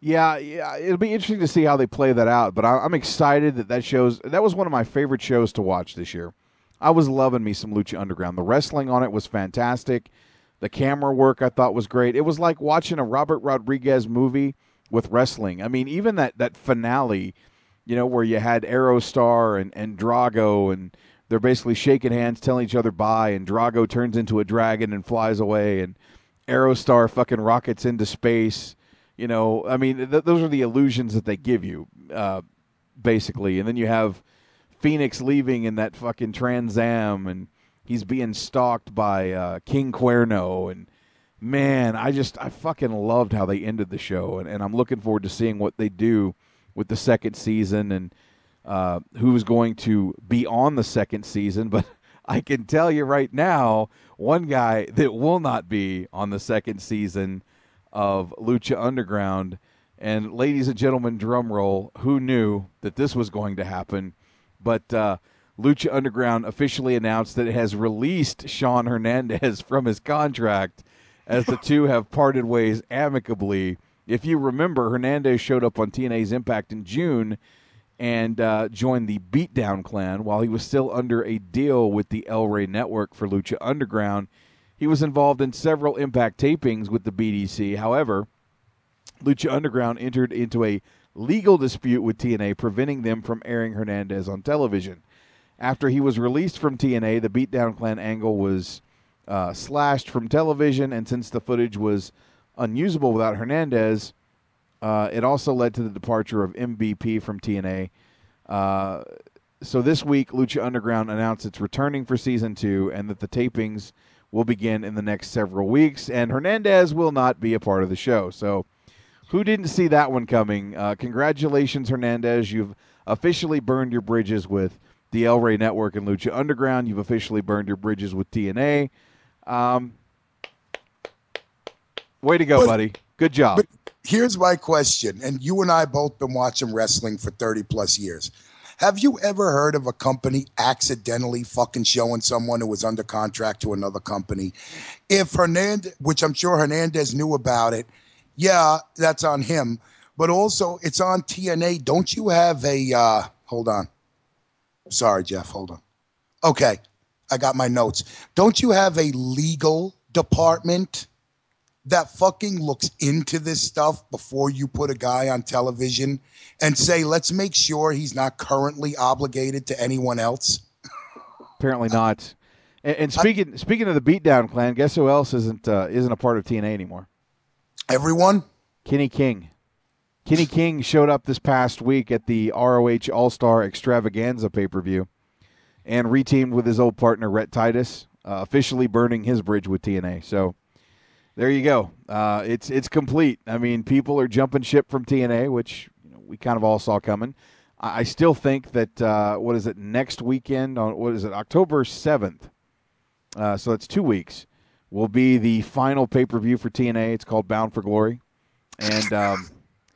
Yeah, yeah, it'll be interesting to see how they play that out. But I, I'm excited that that shows. That was one of my favorite shows to watch this year. I was loving me some Lucha Underground. The wrestling on it was fantastic. The camera work I thought was great. It was like watching a Robert Rodriguez movie with wrestling. I mean, even that that finale, you know, where you had Aerostar and and Drago, and they're basically shaking hands, telling each other bye, and Drago turns into a dragon and flies away, and Aerostar fucking rockets into space. You know, I mean, th- those are the illusions that they give you, uh, basically. And then you have Phoenix leaving in that fucking Trans Am, and he's being stalked by uh, King Cuerno. And, man, I just, I fucking loved how they ended the show. And, and I'm looking forward to seeing what they do with the second season and uh, who's going to be on the second season. But I can tell you right now, one guy that will not be on the second season of Lucha Underground. And ladies and gentlemen, drum roll, who knew that this was going to happen? But uh, Lucha Underground officially announced that it has released Sean Hernandez from his contract as the two have parted ways amicably. If you remember, Hernandez showed up on T N A's Impact in June and uh, joined the Beatdown Clan while he was still under a deal with the El Rey Network for Lucha Underground. He was involved in several Impact tapings with the B D C. However, Lucha Underground entered into a legal dispute with T N A, preventing them from airing Hernandez on television. After he was released from T N A, the Beatdown Clan angle was uh, slashed from television, and since the footage was unusable without Hernandez, uh, it also led to the departure of M V P from T N A. Uh, so this week, Lucha Underground announced it's returning for Season two and that the tapings will begin in the next several weeks, and Hernandez will not be a part of the show. So who didn't see that one coming? Uh, congratulations, Hernandez. You've officially burned your bridges with the El Rey Network and Lucha Underground. You've officially burned your bridges with T N A. Um, way to go, but, buddy. Good job. But here's my question, and you and I both been watching wrestling for thirty plus years. Have you ever heard of a company accidentally fucking showing someone who was under contract to another company? If Hernandez, which I'm sure Hernandez knew about it, yeah, that's on him. But also, it's on T N A. Don't you have a, uh, hold on. Sorry, Jeff, hold on. Okay, I got my notes. Don't you have a legal department that fucking looks into this stuff before you put a guy on television and say, let's make sure he's not currently obligated to anyone else? Apparently not. And, and speaking I, speaking of the Beatdown Clan, guess who else isn't uh, isn't a part of T N A anymore? Everyone? Kenny King. Kenny King showed up this past week at the R O H All-Star Extravaganza pay-per-view and reteamed with his old partner, Rhett Titus, uh, officially burning his bridge with T N A. So there you go. Uh, it's it's complete. I mean, people are jumping ship from T N A, which you know, we kind of all saw coming. I, I still think that, uh, what is it, next weekend, on what is it, October seventh, uh, so that's two weeks, will be the final pay-per-view for T N A. It's called Bound for Glory. And um,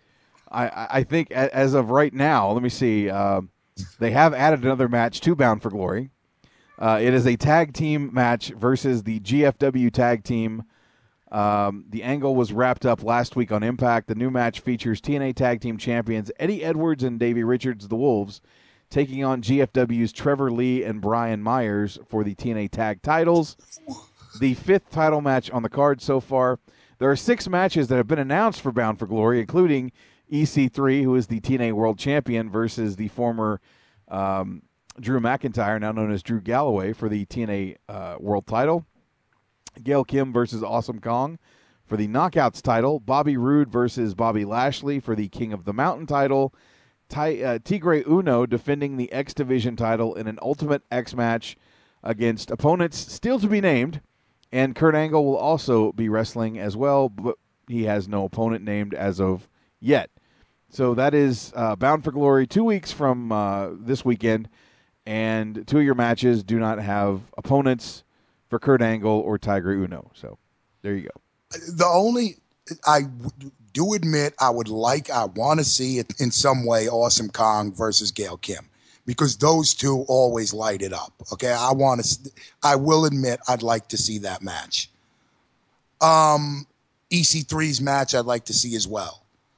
I, I think as of right now, let me see, uh, they have added another match to Bound for Glory. Uh, it is a tag team match versus the G F W tag team. Um, the angle was wrapped up last week on Impact. The new match features T N A Tag Team Champions Eddie Edwards and Davey Richards, the Wolves, taking on G F W's Trevor Lee and Brian Myers for the T N A Tag titles. The fifth title match on the card so far. There are six matches that have been announced for Bound for Glory, including E C three, who is the T N A World Champion, versus the former um, Drew McIntyre, now known as Drew Galloway, for the T N A uh, World title. Gail Kim versus Awesome Kong for the Knockouts title. Bobby Roode versus Bobby Lashley for the King of the Mountain title. Ty, uh, Tigre Uno defending the X Division title in an Ultimate X match against opponents still to be named. And Kurt Angle will also be wrestling as well, but he has no opponent named as of yet. So that is uh, Bound for Glory two weeks from uh, this weekend. And two of your matches do not have opponents for Kurt Angle or Tiger Uno. So there you go. The only, I do admit I would like, I want to see it in some way, Awesome Kong versus Gail Kim, because those two always light it up. Okay, I want to, I will admit I'd like to see that match. Um, E C three's match I'd like to see as well.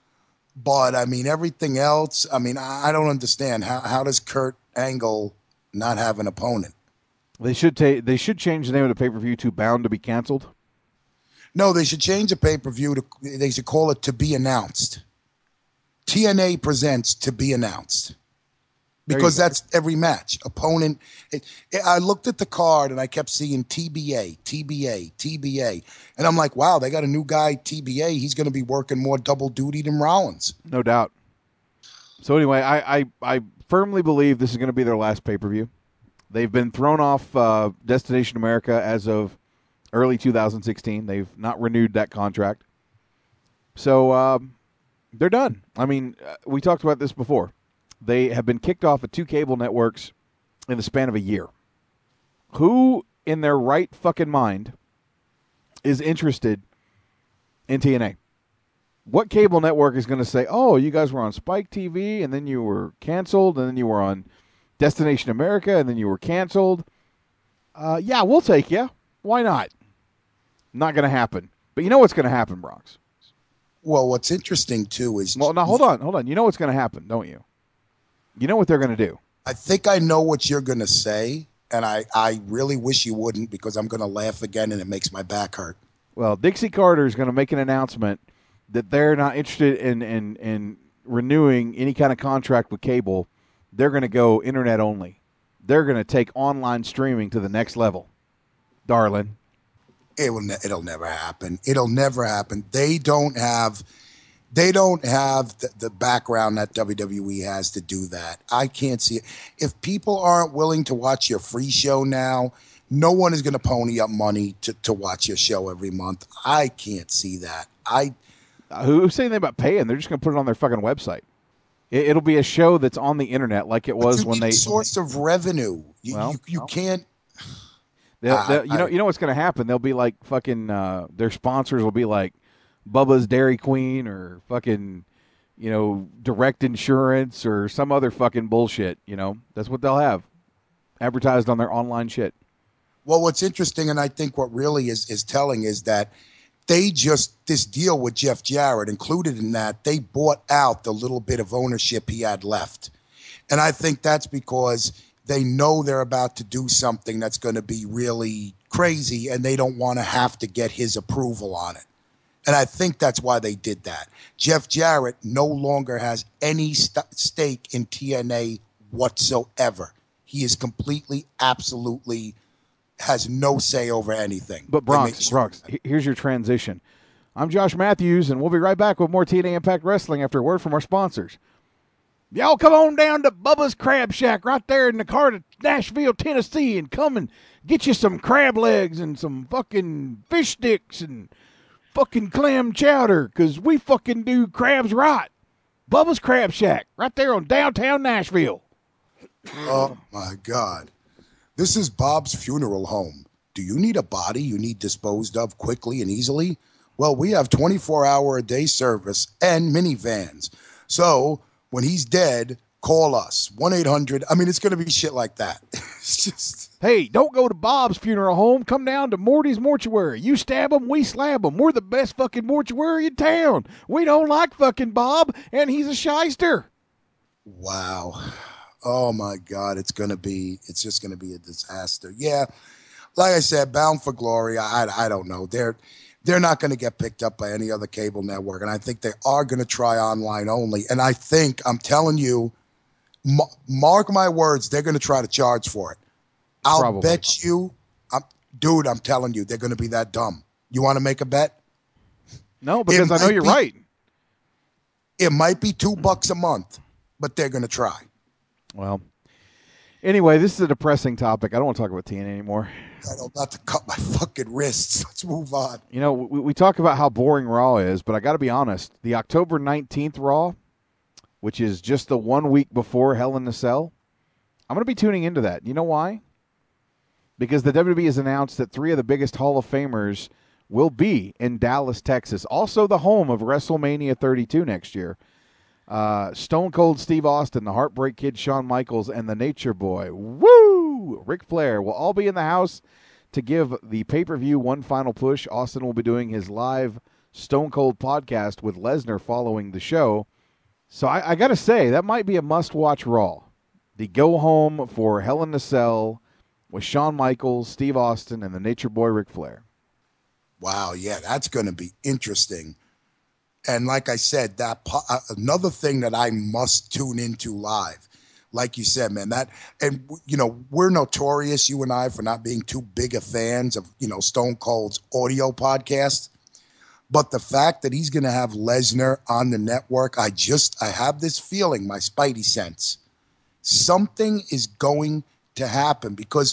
But, I mean, everything else, I mean, I, I don't understand. How, how does Kurt Angle not have an opponent? They should ta- They should change the name of the pay-per-view to Bound to be Canceled. No, they should change the pay-per-view to, they should call it To Be Announced. T N A presents To Be Announced. Because that's every match. Opponent. It, it, I looked at the card and I kept seeing T B A, T B A, T B A. And I'm like, wow, they got a new guy, T B A. He's going to be working more double duty than Rollins. No doubt. So anyway, I, I, I firmly believe this is going to be their last pay-per-view. They've been thrown off uh, Destination America as of early two thousand sixteen. They've not renewed that contract. So um, they're done. I mean, uh, we talked about this before. They have been kicked off of two cable networks in the span of a year. Who in their right fucking mind is interested in T N A? What cable network is going to say, oh, you guys were on Spike T V, and then you were canceled, and then you were on Destination America, and then you were canceled? Uh, yeah, we'll take you. Why not? Not going to happen. But you know what's going to happen, Bronx? Well, what's interesting, too, is... Well, now, hold on, hold on. You know what's going to happen, don't you? You know what they're going to do. I think I know what you're going to say, and I, I really wish you wouldn't because I'm going to laugh again and it makes my back hurt. Well, Dixie Carter is going to make an announcement that they're not interested in, in, in renewing any kind of contract with cable. They're going to go internet only. They're going to take online streaming to the next level. Darling. It will ne- it'll never happen. It'll never happen. They don't have... They don't have the, the background that W W E has to do that. I can't see it. If people aren't willing to watch your free show now, no one is going to pony up money to, to watch your show every month. I can't see that. I uh, Who's saying anything about paying? They're just going to put it on their fucking website. It, it'll be a show that's on the internet like it was when they... source of revenue. You, well, you, you well. can't... They'll, they'll, you know, you know what's going to happen? They'll be like fucking... Uh, their sponsors will be like Bubba's Dairy Queen or fucking, you know, Direct Insurance or some other fucking bullshit, you know. That's what they'll have advertised on their online shit. Well, what's interesting, and I think what really is, is telling is that they just, this deal with Jeff Jarrett, included in that, they bought out the little bit of ownership he had left. And I think that's because they know they're about to do something that's going to be really crazy, and they don't want to have to get his approval on it. And I think that's why they did that. Jeff Jarrett no longer has any st- stake in T N A whatsoever. He is completely, absolutely, has no say over anything. But Bronx, sure Bronx, here's your transition. I'm Josh Matthews, and we'll be right back with more T N A Impact Wrestling after a word from our sponsors. Y'all come on down to Bubba's Crab Shack right there in the heart of Nashville, Tennessee, and come and get you some crab legs and some fucking fish sticks and fucking clam chowder, because we fucking do crabs right. Bubba's Crab Shack, right there on downtown Nashville. Oh, my God. This is Bob's Funeral Home. Do you need a body you need disposed of quickly and easily? Well, we have twenty-four hour a day service and minivans. So when he's dead, call us. one eight hundred I mean, it's going to be shit like that. It's just... Hey, don't go to Bob's Funeral Home. Come down to Morty's Mortuary. You stab them, we slab them. We're the best fucking mortuary in town. We don't like fucking Bob, and he's a shyster. Wow. Oh, my God. It's going to be, it's just going to be a disaster. Yeah. Like I said, Bound for Glory, I, I don't know. They're, they're not going to get picked up by any other cable network, and I think they are going to try online only. And I think, I'm telling you, m- mark my words, they're going to try to charge for it. I'll Probably. bet you, I'm, dude, I'm telling you, they're going to be that dumb. You want to make a bet? No, because it I know you're be, right. It might be two bucks a month, but they're going to try. Well, anyway, this is a depressing topic. I don't want to talk about T N A anymore. I don't have to cut my fucking wrists. Let's move on. You know, we, we talk about how boring Raw is, but I got to be honest. The October nineteenth Raw, which is just the one week before Hell in a Cell, I'm going to be tuning into that. You know why? Because the W W E has announced that three of the biggest Hall of Famers will be in Dallas, Texas, also the home of WrestleMania thirty-two next year. Uh, Stone Cold Steve Austin, the Heartbreak Kid Shawn Michaels, and the Nature Boy, woo, Ric Flair will all be in the house to give the pay-per-view one final push. Austin will be doing his live Stone Cold podcast with Lesnar following the show. So I, I got to say, that might be a must-watch Raw. The go-home for Hell in a Cell with Shawn Michaels, Steve Austin, and the Nature Boy Ric Flair. Wow, yeah, that's going to be interesting. And like I said, that po- uh, another thing that I must tune into live. Like you said, man, that, and you know, we're notorious, you and I, for not being too big of fans of, you know, Stone Cold's audio podcast. But the fact that he's going to have Lesnar on the network, I just, I have this feeling, my spidey sense, something is going to happen because,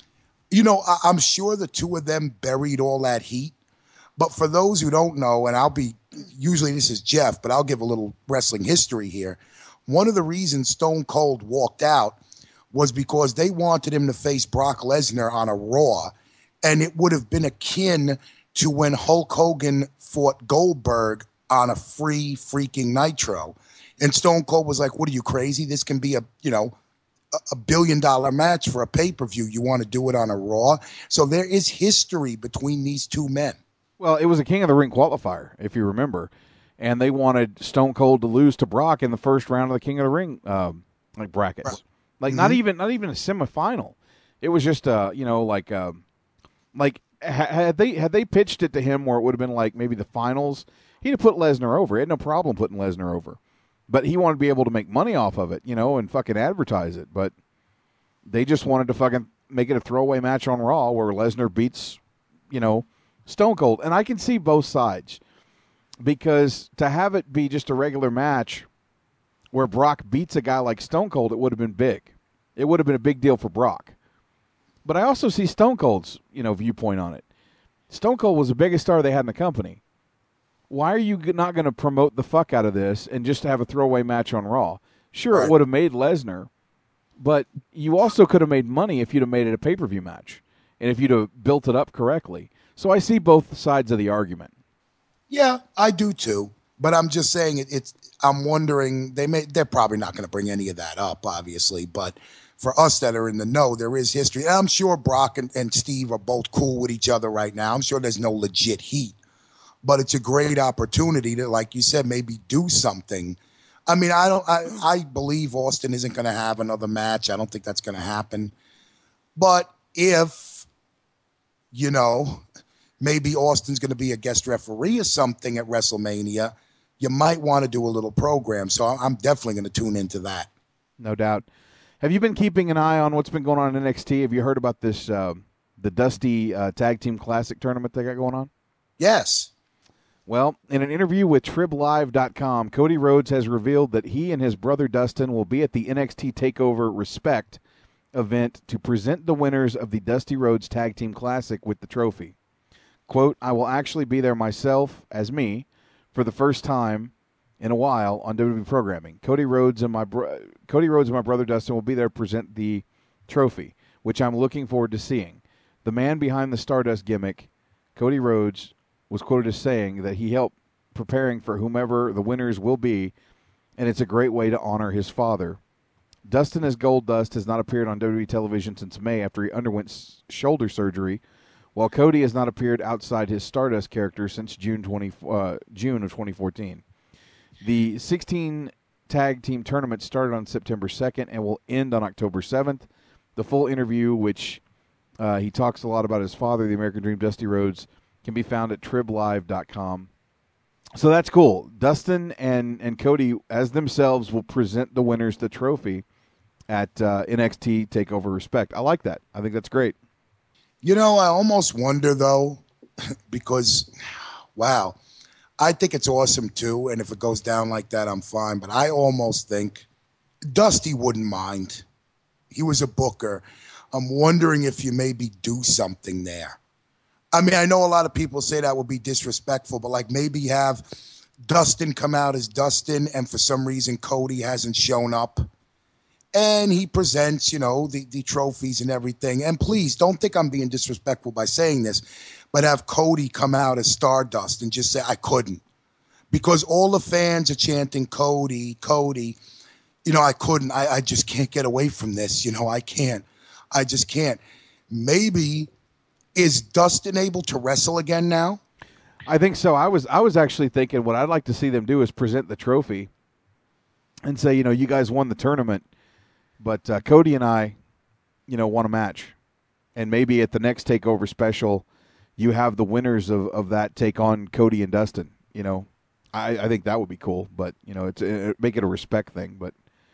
you know, I, I'm sure the two of them buried all that heat. But for those who don't know, and I'll be, usually this is Jeff, but I'll give a little wrestling history here. One of the reasons Stone Cold walked out was because they wanted him to face Brock Lesnar on a Raw, and it would have been akin to when Hulk Hogan fought Goldberg on a free freaking Nitro. And Stone Cold was like, what are you, crazy? This can be a, you know, a billion dollar match for a pay-per-view. You want to do it on a Raw? So there is history between these two men. Well, it was a King of the Ring qualifier, if you remember, and they wanted Stone Cold to lose to Brock in the first round of the King of the Ring um, like brackets, right. like mm-hmm. not even not even a semifinal. It was just uh, you know like um, like ha- had they had they pitched it to him where it would have been like maybe the finals, he'd have put Lesnar over. He had no problem putting Lesnar over, but he wanted to be able to make money off of it, you know, and fucking advertise it. But they just wanted to fucking make it a throwaway match on Raw where Lesnar beats, you know, Stone Cold. And I can see both sides because to have it be just a regular match where Brock beats a guy like Stone Cold, it would have been big. It would have been a big deal for Brock. But I also see Stone Cold's, you know, viewpoint on it. Stone Cold was the biggest star they had in the company. Why are you not going to promote the fuck out of this and just have a throwaway match on Raw? Sure, right. It would have made Lesnar, but you also could have made money if you'd have made it a pay-per-view match and if you'd have built it up correctly. So I see both sides of the argument. Yeah, I do too. But I'm just saying it, it's. I'm wondering they may. They're probably not going to bring any of that up, obviously. But for us that are in the know, there is history. And I'm sure Brock and, and Steve are both cool with each other right now. I'm sure there's no legit heat, but it's a great opportunity to, like you said, maybe do something. I mean, I don't. I, I believe Austin isn't going to have another match. I don't think that's going to happen. But if, you know, maybe Austin's going to be a guest referee or something at WrestleMania, you might want to do a little program. So I'm definitely going to tune into that. No doubt. Have you been keeping an eye on what's been going on in N X T? Have you heard about this, uh, the Dusty uh, Tag Team Classic tournament they got going on? Yes. Well, in an interview with Trib Live dot com, Cody Rhodes has revealed that he and his brother Dustin will be at the N X T TakeOver Respect event to present the winners of the Dusty Rhodes Tag Team Classic with the trophy. Quote, I will actually be there myself, as me, for the first time in a while on W W E programming. Cody Rhodes and my bro- Cody Rhodes and my brother Dustin will be there to present the trophy, which I'm looking forward to seeing. The man behind the Stardust gimmick, Cody Rhodes, was quoted as saying that he helped preparing for whomever the winners will be, and it's a great way to honor his father. Dustin as Goldust has not appeared on W W E television since May after he underwent s- shoulder surgery, while Cody has not appeared outside his Stardust character since June twenty uh, June of twenty fourteen. The sixteen tag team tournament started on September second and will end on October seventh. The full interview, which uh, he talks a lot about his father, the American Dream, Dusty Rhodes, can be found at Trib Live dot com. So that's cool. Dustin and, and Cody, as themselves, will present the winners the trophy at uh, N X T TakeOver Respect. I like that. I think that's great. You know, I almost wonder, though, because, wow, I think it's awesome, too, and if it goes down like that, I'm fine. But I almost think Dusty wouldn't mind. He was a booker. I'm wondering if you maybe do something there. I mean, I know a lot of people say that would be disrespectful, but, like, maybe have Dustin come out as Dustin, and for some reason Cody hasn't shown up. And he presents, you know, the, the trophies and everything. And please, don't think I'm being disrespectful by saying this, but have Cody come out as Stardust and just say, I couldn't. Because all the fans are chanting Cody, Cody. You know, I couldn't. I, I just can't get away from this. You know, I can't. I just can't. Maybe, is Dustin able to wrestle again now? I think so. I was I was actually thinking what I'd like to see them do is present the trophy and say, you know, you guys won the tournament, but uh, Cody and I, you know, won a match. And maybe at the next TakeOver special, you have the winners of, of that take on Cody and Dustin. You know, I, I think that would be cool, but, you know, it's it, make it a respect thing. But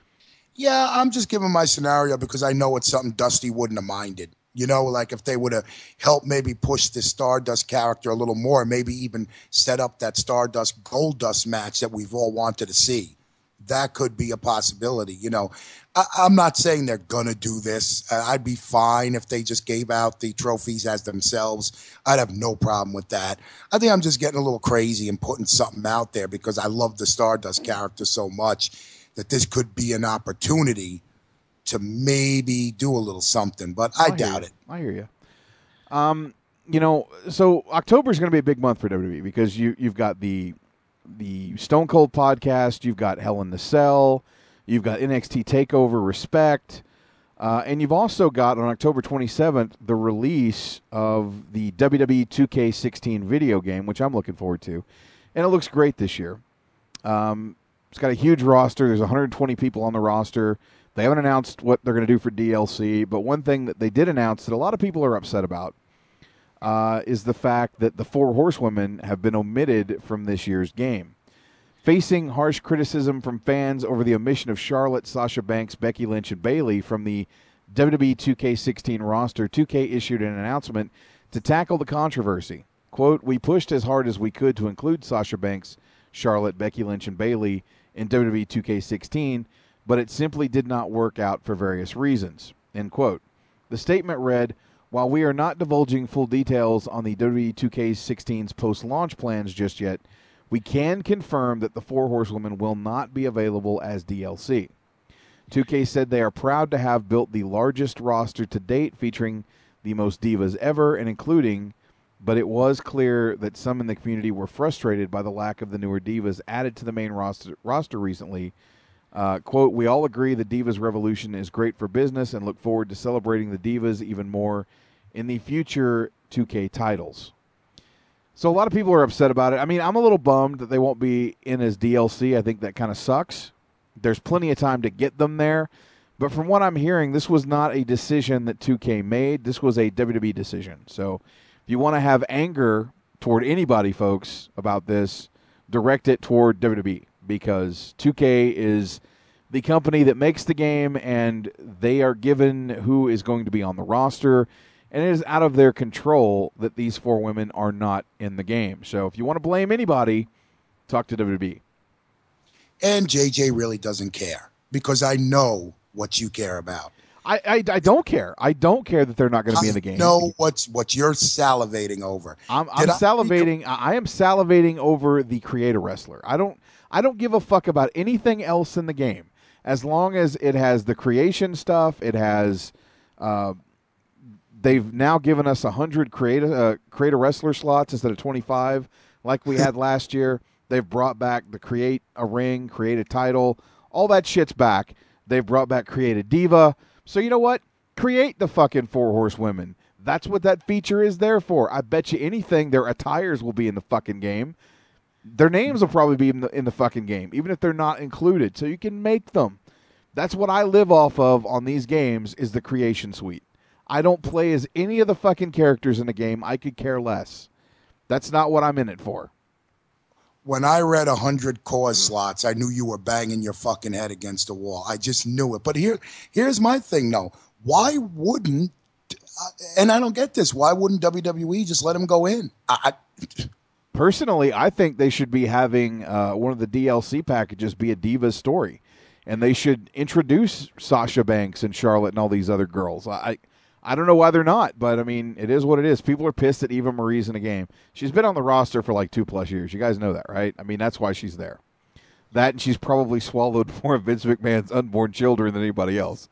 yeah, I'm just giving my scenario because I know it's something Dusty wouldn't have minded. You know, like if they would have helped maybe push the Stardust character a little more, maybe even set up that Stardust Goldust match that we've all wanted to see. That could be a possibility. You know, I, I'm not saying they're going to do this. Uh, I'd be fine if they just gave out the trophies as themselves. I'd have no problem with that. I think I'm just getting a little crazy and putting something out there because I love the Stardust character so much that this could be an opportunity to maybe do a little something, but I, I doubt you. it. I hear you. Um, you know, so October is going to be a big month for W W E because you you've got the the Stone Cold podcast, you've got Hell in the Cell, you've got N X T TakeOver Respect, uh, and you've also got on October twenty-seventh the release of the W W E two K sixteen video game, which I'm looking forward to, and it looks great this year. Um, it's got a huge roster. There's one hundred twenty people on the roster. They haven't announced what they're going to do for D L C, but one thing that they did announce that a lot of people are upset about uh, is the fact that the Four Horsewomen have been omitted from this year's game. Facing harsh criticism from fans over the omission of Charlotte, Sasha Banks, Becky Lynch, and Bayley from the W W E two K sixteen roster, two K issued an announcement to tackle the controversy. Quote, "We pushed as hard as we could to include Sasha Banks, Charlotte, Becky Lynch, and Bayley in W W E two K sixteen, but it simply did not work out for various reasons." End quote. The statement read, "While we are not divulging full details on the W W E two K sixteen's post-launch plans just yet, we can confirm that the Four Horsewomen will not be available as D L C. two K said they are proud to have built the largest roster to date featuring the most divas ever and including, but it was clear that some in the community were frustrated by the lack of the newer divas added to the main roster, roster recently. Uh, quote, "We all agree the Divas Revolution is great for business and look forward to celebrating the Divas even more in the future two K titles." So a lot of people are upset about it. I mean, I'm a little bummed that they won't be in as D L C. I think that kind of sucks. There's plenty of time to get them there. But from what I'm hearing, this was not a decision that two K made. This was a W W E decision. So if you want to have anger toward anybody, folks, about this, direct it toward W W E. Because two K is the company that makes the game, and they are given who is going to be on the roster, and it is out of their control that these four women are not in the game. So if you want to blame anybody, talk to W W E. And J J really doesn't care, because I know what you care about. I, I, I don't care. I don't care that they're not going to be in the game. I know what's, what you're salivating over. I'm, I'm salivating. I, I am salivating over the Creator Wrestler. I don't I don't give a fuck about anything else in the game. As long as it has the creation stuff, it has. Uh, they've now given us one hundred Creator, uh, Creator Wrestler slots instead of twenty-five like we had last year. They've brought back the Create a Ring, Create a Title. All that shit's back. They've brought back Create a Diva. So you know what? Create the fucking Four Horsewomen. That's what that feature is there for. I bet you anything their attires will be in the fucking game. Their names will probably be in the, in the fucking game, even if they're not included. So you can make them. That's what I live off of on these games is the creation suite. I don't play as any of the fucking characters in the game. I could care less. That's not what I'm in it for. When I read one hundred cause slots, I knew you were banging your fucking head against the wall. I just knew it. But here, here's my thing, though. Why wouldn't, and I don't get this, why wouldn't W W E just let him go in? I, I, Personally, I think they should be having uh, one of the D L C packages be a Divas story. And they should introduce Sasha Banks and Charlotte and all these other girls. I I don't know why they're not, but, I mean, it is what it is. People are pissed that Eva Marie's in the game. She's been on the roster for like two-plus years. You guys know that, right? I mean, that's why she's there. That and she's probably swallowed more of Vince McMahon's unborn children than anybody else.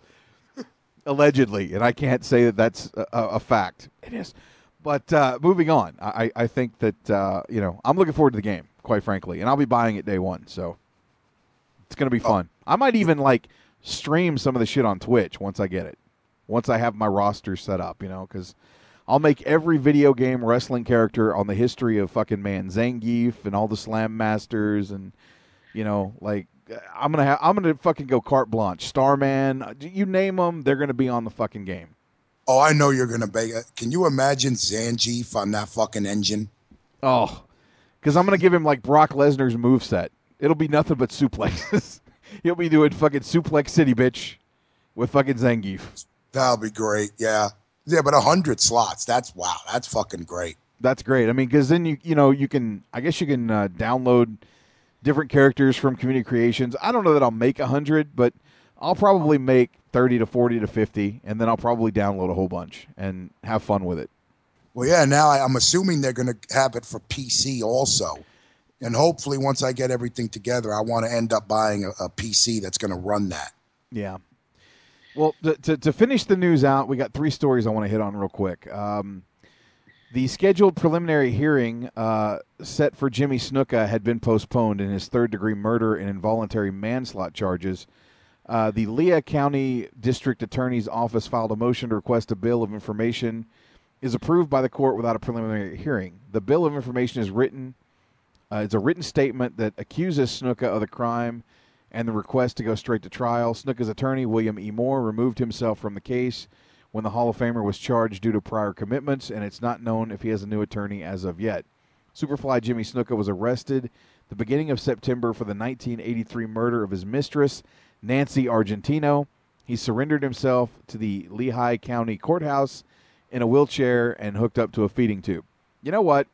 Allegedly. And I can't say that that's a, a fact. It is. But uh, moving on, I, I think that, uh, you know, I'm looking forward to the game, quite frankly. And I'll be buying it day one, so it's going to be fun. I might even, like, stream some of the shit on Twitch once I get it. Once I have my roster set up, you know, because I'll make every video game wrestling character on the history of fucking man Zangief and all the Slam Masters and, you know, like I'm gonna have, I'm gonna fucking go carte blanche. Starman, you name them, they're gonna be on the fucking game. Oh, I know you're gonna beg it. Can you imagine Zangief on that fucking engine? Oh, because I'm gonna give him like Brock Lesnar's moveset. It'll be nothing but suplexes. He'll be doing fucking suplex city, bitch, with fucking Zangief. That'll be great. Yeah, yeah, but a hundred slots. That's wow. That's fucking great. That's great. I mean, because then you you know you can. I guess you can uh, download different characters from Community Creations. I don't know that I'll make a hundred, but I'll probably make thirty to forty to fifty, and then I'll probably download a whole bunch and have fun with it. Well, yeah. Now I, I'm assuming they're going to have it for P C also. And hopefully, once I get everything together, I want to end up buying a, a P C that's going to run that. Yeah. Well, to, to to finish the news out, we got three stories I want to hit on real quick. Um, the scheduled preliminary hearing uh, set for Jimmy Snuka had been postponed in his third-degree murder and involuntary manslaughter charges. Uh, the Lea County District Attorney's Office filed a motion to request a bill of information is approved by the court without a preliminary hearing. The bill of information is written. Uh, it's a written statement that accuses Snuka of the crime and the request to go straight to trial. Snuka's attorney, William E. Moore, removed himself from the case when the Hall of Famer was charged due to prior commitments, and it's not known if he has a new attorney as of yet. Superfly Jimmy Snuka was arrested the beginning of September for the nineteen eighty-three murder of his mistress, Nancy Argentino. He surrendered himself to the Lehigh County Courthouse in a wheelchair and hooked up to a feeding tube. You know what?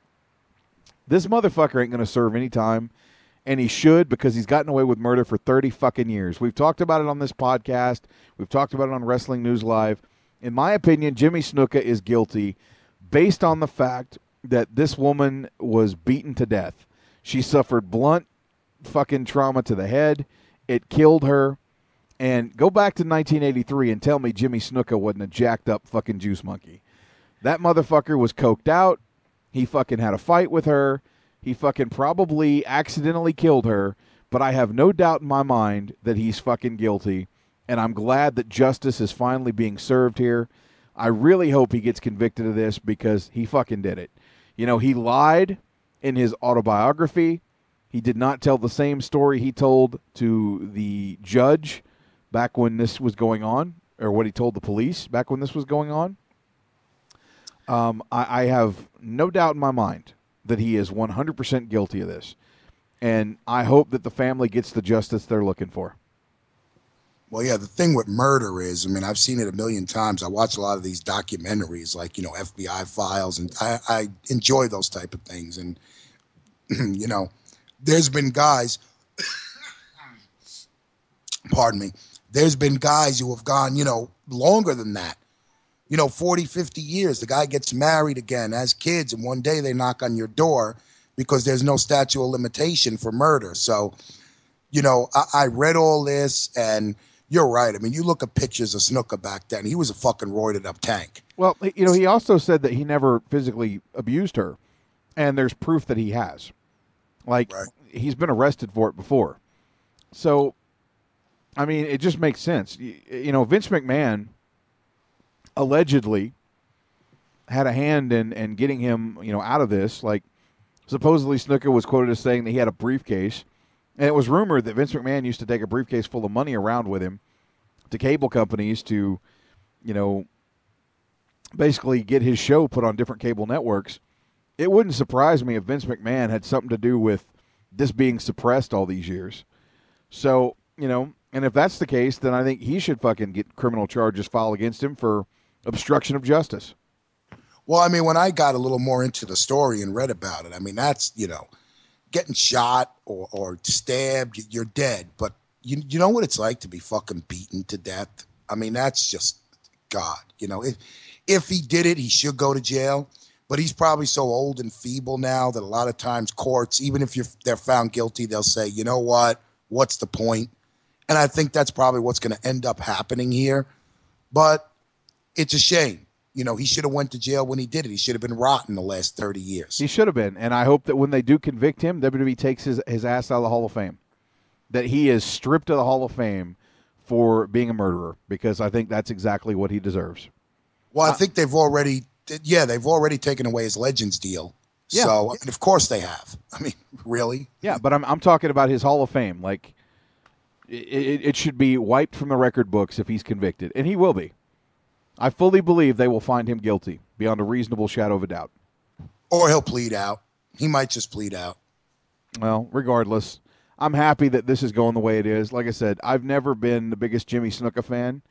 This motherfucker ain't going to serve any time, and he should, because he's gotten away with murder for thirty fucking years. We've talked about it on this podcast. We've talked about it on Wrestling News Live. In my opinion, Jimmy Snuka is guilty based on the fact that this woman was beaten to death. She suffered blunt fucking trauma to the head. It killed her. And go back to nineteen eighty-three and tell me Jimmy Snuka wasn't a jacked up fucking juice monkey. That motherfucker was coked out. He fucking had a fight with her. He fucking probably accidentally killed her, but I have no doubt in my mind that he's fucking guilty, and I'm glad that justice is finally being served here. I really hope he gets convicted of this because he fucking did it. You know, he lied in his autobiography. He did not tell the same story he told to the judge back when this was going on, or what he told the police back when this was going on. Um, I, I have no doubt in my mind that he is one hundred percent guilty of this. And I hope that the family gets the justice they're looking for. Well, yeah, the thing with murder is, I mean, I've seen it a million times. I watch a lot of these documentaries like, you know, F B I files, and I, I enjoy those type of things. And, you know, there's been guys, pardon me, there's been guys who have gone, you know, longer than that. You know, forty, fifty years. The guy gets married again, has kids, and one day they knock on your door because there's no statute of limitation for murder. So, you know, I, I read all this, and you're right. I mean, you look at pictures of Snuka back then. He was a fucking roided up tank. Well, you know, he also said that he never physically abused her, and there's proof that he has. Like, right. He's been arrested for it before. So, I mean, it just makes sense. You, you know, Vince McMahon allegedly had a hand in, in getting him, you know, out of this. Like, supposedly Snuka was quoted as saying that he had a briefcase, and it was rumored that Vince McMahon used to take a briefcase full of money around with him to cable companies to, you know, basically get his show put on different cable networks. It wouldn't surprise me if Vince McMahon had something to do with this being suppressed all these years. So, you know, and if that's the case, then I think he should fucking get criminal charges filed against him for obstruction of justice. Well, I mean, when I got a little more into the story and read about it, I mean, that's, you know, getting shot or, or stabbed, you're dead. But you you know what it's like to be fucking beaten to death? I mean, that's just God. You know, if, if he did it, he should go to jail. But he's probably so old and feeble now that a lot of times courts, even if you're, they're found guilty, they'll say, you know what, what's the point? And I think that's probably what's going to end up happening here. But it's a shame. You know, he should have went to jail when he did it. He should have been rotten the last thirty years. He should have been. And I hope that when they do convict him, W W E takes his, his ass out of the Hall of Fame. That he is stripped of the Hall of Fame for being a murderer, because I think that's exactly what he deserves. Well, I uh, think they've already, yeah, they've already taken away his Legends deal. Yeah. So, I mean, of course they have. I mean, really? Yeah, but I'm I'm talking about his Hall of Fame. Like, it, it should be wiped from the record books if he's convicted, and he will be. I fully believe they will find him guilty beyond a reasonable shadow of a doubt. Or he'll plead out. He might just plead out. Well, regardless, I'm happy that this is going the way it is. Like I said, I've never been the biggest Jimmy Snuka fan,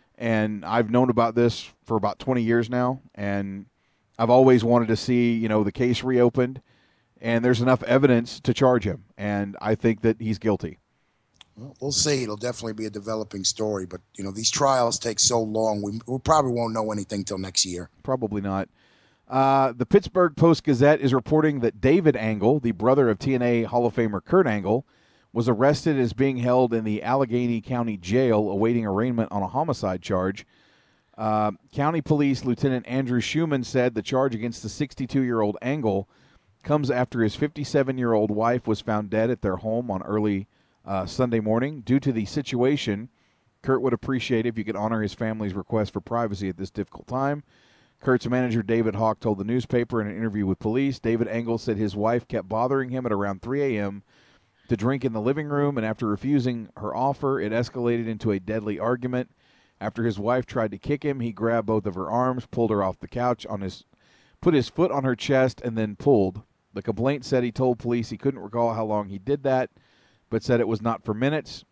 and I've known about this for about twenty years now, and I've always wanted to see, you know, the case reopened, and there's enough evidence to charge him, and I think that he's guilty. Well, we'll see. It'll definitely be a developing story, but, you know, these trials take so long, we, we probably won't know anything till next year. Probably not. Uh, the Pittsburgh Post-Gazette is reporting that David Angle, the brother of T N A Hall of Famer Kurt Angle, was arrested as being held in the Allegheny County Jail awaiting arraignment on a homicide charge. Uh, County Police Lieutenant Andrew Schumann said the charge against the sixty-two-year-old Angle comes after his fifty-seven-year-old wife was found dead at their home on early uh, Sunday morning. Due to the situation, Kurt would appreciate it if you could honor his family's request for privacy at this difficult time. Kurt's manager, David Hawk, told the newspaper in an interview with police. David Angle said his wife kept bothering him at around three a.m. to drink in the living room, and after refusing her offer, it escalated into a deadly argument. After his wife tried to kick him, he grabbed both of her arms, pulled her off the couch, on his, put his foot on her chest, and then pulled. The complaint said he told police he couldn't recall how long he did that, but said it was not for minutes.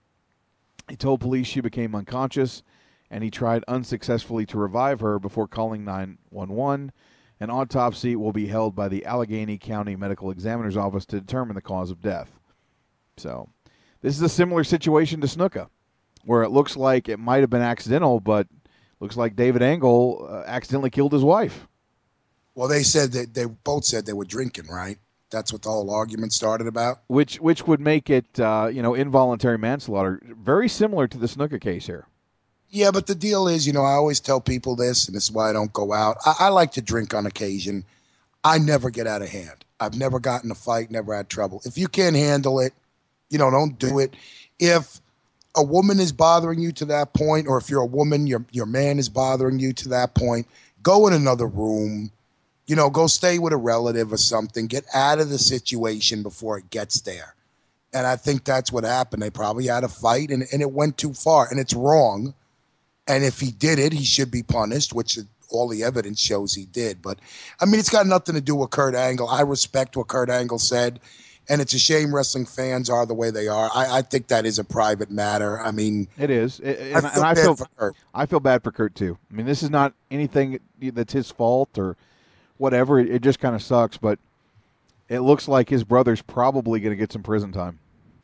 He told police she became unconscious, and he tried unsuccessfully to revive her before calling nine one one. An autopsy will be held by the Allegheny County Medical Examiner's Office to determine the cause of death. So, this is a similar situation to Snuka, where it looks like it might have been accidental, but looks like David Angle uh, accidentally killed his wife. Well, they said that they both said they were drinking, right? That's what the whole argument started about. Which which would make it, uh, you know, involuntary manslaughter, very similar to the Snuka case here. Yeah, but the deal is, you know, I always tell people this, and this is why I don't go out. I, I like to drink on occasion. I never get out of hand. I've never gotten in a fight, never had trouble. If you can't handle it, you know, don't do it. If a woman is bothering you to that point, or if you're a woman, your your man is bothering you to that point, go in another room. You know, go stay with a relative or something. Get out of the situation before it gets there. And I think that's what happened. They probably had a fight, and, and it went too far, and it's wrong. And if he did it, he should be punished, which all the evidence shows he did. But, I mean, it's got nothing to do with Kurt Angle. I respect what Kurt Angle said, and it's a shame wrestling fans are the way they are. I, I think that is a private matter. I mean, it is. It, and I feel, and I bad feel for Kurt. I feel bad for Kurt, too. I mean, this is not anything that's his fault or whatever. It, it just kind of sucks, but it looks like his brother's probably going to get some prison time.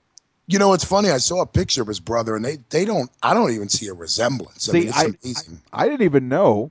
You know, it's funny. I saw a picture of his brother, and they, they don't. I don't even see a resemblance. See, I mean, it's I, amazing. I, I didn't even know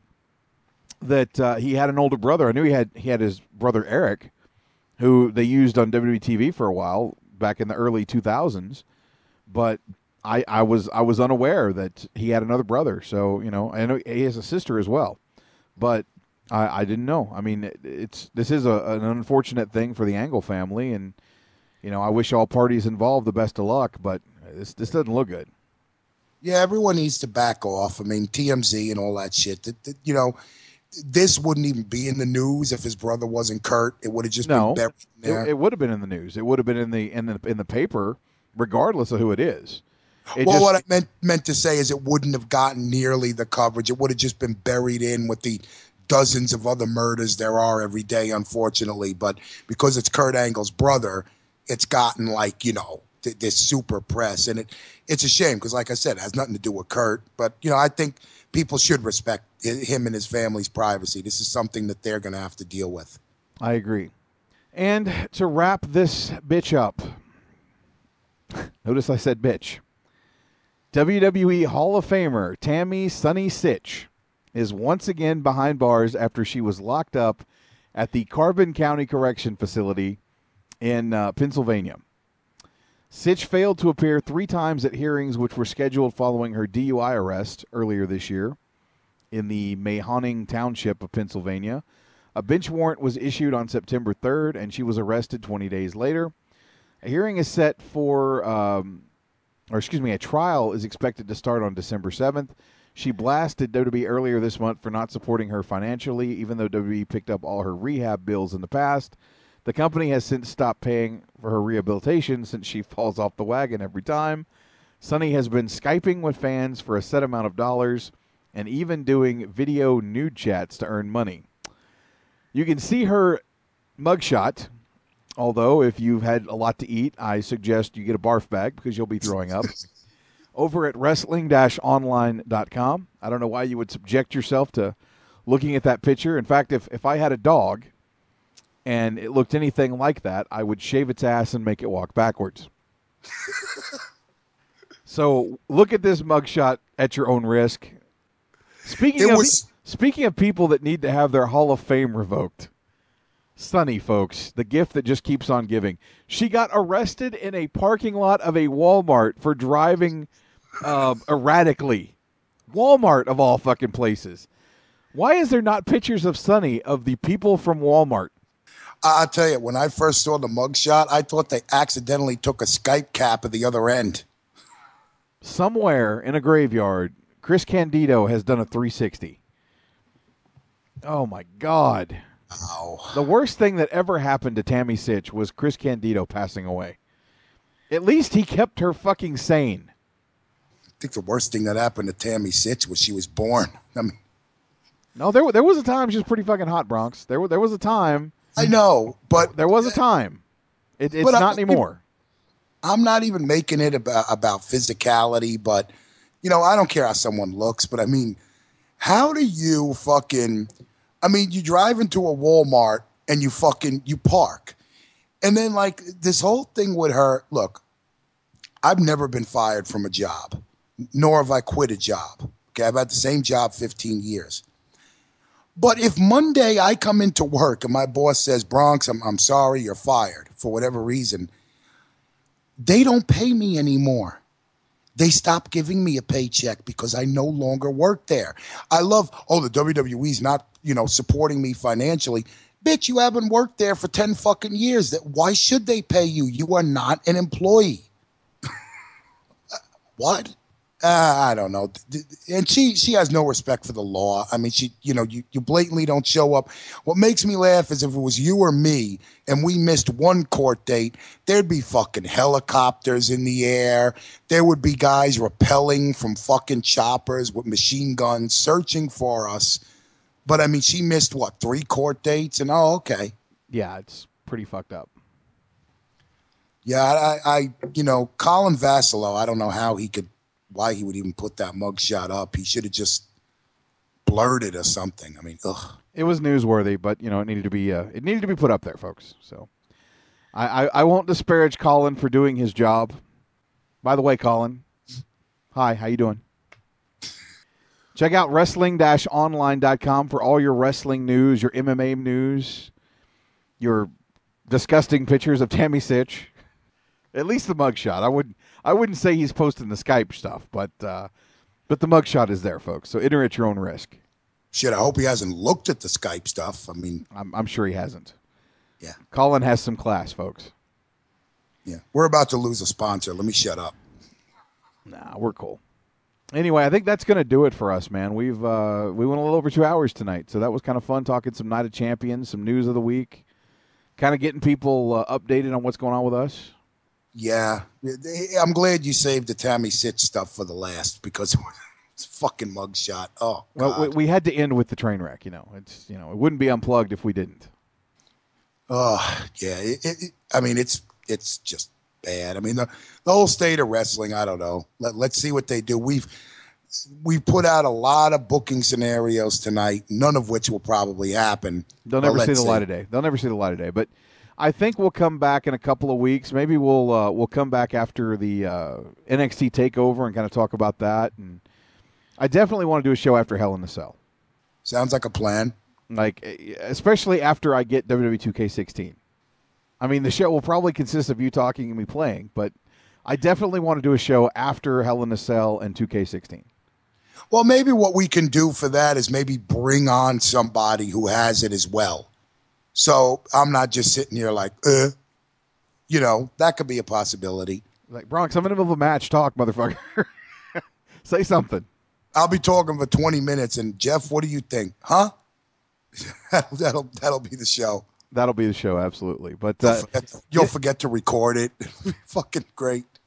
that uh, he had an older brother. I knew he had he had his brother Eric, who they used on W W E T V for a while back in the early two thousands. But I, I was I was unaware that he had another brother. So you know, I know he has a sister as well, but I, I didn't know. I mean, it, it's this is a, an unfortunate thing for the Angle family, and. You know, I wish all parties involved the best of luck, but this this doesn't look good. Yeah, everyone needs to back off. I mean, T M Z and all that shit. That, that, you know, this wouldn't even be in the news if his brother wasn't Kurt. It would have just no, been buried in there. It, it would have been in the news. It would have been in the in the in the paper, regardless of who it is. It well, just, what I meant meant to say is it wouldn't have gotten nearly the coverage. It would have just been buried in with the dozens of other murders there are every day, unfortunately. But because it's Kurt Angle's brother, it's gotten like, you know, th- this super press. And it it's a shame because, like I said, it has nothing to do with Kurt. But, you know, I think people should respect him and his family's privacy. This is something that they're going to have to deal with. I agree. And to wrap this bitch up, notice I said bitch, W W E Hall of Famer Tammy Sunny Sitch is once again behind bars after she was locked up at the Carbon County Correction Facility in uh, Pennsylvania. Sitch failed to appear three times at hearings which were scheduled following her D U I arrest earlier this year in the Mahoning Township of Pennsylvania. A bench warrant was issued on September third, and she was arrested twenty days later. A hearing is set for, um, or excuse me, a trial is expected to start on December seventh. She blasted W W E earlier this month for not supporting her financially, even though W W E picked up all her rehab bills in the past. The company has since stopped paying for her rehabilitation since she falls off the wagon every time. Sunny has been Skyping with fans for a set amount of dollars and even doing video nude chats to earn money. You can see her mugshot, although if you've had a lot to eat, I suggest you get a barf bag because you'll be throwing up, over at wrestling dash online dot com. I don't know why you would subject yourself to looking at that picture. In fact, if, if I had a dog and it looked anything like that, I would shave its ass and make it walk backwards. So look at this mugshot at your own risk. Speaking It of was- speaking of people that need to have their Hall of Fame revoked, Sunny, folks, the gift that just keeps on giving. She got arrested in a parking lot of a Walmart for driving uh, erratically. Walmart, of all fucking places. Why is there not pictures of Sunny, of the people from Walmart? I- I'll tell you, when I first saw the mugshot, I thought they accidentally took a Skype cap at the other end. Somewhere in a graveyard, Chris Candido has done a three sixty. Oh, my God. Ow. The worst thing that ever happened to Tammy Sitch was Chris Candido passing away. At least he kept her fucking sane. I think the worst thing that happened to Tammy Sitch was she was born. I mean, No, there there was a time she was pretty fucking hot, Bronx. There wa- there was a time. I know, but There was a time. It, it's But I- not anymore. I'm not even making it about, about physicality, but, you know, I don't care how someone looks, but I mean, how do you fucking, I mean, you drive into a Walmart and you fucking, you park. And then, like, this whole thing with her, look, I've never been fired from a job, nor have I quit a job. Okay, I've had the same job fifteen years. But if Monday I come into work and my boss says, Bronx, I'm, I'm sorry, you're fired for whatever reason, they don't pay me anymore. They stop giving me a paycheck because I no longer work there. I love, oh, the W W E's not, you know, supporting me financially. Bitch, you haven't worked there for ten fucking years. That why should they pay you? You are not an employee. What? Uh, I don't know. And she she has no respect for the law. I mean, she, you know, you, you blatantly don't show up. What makes me laugh is if it was you or me and we missed one court date, there'd be fucking helicopters in the air. There would be guys rappelling from fucking choppers with machine guns searching for us. But I mean, she missed what, three court dates? And oh, okay. Yeah, it's pretty fucked up. Yeah, I, I you know, Colin Vassalo, I don't know how he could, why he would even put that mugshot up. He should have just blurred or something. I mean, ugh. It was newsworthy, but you know it needed to be uh, it needed to be put up there, folks. So I, I, I won't disparage Colin for doing his job. By the way, Colin, hi, how you doing? Check out wrestling dash online dot com for all your wrestling news, your M M A news, your disgusting pictures of Tammy Sitch. At least the mugshot. I wouldn't I wouldn't say he's posting the Skype stuff, but uh, but the mugshot is there, folks. So enter at your own risk. Shit, I hope he hasn't looked at the Skype stuff. I mean, I'm, I'm sure he hasn't. Yeah. Colin has some class, folks. Yeah. We're about to lose a sponsor. Let me shut up. Nah, we're cool. Anyway, I think that's going to do it for us, man. We've uh, we went a little over two hours tonight, so that was kind of fun talking some Night of Champions, some news of the week, kind of getting people uh, updated on what's going on with us. Yeah. I'm glad you saved the Tammy Sitch stuff for the last because it's a fucking mugshot. Oh, Well, God. we, we had to end with the train wreck. You know, it's you know it wouldn't be unplugged if we didn't. Oh, yeah. It, it, it- I mean, it's it's just bad. I mean, the, the whole state of wrestling, I don't know. Let, let's see what they do. We've we put out a lot of booking scenarios tonight, none of which will probably happen. They'll But never see let's the light of day. They'll never see the light of day. But I think we'll come back in a couple of weeks. Maybe we'll uh, we'll come back after the uh, N X T takeover and kind of talk about that. And I definitely want to do a show after Hell in the Cell. Sounds like a plan. Like, especially after I get W W E two K sixteen. I mean, the show will probably consist of you talking and me playing, but I definitely want to do a show after Hell in a Cell and two K sixteen. Well, maybe what we can do for that is maybe bring on somebody who has it as well. So I'm not just sitting here like, uh, you know, that could be a possibility. Like, Bronx, I'm in the middle of a match. Talk, motherfucker. Say something. I'll be talking for twenty minutes, and Jeff, what do you think? Huh? that'll, that'll that'll be the show. That'll be the show, absolutely. But You'll, uh, forget, you'll forget to record it. Fucking great.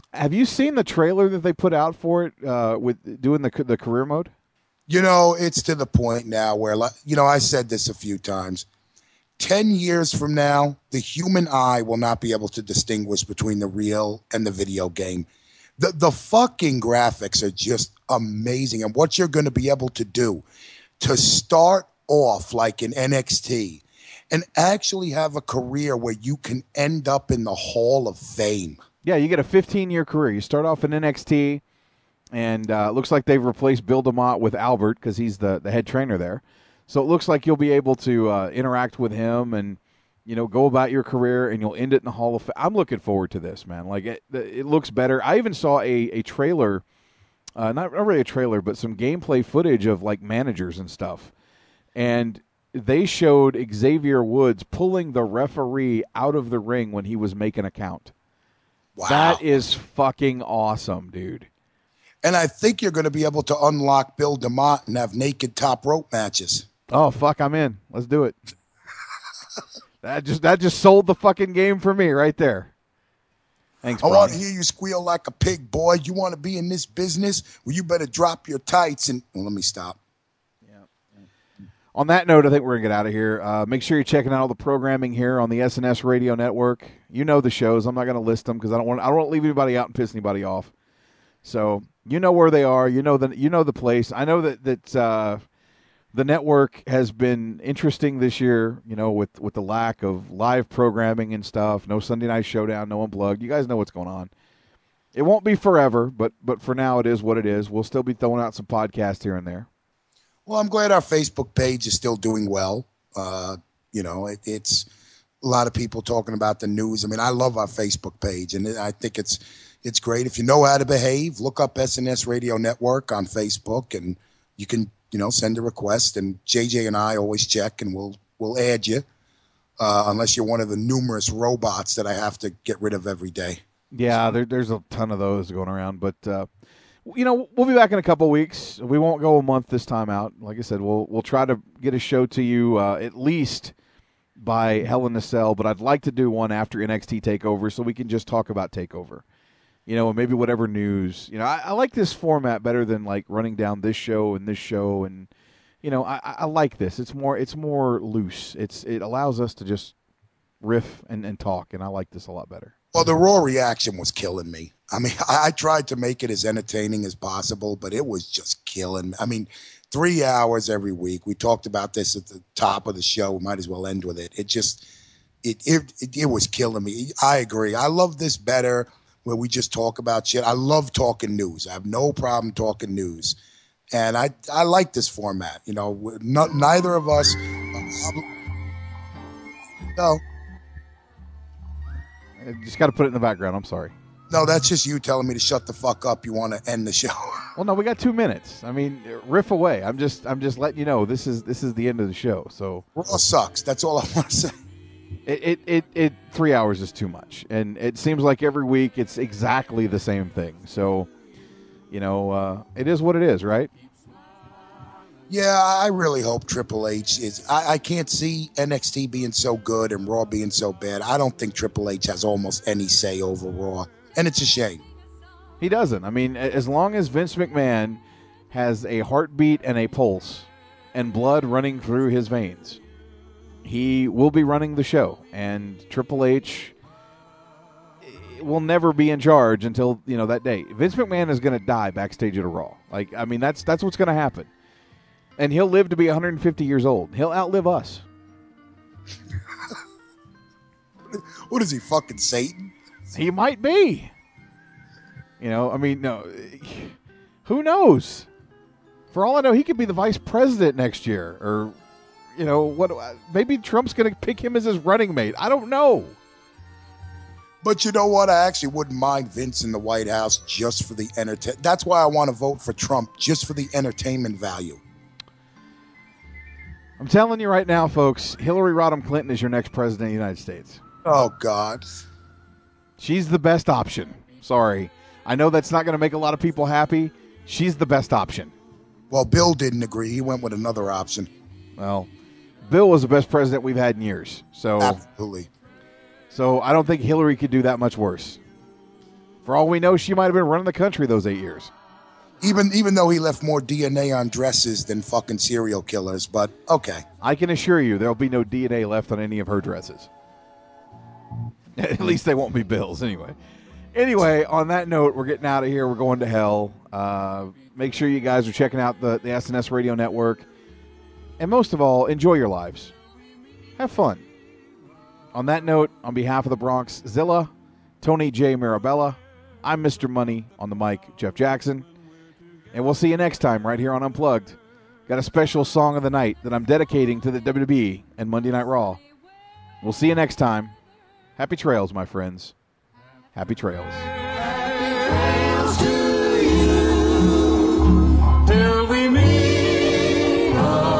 Have you seen the trailer that they put out for it uh, with doing the the career mode? You know, it's to the point now where, like, you know, I said this a few times. Ten years from now, the human eye will not be able to distinguish between the real and the video game. The the fucking graphics are just amazing. And what you're going to be able to do to start off like in N X T and actually have a career where you can end up in the Hall of Fame. Yeah, you get a fifteen-year career. You start off in N X T, and uh, it looks like they've replaced Bill DeMott with Albert because he's the, the head trainer there. So it looks like you'll be able to uh, interact with him and, you know, go about your career, and you'll end it in the Hall of Fame. I'm looking forward to this, man. Like, it, it looks better. I even saw a, a trailer, uh, not, not really a trailer, but some gameplay footage of, like, managers and stuff. And they showed Xavier Woods pulling the referee out of the ring when he was making a count. Wow. That is fucking awesome, dude. And I think you're going to be able to unlock Bill DeMott and have naked top rope matches. Oh, fuck, I'm in. Let's do it. that just that just sold the fucking game for me right there. Thanks, I Brian. want to hear you squeal like a pig, boy. You want to be in this business? Well, you better drop your tights and... Well, let me stop. On that note, I think we're going to get out of here. Uh, make sure you're checking out all the programming here on the S N S Radio Network. You know the shows. I'm not going to list them because I don't want I don't want to leave anybody out and piss anybody off. So you know where they are. You know the you know the place. I know that that uh, the network has been interesting this year. You know, with with the lack of live programming and stuff. No Sunday Night Showdown. No Unplugged. You guys know what's going on. It won't be forever, but but for now it is what it is. We'll still be throwing out some podcasts here and there. Well, I'm glad our Facebook page is still doing well. Uh, you know, it, it's a lot of people talking about the news. I mean, I love our Facebook page, and I think it's it's great. If you know how to behave, look up S N S Radio Network on Facebook, and you can, you know, send a request. And J J and I always check, and we'll we'll add you, uh, unless you're one of the numerous robots that I have to get rid of every day. Yeah, there, there's a ton of those going around, but. Uh, You know, we'll be back in a couple of weeks. We won't go a month this time out. Like I said, we'll we'll try to get a show to you uh, at least by Hell in a Cell, but I'd like to do one after N X T TakeOver so we can just talk about TakeOver. You know, and maybe whatever news. You know, I, I like this format better than like running down this show and this show, and you know, I, I like this. It's more it's more loose. It's it allows us to just riff and, and talk, and I like this a lot better. Well, the Raw reaction was killing me. I mean, I, I tried to make it as entertaining as possible, but it was just killing me. I mean, three hours every week. We talked about this at the top of the show. We might as well end with it. It just, it it it, it was killing me. I agree. I love this better where we just talk about shit. I love talking news. I have no problem talking news. And I I like this format. You know, not, neither of us. No. I just got to put it in the background. I'm sorry. No, that's just you telling me to shut the fuck up. You want to end the show. Well, no, we got two minutes. I mean, riff away. I'm just, I'm just letting you know this is this is the end of the show. So Raw sucks. That's all I want to say. It, it, it, it, three hours is too much, and it seems like every week it's exactly the same thing. So, you know, uh, it is what it is, right? Yeah, I really hope Triple H is. I, I can't see N X T being so good and Raw being so bad. I don't think Triple H has almost any say over Raw, and it's a shame. He doesn't. I mean, as long as Vince McMahon has a heartbeat and a pulse and blood running through his veins, he will be running the show. And Triple H will never be in charge until, you know, that day. Vince McMahon is going to die backstage at a Raw. Like, I mean, that's that's what's going to happen. And he'll live to be one hundred fifty years old. He'll outlive us. What is he, fucking Satan? He might be. You know, I mean, no. Who knows? For all I know, he could be the vice president next year. Or, you know, what? Maybe Trump's going to pick him as his running mate. I don't know. But you know what? I actually wouldn't mind Vince in the White House just for the entertainment. That's why I want to vote for Trump, just for the entertainment value. I'm telling you right now, folks, Hillary Rodham Clinton is your next president of the United States. Oh, God. She's the best option. Sorry. I know that's not going to make a lot of people happy. She's the best option. Well, Bill didn't agree. He went with another option. Well, Bill was the best president we've had in years. So Absolutely. So I don't think Hillary could do that much worse. For all we know, she might have been running the country those eight years. Even even though he left more D N A on dresses than fucking serial killers, but okay. I can assure you there'll be no D N A left on any of her dresses. At least they won't be Bill's anyway. Anyway, on that note, we're getting out of here. We're going to hell. Uh, make sure you guys are checking out the, the S N S Radio Network. And most of all, enjoy your lives. Have fun. On that note, on behalf of the Bronx Zilla, Tony J. Mirabella, I'm Mister Money on the mic, Jeff Jackson. And we'll see you next time right here on Unplugged. Got a special song of the night that I'm dedicating to the W W E and Monday Night Raw. We'll see you next time. Happy trails, my friends. Happy trails. Till we meet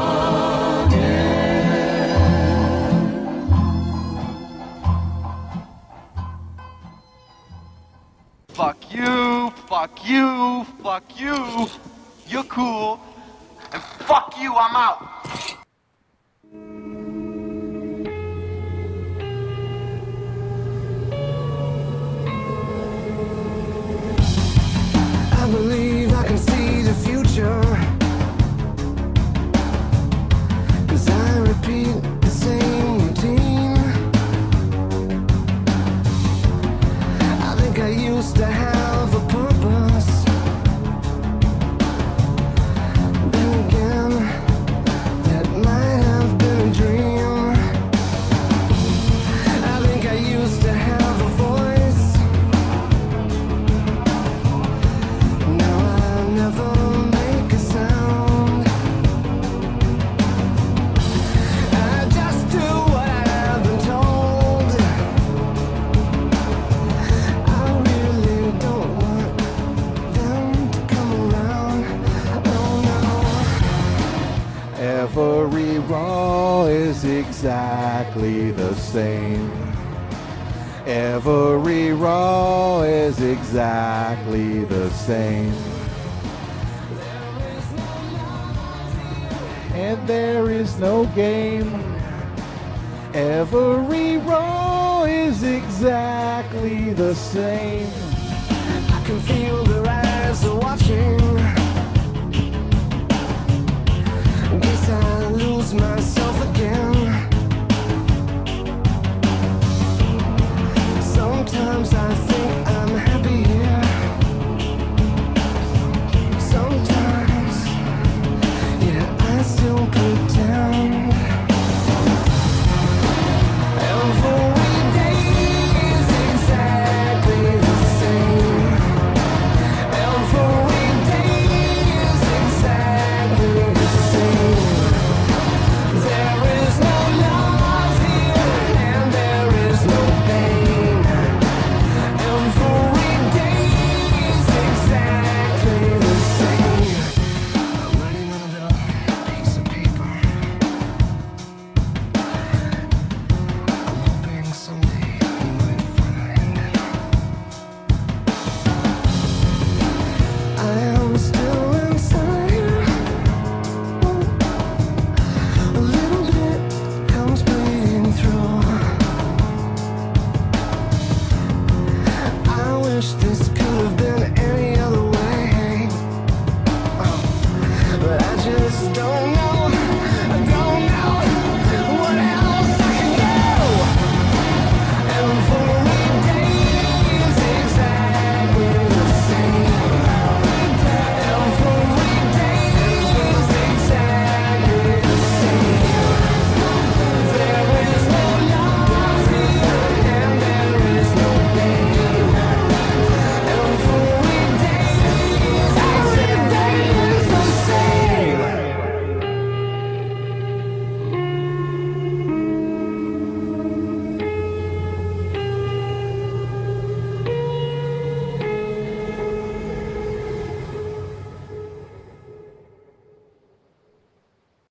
Fuck you, fuck you, fuck you. You're cool. And fuck you, I'm out. I believe I can see the future, 'cause I repeat the same routine. I think I used to have a purpose, then again, that might have been a dream. I think I used to have a voice, now I never make a sound. I just do what I have been told. I really don't want them to come around. Oh no. Every Raw is exactly the same. Every Raw is exactly the same. And there is no game. Every Raw is exactly the same. I can feel their eyes are watching, in case I lose my soul.